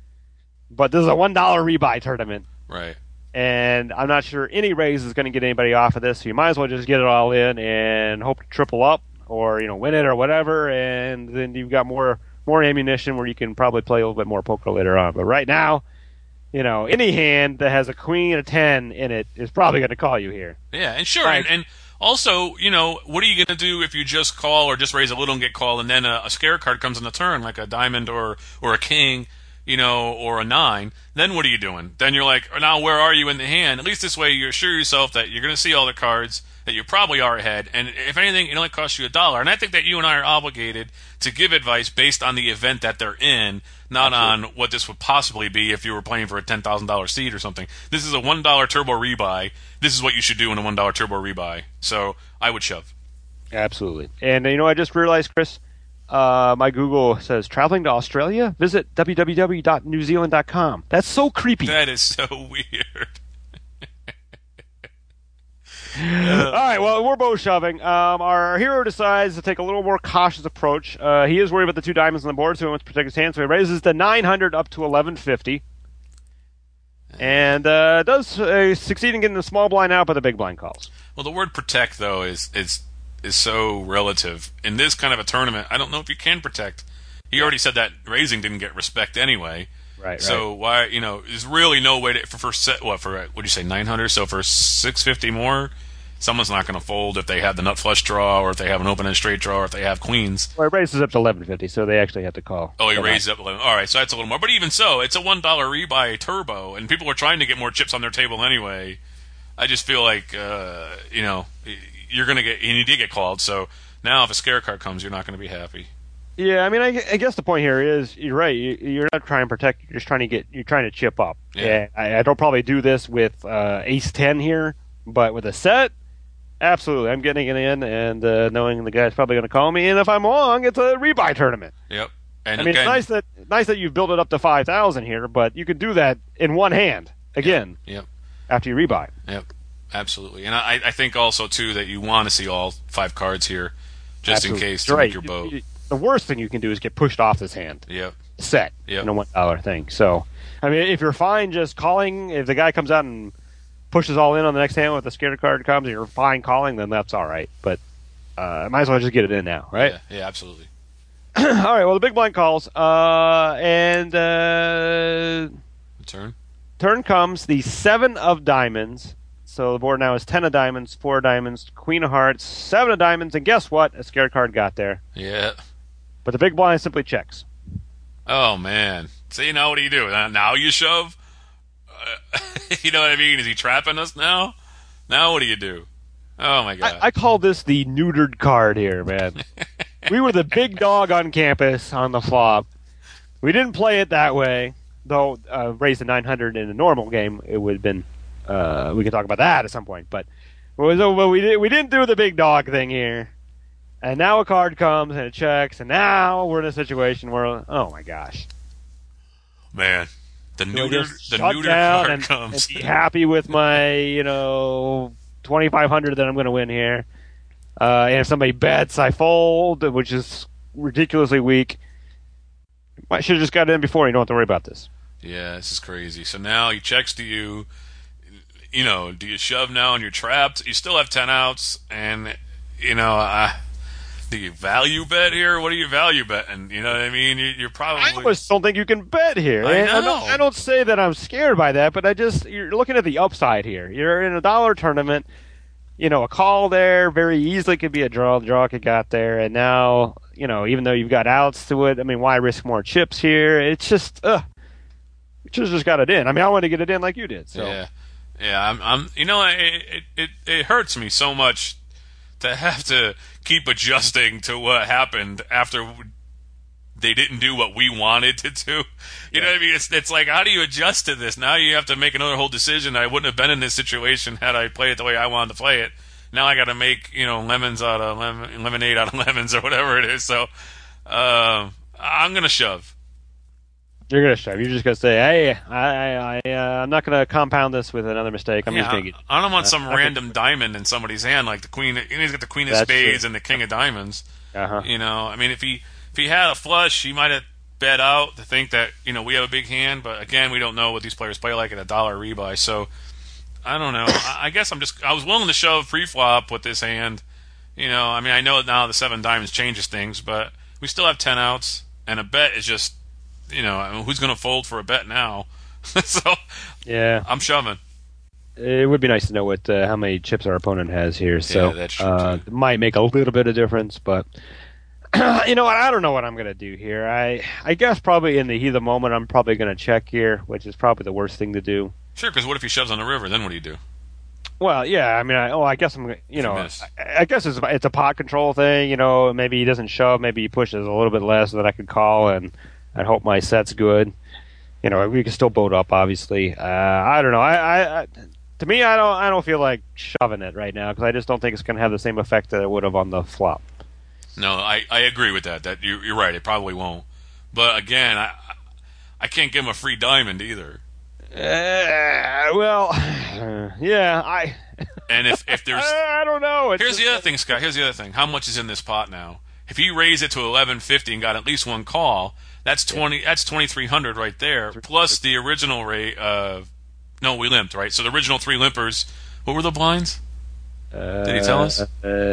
but this is a one dollar rebuy tournament. Right. And I'm not sure any raise is going to get anybody off of this, so you might as well just get it all in and hope to triple up or, you know, win it or whatever, and then you've got more more ammunition where you can probably play a little bit more poker later on. But right now, you know, any hand that has a queen, a ten in it is probably going to call you here. Yeah, and sure, right. and, and also, you know, what are you going to do if you just call or just raise a little and get called, and then a, a scare card comes on the turn, like a diamond or or a king, you know, or a nine? Then what are you doing? Then you're like, now where are you in the hand? At least this way you assure yourself that you're going to see all the cards, that you probably are ahead, and if anything, it only costs you a dollar. And I think that you and I are obligated to give advice based on the event that they're in, not Absolutely. on what this would possibly be if you were playing for a ten thousand dollars seat or something. This is a one dollar turbo rebuy. This is what you should do in a one dollar turbo rebuy. So I would shove. Absolutely. And, you know, I just realized, Chris, uh, my Google says, traveling to Australia? Visit w w w dot new zealand dot com. That's so creepy. That is so weird. All right, well, we're both shoving. Um, our hero decides to take a little more cautious approach. Uh, he is worried about the two diamonds on the board, so he wants to protect his hand, so he raises the nine hundred up to eleven fifty. And uh, does uh, succeed in getting the small blind out, but the big blind calls. Well, the word protect, though, is, is, is so relative. In this kind of a tournament, I don't know if you can protect. He already said that raising didn't get respect anyway. Right, so right. why, you know, there's really no way to, for, for set, what, for, what do you say, nine hundred? So for six fifty more, someone's not going to fold if they have the nut flush draw, or if they have an open and straight draw, or if they have queens. Well, it raises up to eleven fifty, so they actually have to call. Oh, he raised up eleven. All right, so that's a little more. But even so, it's a one dollar rebuy turbo, and people are trying to get more chips on their table anyway. I just feel like, uh, you know, you're going to get, and you did get called, so now if a scare card comes, you're not going to be happy. Yeah, I mean, I, I guess the point here is you're right. You, you're not trying to protect. You're just trying to get. You're trying to chip up. Yeah. I, I don't probably do this with uh, Ace ten here, but with a set, absolutely, I'm getting it in and uh, knowing the guy's probably going to call me. And if I'm wrong, it's a rebuy tournament. Yep. And I mean, again, it's nice that nice that you've built it up to five thousand here, but you could do that in one hand again. Yep. yep. After you rebuy. Yep. Absolutely. And I, I think also too that you want to see all five cards here, just absolutely. in case to right. make your boat. You, you, the worst thing you can do is get pushed off this hand. Yep. Set. Yep. In a one dollar thing. So, I mean, if you're fine just calling, if the guy comes out and pushes all in on the next hand with the scared card comes, and you're fine calling, then that's all right. But uh, might as well just get it in now, right? Yeah. Yeah. Absolutely. All right. Well, the big blind calls, uh, and uh, turn. Turn comes the seven of diamonds. So the board now is ten of diamonds, four of diamonds, queen of hearts, seven of diamonds, and guess what? A scared card got there. Yeah. But the big blind simply checks. Oh, man. So, you know, what do you do? Now you shove? Uh, you know what I mean? Is he trapping us now? Now what do you do? Oh, my God. I, I call this the neutered card here, man. We were the big dog on campus on the flop. We didn't play it that way, though uh, raise the nine hundred in a normal game, it would have been... Uh, we can talk about that at some point, but, but we, did, we didn't do the big dog thing here. And now a card comes and it checks, and now we're in a situation where, oh my gosh. Man, the neuter, the neuter card and, comes. And be happy with my, you know, twenty-five hundred that I'm going to win here. Uh, and if somebody bets, I fold, which is ridiculously weak. I should have just got it in before. You don't have to worry about this. Yeah, this is crazy. So now he checks to you. you know, do you shove now and you're trapped? You still have ten outs, and you know, uh, do you value bet here? What do you value betting? You know what I mean? You, you're probably. I almost don't think you can bet here. I And know. I don't, I don't say that I'm scared by that, but I just you're looking at the upside here. You're in a dollar tournament. You know, a call there very easily could be a draw. The draw could got there, and now you know, even though you've got outs to it, I mean, why risk more chips here? It's just, ugh. You should have just got it in. I mean, I want to get it in like you did. So. Yeah, yeah. I'm, I'm. You know, it, it it it hurts me so much to have to keep adjusting to what happened after they didn't do what we wanted to do. You yeah. know what I mean? It's it's like, how do you adjust to this? Now you have to make another whole decision. I wouldn't have been in this situation had I played it the way I wanted to play it. Now I got to make, you know, lemons out of lemon, lemonade out of lemons or whatever it is. So uh, I'm gonna shove. You're gonna shove. You're just gonna say, "Hey, I, I, uh, I'm not gonna compound this with another mistake. I'm yeah, just gonna get." I don't want some uh, random diamond in somebody's hand, like the queen. He's got the queen of spades true. and the king of diamonds. Uh-huh. You know, I mean, if he if he had a flush, he might have bet out to think that, you know, we have a big hand. But again, we don't know what these players play like at a dollar rebuy. So I don't know. I, I guess I'm just. I was willing to shove pre-flop with this hand. You know, I mean, I know now the seven diamonds changes things, but we still have ten outs, and a bet is just. You know, I mean, who's going to fold for a bet now? So, yeah, I'm shoving. It would be nice to know what uh, how many chips our opponent has here. So, yeah, that's true uh, it might make a little bit of difference, but you know what? I don't know what I'm going to do here. I I guess probably in the heat of the moment, I'm probably going to check here, which is probably the worst thing to do. Sure, because what if he shoves on the river? Then what do you do? Well, yeah, I mean, I, oh, I guess I'm, you know, I, I guess it's it's a pot control thing. You know, maybe he doesn't shove, maybe he pushes a little bit less so that I could call and. I hope my set's good. You know, we can still boat up, obviously. Uh, I don't know. I, I, I, to me, I don't. I don't feel like shoving it right now because I just don't think it's going to have the same effect that it would have on the flop. No, I, I agree with that. That you, you're right. It probably won't. But again, I I can't give him a free diamond either. Uh, well, uh, yeah, I. And if if there's, I don't know. It's here's the other thing, Scott. Here's the other thing. How much is in this pot now? If he raised it to eleven fifty and got at least one call. That's twenty. That's twenty three hundred right there, plus the original rate. Uh, no, we limped, right? So the original three limpers. What were the blinds? Uh, Did he tell us?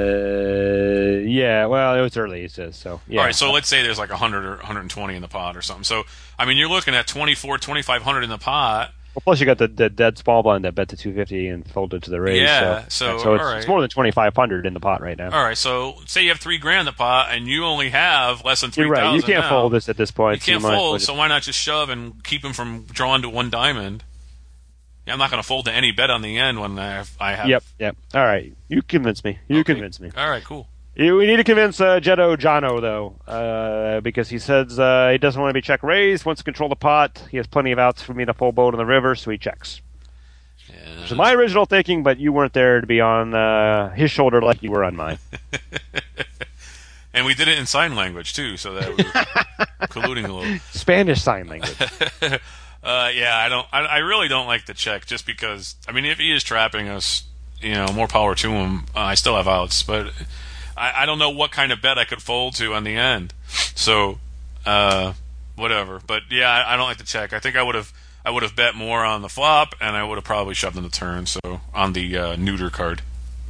Uh, yeah. Well, it was early. He says so. Yeah. All right. So let's say there's like a hundred or one hundred twenty in the pot or something. So I mean, you're looking at twenty-four, twenty-five hundred in the pot. Well, plus you got the, the dead small blind that bet to two fifty and folded to the raise. Yeah. So, So, so it's, all right. it's more than twenty-five hundred in the pot right now. All right. So say you have three grand in the pot and you only have less than three You're thousand. right. You can't now. fold this at this point. You can't so you fold. might, So why not just shove and keep him from drawing to one diamond? Yeah, I'm not going to fold to any bet on the end when I have. I have Yep. Yep. All right. You convince me. You okay. convince me. All right. Cool. You, we need to convince uh, Jetto Jono though, uh, because he says uh, he doesn't want to be check raised. Wants to control the pot. He has plenty of outs for me to full boat on the river, so he checks. Yeah. So my original thinking, but you weren't there to be on uh, his shoulder like you were on mine. And we did it in sign language too, so that we were colluding a little. Spanish sign language. uh, yeah, I don't. I, I really don't like the check, just because. I mean, if he is trapping us, you know, more power to him. Uh, I still have outs, but I, I don't know what kind of bet I could fold to on the end. So, uh, whatever. But yeah, I, I don't like the check. I think I would have. I would have bet more on the flop, and I would have probably shoved in the turn. So on the uh, neuter card.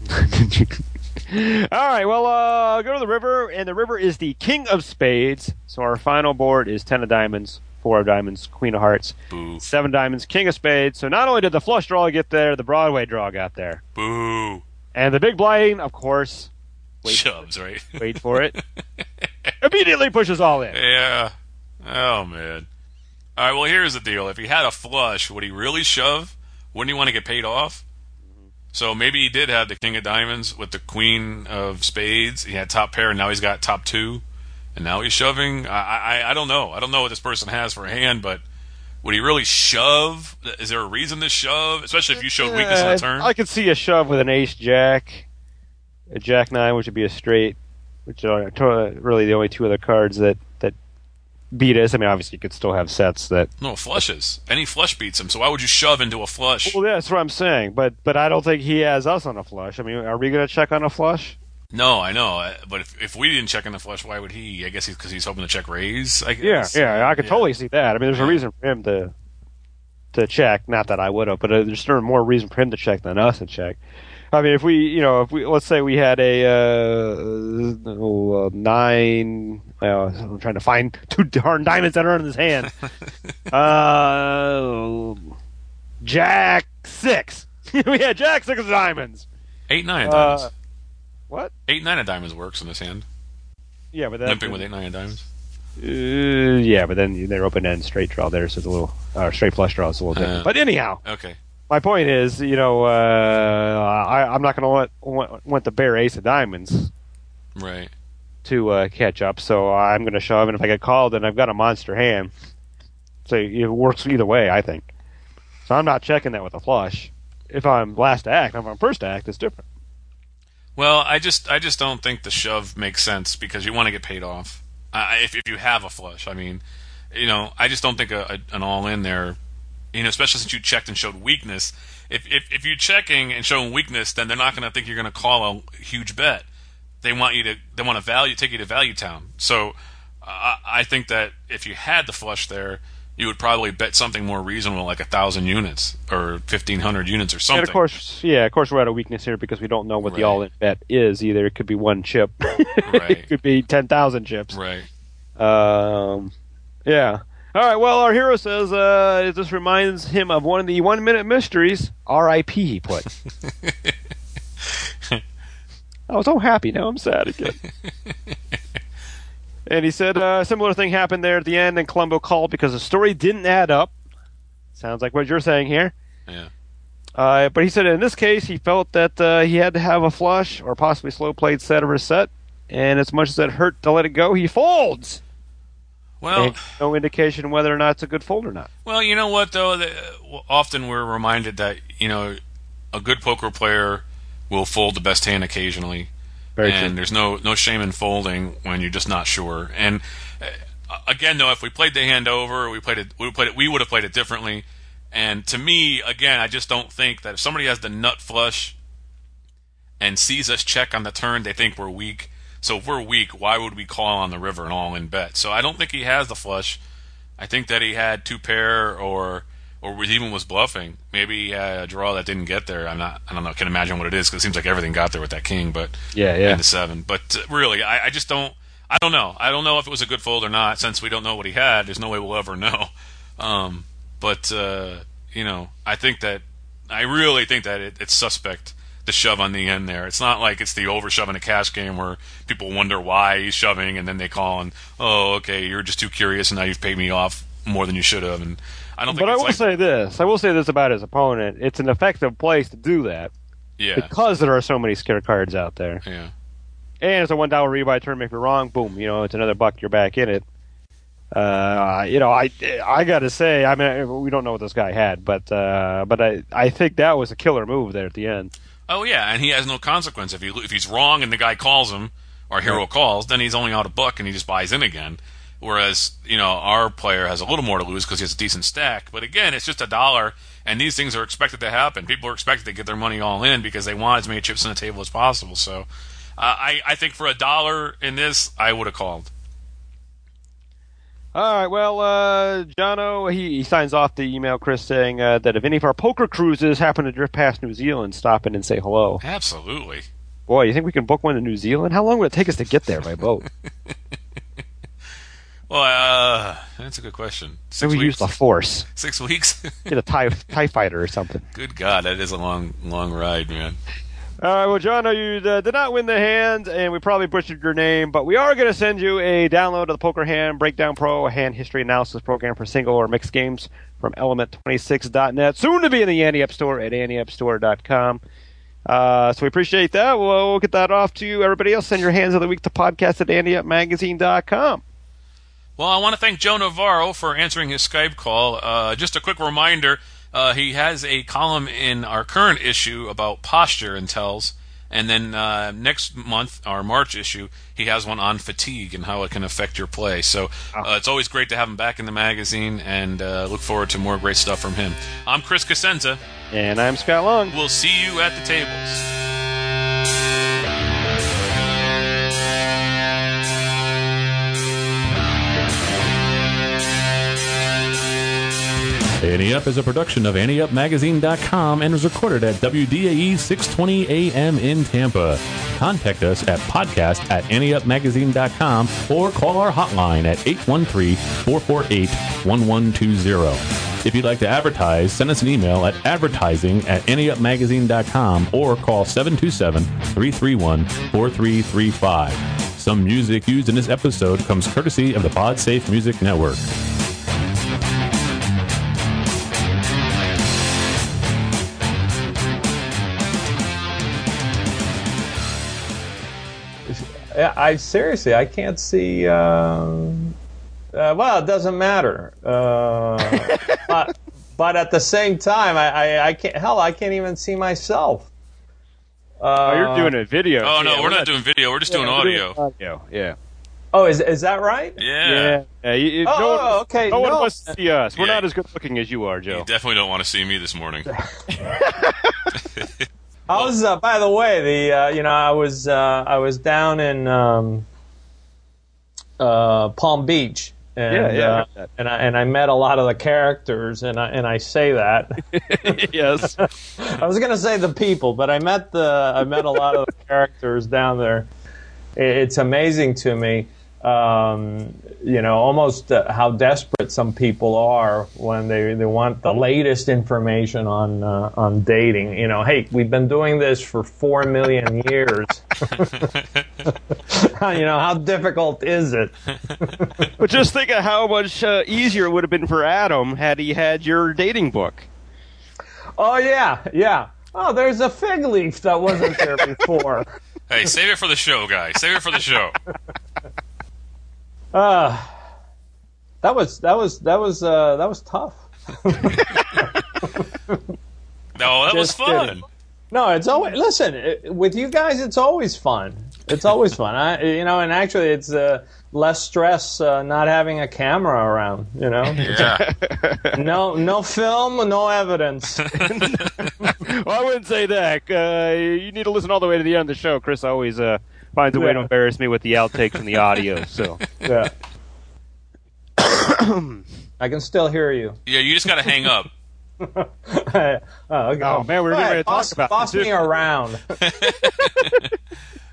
All right, well, uh, go to the river, and the river is the king of spades. So our final board is ten of diamonds, four of diamonds, queen of hearts, Boo. seven diamonds, king of spades. So not only did the flush draw get there, the Broadway draw got there. Boo. And the big blind, of course, wait shoves, right? Wait for it. Immediately pushes all in. Yeah. Oh, man. All right, well, here's the deal. If he had a flush, would he really shove? Wouldn't he want to get paid off? So maybe he did have the king of diamonds with the queen of spades. He had top pair, and now he's got top two, and now he's shoving. I, I I don't know. I don't know what this person has for a hand, but would he really shove? Is there a reason to shove, especially if you showed weakness on the turn? I could see a shove with an ace jack, a jack nine, which would be a straight, which are really the only two other cards that, that beat us. I mean, obviously, you could still have sets that. No, flushes. Any flush beats him, so why would you shove into a flush? Well, that's what I'm saying, but but I don't think he has us on a flush. I mean, are we going to check on a flush? No, I know, but if if we didn't check on the flush, why would he? I guess he's because he's hoping to check raise. I Yeah, guess. yeah, I could Yeah. totally see that. I mean, there's Yeah. a reason for him to to check. Not that I would have, but uh, there's still more reason for him to check than us to check. I mean, if we, you know, if we, let's say we had a uh, oh, uh, nine. Well, I'm trying to find two darn diamonds that are in his hand. uh, Jack six. We had Jack six of diamonds. Eight nine of diamonds. Uh, what? Eight nine of diamonds works in his hand. Yeah, but that, limping with eight nine of diamonds. Uh, yeah, but then they're open end straight draw there, so it's a little uh, straight flush draw is a little different. Uh, but anyhow, okay. My point is, you know, uh, I, I'm not going to let want, want the bare ace of diamonds, right, to uh, catch up. So I'm going to shove, and if I get called, then I've got a monster hand. So it works either way, I think. So I'm not checking that with a flush. If I'm last act, if I'm first act, it's different. Well, I just I just don't think the shove makes sense because you want to get paid off. Uh, if if you have a flush, I mean, you know, I just don't think a, a, an all in there. You know, especially since you checked and showed weakness. If if if you're checking and showing weakness, then they're not going to think you're going to call a huge bet. They want you to they want to value take you to Value Town. So uh, I think that if you had the flush there, you would probably bet something more reasonable, like a thousand units or fifteen hundred units or something. And of course, yeah, of course, we're at a weakness here because we don't know what right. the all-in bet is. Either it could be one chip, right. It could be ten thousand chips, right? Um, yeah. All right, well, our hero says uh, this reminds him of one of the one-minute mysteries, R I P he put. I was so happy, now I'm sad again. And he said uh, a similar thing happened there at the end, and Columbo called because the story didn't add up. Sounds like what you're saying here. Yeah. Uh, but he said in this case, he felt that uh, he had to have a flush or possibly slow-played set or a set, and as much as it hurt to let it go, he folds. Well, and no indication whether or not it's a good fold or not. Well, you know what, though? The, often we're reminded that, you know, a good poker player will fold the best hand occasionally. Very and true. There's no, no shame in folding when you're just not sure. And uh, again, though, if we played the hand over, we played it, we played it, we would have played it differently. And to me, again, I just don't think that if somebody has the nut flush and sees us check on the turn, they think we're weak. So if we're weak, why would we call on the river and all in bet? So I don't think he has the flush. I think that he had two pair or or even was bluffing. Maybe he had a draw that didn't get there. I'm not. I don't know. I can imagine what it is because it seems like everything got there with that king. But yeah, yeah. And the seven. But uh, really, I, I just don't. I don't know. I don't know if it was a good fold or not. Since we don't know what he had, there's no way we'll ever know. Um, but uh, you know, I think that I really think that it, it's suspect. The shove on the end there. It's not like it's the over shove in a cash game where people wonder why he's shoving and then they call and, oh, okay, you're just too curious and now you've paid me off more than you should have. And I don't think. But I it's will like, say this. I will say this about his opponent. It's an effective place to do that. Yeah. Because there are so many scare cards out there. Yeah. And it's a one dollar rebuy turn. If you're wrong, boom. You know, it's another buck. You're back in it. Uh, you know, I I got to say, I mean, we don't know what this guy had, but uh, but I I think that was a killer move there at the end. Oh yeah, and he has no consequence if he if he's wrong and the guy calls him or hero Right. calls, then he's only out a buck and he just buys in again. Whereas you know our player has a little more to lose because he has a decent stack. But again, it's just a dollar, and these things are expected to happen. People are expected to get their money all in because they want as many chips on the table as possible. So uh, I I think for a dollar in this, I would have called. All right, well, uh, Jono, he, he signs off the email, Chris, saying uh, that if any of our poker cruises happen to drift past New Zealand, stop in and say hello. Absolutely. Boy, you think we can book one to New Zealand? How long would it take us to get there by boat? Well, uh, that's a good question. Six Maybe we weeks. use the Force. Six weeks. Get a TIE, TIE fighter or something. Good God, that is a long, long ride, man. All right, well, John, you uh, did not win the hand, and we probably butchered your name, but we are going to send you a download of the Poker Hand Breakdown Pro, a hand history analysis program for single or mixed games from element twenty-six dot net, soon to be in the Ante Up Store at ante up store dot com. Uh, so we appreciate that. We'll, we'll get that off to you. Everybody else, send your hands of the week to podcast at ante up magazine dot com. Well, I want to thank Joe Navarro for answering his Skype call. Uh, just a quick reminder, uh, he has a column in our current issue about posture and tells, and then uh, next month, our March issue, he has one on fatigue and how it can affect your play. So uh, it's always great to have him back in the magazine, and uh, look forward to more great stuff from him. I'm Chris Cosenza. And I'm Scott Long. We'll see you at the tables. Ante Up is a production of ante up magazine dot com and was recorded at W D A E six twenty A M in Tampa. Contact us at podcast at ante up magazine dot com or call our hotline at eight one three, four four eight, one one two zero. If you'd like to advertise, send us an email at advertising at ante up magazine dot com or call seven two seven, three three one, four three three five. Some music used in this episode comes courtesy of the PodSafe Music Network. I seriously, I can't see. Um, uh, well, it doesn't matter. Uh, but, but at the same time, I, I, I can't. Hell, I can't even see myself. Uh, oh, you're doing a video. Oh no, yeah, we're, we're not, not doing video. We're just yeah, doing audio. Doing audio. Yeah. Oh, is is that right? Yeah. Yeah. yeah you, you, oh, no one, okay. No, no one no. wants to see us. We're yeah. not as good looking as you are, Joe. You definitely don't want to see me this morning. I was, uh, by the way, the uh, you know, I was uh, I was down in um, uh, Palm Beach, and yeah, yeah, uh, and I and I met a lot of the characters, and I and I say that. Yes, I was going to say the people, but I met the I met a lot of the characters down there. It's amazing to me, um, you know, almost uh, how desperate some people are when they, they want the latest information on uh, on dating. You know, hey, we've been doing this for four million years. You know, how difficult is it? But just think of how much uh, easier it would have been for Adam had he had your dating book. Oh yeah, yeah. Oh, there's a fig leaf that wasn't there before. Hey, save it for the show, guys. Save it for the show. Uh, that was that was that was uh, that was tough. No, that was Just fun. kidding. No, it's always listen it, with you guys. It's always fun. It's always fun. I, you know, and actually, it's uh, less stress uh, not having a camera around. You know, Yeah. no no film, no evidence. Well, I wouldn't say that. Uh, you need to listen all the way to the end of the show. Chris always uh, finds a way Yeah. to embarrass me with the outtakes and the audio. So Yeah. I can still hear you. Yeah, you just got to hang up. oh, okay. Oh, man, we're Go getting ahead, ready to talk boss, about boss this. me around.